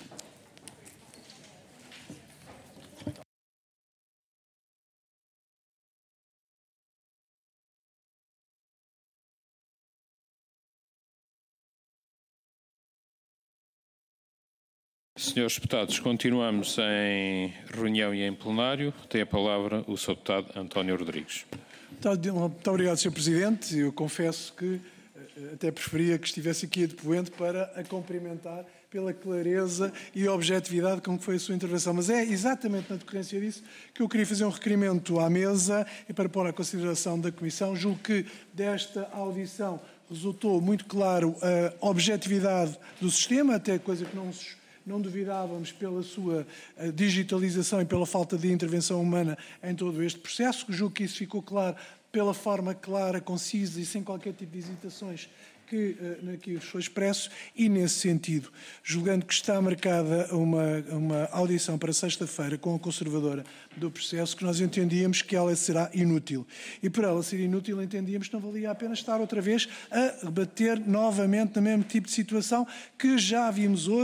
Senhores deputados, continuamos em reunião e em plenário. Tem a palavra o Sr. Deputado António Rodrigues. Muito obrigado, Sr. Presidente. Eu confesso que até preferia que estivesse aqui a depoente para a cumprimentar pela clareza e objetividade com que foi a sua intervenção. Mas é exatamente na decorrência disso que eu queria fazer um requerimento à mesa e para pôr à consideração da Comissão. Julgo que desta audição resultou muito claro a objetividade do sistema, até coisa que não duvidávamos pela sua digitalização e pela falta de intervenção humana em todo este processo. Julgo que isso ficou claro pela forma clara, concisa e sem qualquer tipo de hesitações que aqui foi expresso, e nesse sentido, julgando que está marcada uma audição para sexta-feira com a conservadora do processo, que nós entendíamos que ela será inútil. E por ela ser inútil, entendíamos que não valia a pena estar outra vez a rebater novamente no mesmo tipo de situação que já vimos hoje,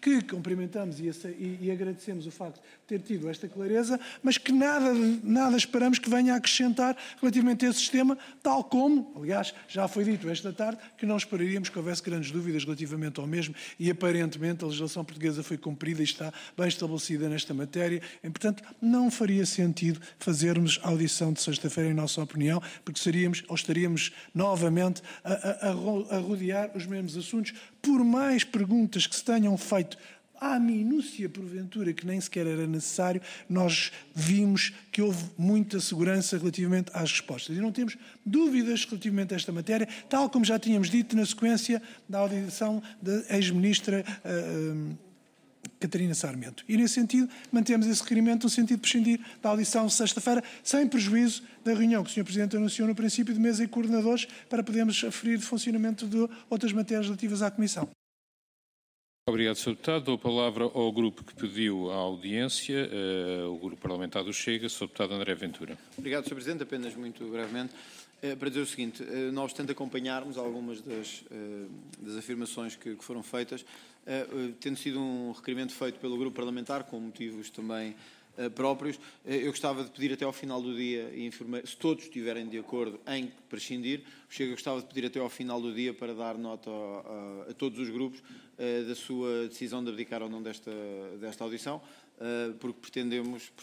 que cumprimentamos e agradecemos o facto de ter tido esta clareza, mas que nada esperamos que venha a acrescentar relativamente a esse sistema, tal como, aliás, já foi dito esta tarde, que não esperaríamos que houvesse grandes dúvidas relativamente ao mesmo e, aparentemente, a legislação portuguesa foi cumprida e está bem estabelecida nesta matéria. E, portanto, não faria sentido fazermos a audição de sexta-feira, em nossa opinião, porque estaríamos novamente a rodear os mesmos assuntos, por mais perguntas que se tenham feito à minúcia, porventura, que nem sequer era necessário, nós vimos que houve muita segurança relativamente às respostas. E não temos dúvidas relativamente a esta matéria, tal como já tínhamos dito na sequência da audição da ex-ministra Catarina Sarmento. E, nesse sentido, mantemos esse requerimento no sentido de prescindir da audição sexta-feira, sem prejuízo da reunião que o Sr. Presidente anunciou no princípio de mesa e coordenadores, para podermos aferir de funcionamento de outras matérias relativas à Comissão. Obrigado, Sr. Deputado. Dou a palavra ao grupo que pediu a audiência, o Grupo Parlamentar do Chega, Sr. Deputado André Ventura. Obrigado, Sr. Presidente. Apenas muito brevemente, para dizer o seguinte, não obstante acompanharmos algumas das afirmações que foram feitas, tendo sido um requerimento feito pelo Grupo Parlamentar, com motivos também próprios, eu gostava de pedir até ao final do dia, e se todos estiverem de acordo em prescindir, eu gostava de pedir até ao final do dia para dar nota a todos os grupos da sua decisão de abdicar ou não desta audição, porque pretendia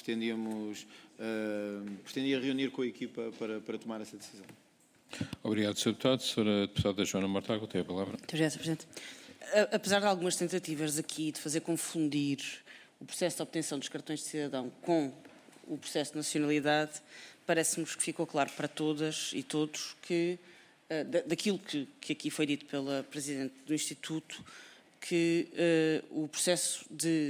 reunir com a equipa para tomar essa decisão. Obrigado, Sr. Deputado. Sra. Deputada Joana Mortágua, tem a palavra. Muito obrigada, Sr. Presidente. Apesar de algumas tentativas aqui de fazer confundir o processo de obtenção dos cartões de cidadão com o processo de nacionalidade, parece-nos que ficou claro para todas e todos que, daquilo que aqui foi dito pela Presidente do Instituto, que o processo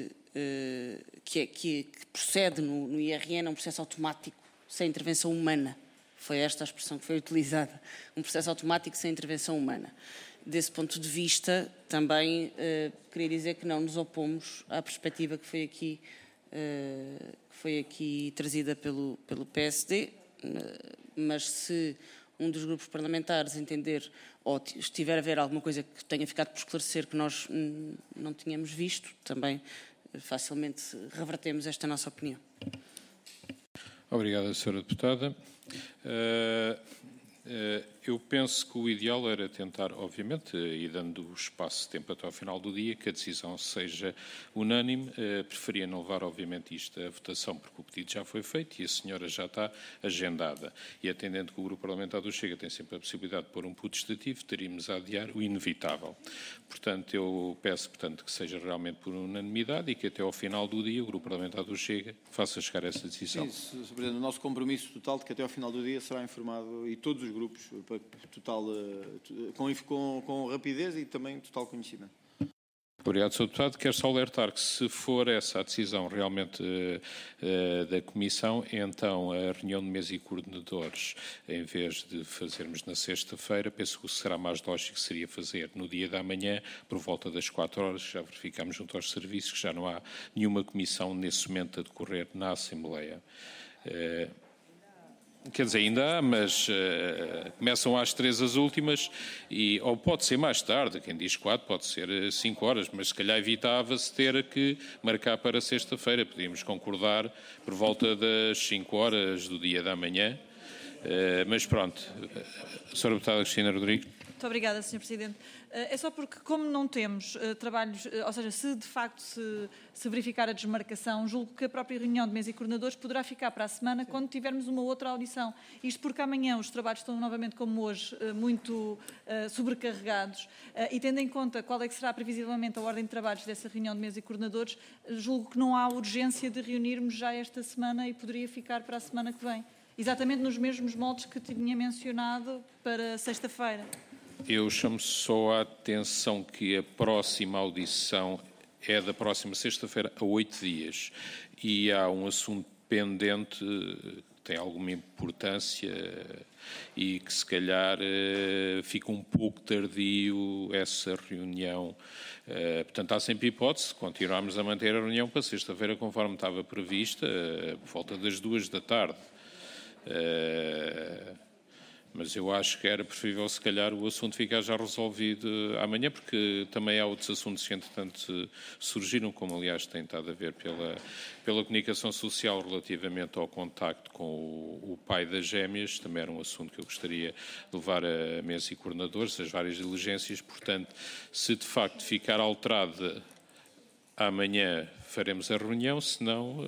que procede no IRN é um processo automático, sem intervenção humana. Foi esta a expressão que foi utilizada. Um processo automático sem intervenção humana. Desse ponto de vista, também queria dizer que não nos opomos à perspectiva que foi aqui trazida pelo PSD, mas se um dos grupos parlamentares entender ou estiver a ver alguma coisa que tenha ficado por esclarecer que nós não tínhamos visto, também facilmente revertemos esta nossa opinião. Obrigado, Sra. Deputada. Eu penso que o ideal era tentar, obviamente, e dando espaço de tempo até ao final do dia, que a decisão seja unânime. Preferia não levar, obviamente, isto à votação, porque o pedido já foi feito e a senhora já está agendada. E atendendo que o Grupo Parlamentar do Chega tem sempre a possibilidade de pôr um putestativo, teríamos a adiar o inevitável. Portanto, eu peço, que seja realmente por unanimidade e que até ao final do dia o Grupo Parlamentar do Chega faça chegar essa decisão. Sim, Sr. Presidente, o nosso compromisso total de que até ao final do dia será informado, e todos os grupos, total, com rapidez e também total conhecimento. Obrigado, Sr. Deputado. Quero só alertar que, se for essa a decisão realmente da Comissão, então a reunião de mesa e coordenadores, em vez de fazermos na sexta-feira, penso que o que será mais lógico seria fazer no dia da manhã, por volta das 4 horas, já verificamos junto aos serviços que já não há nenhuma comissão nesse momento a decorrer na Assembleia. Quer dizer, ainda há, mas começam às 3 as últimas, ou pode ser mais tarde, quem diz 4 pode ser 5 horas, mas se calhar evitava-se ter que marcar para sexta-feira. Podíamos concordar por volta das 5 horas do dia da manhã, mas pronto. Sra. Deputada Cristina Rodrigues. Muito obrigada, Sr. Presidente. É só porque, como não temos trabalhos, ou seja, se de facto se verificar a desmarcação, julgo que a própria reunião de mesa e coordenadores poderá ficar para a semana quando tivermos uma outra audição. Isto porque amanhã os trabalhos estão novamente, como hoje, muito sobrecarregados, e tendo em conta qual é que será previsivelmente a ordem de trabalhos dessa reunião de mesa e coordenadores, julgo que não há urgência de reunirmos já esta semana e poderia ficar para a semana que vem. Exatamente nos mesmos moldes que tinha mencionado para sexta-feira. Eu chamo só a atenção que a próxima audição é da próxima sexta-feira a 8 dias e há um assunto pendente que tem alguma importância e que se calhar fica um pouco tardio essa reunião. Portanto, há sempre hipótese de continuarmos a manter a reunião para sexta-feira conforme estava prevista, por volta das 2 da tarde. mas eu acho que era preferível, se calhar, o assunto ficar já resolvido amanhã, porque também há outros assuntos que, entretanto, surgiram, como, aliás, tem estado a ver pela comunicação social relativamente ao contacto com o pai das gêmeas. Também era um assunto que eu gostaria de levar a mesa e coordenadores, as várias diligências. Portanto, se de facto ficar alterada amanhã, faremos a reunião, se não...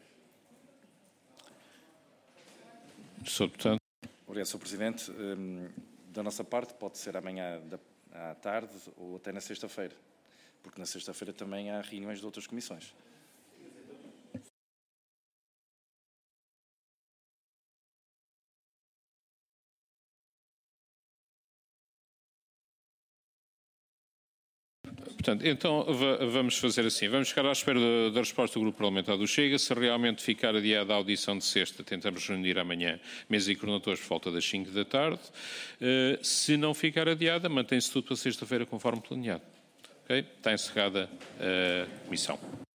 Sr. Deputado. Obrigado, Sr. Presidente. Da nossa parte, pode ser amanhã à tarde ou até na sexta-feira, porque na sexta-feira também há reuniões de outras comissões. Portanto, então vamos fazer assim, vamos ficar à espera da resposta do Grupo Parlamentar do Chega. Se realmente ficar adiada a audição de sexta, tentamos reunir amanhã mesa e coordenadores por volta das 5 da tarde. Se não ficar adiada, mantém-se tudo para sexta-feira conforme planeado. Okay? Está encerrada a comissão.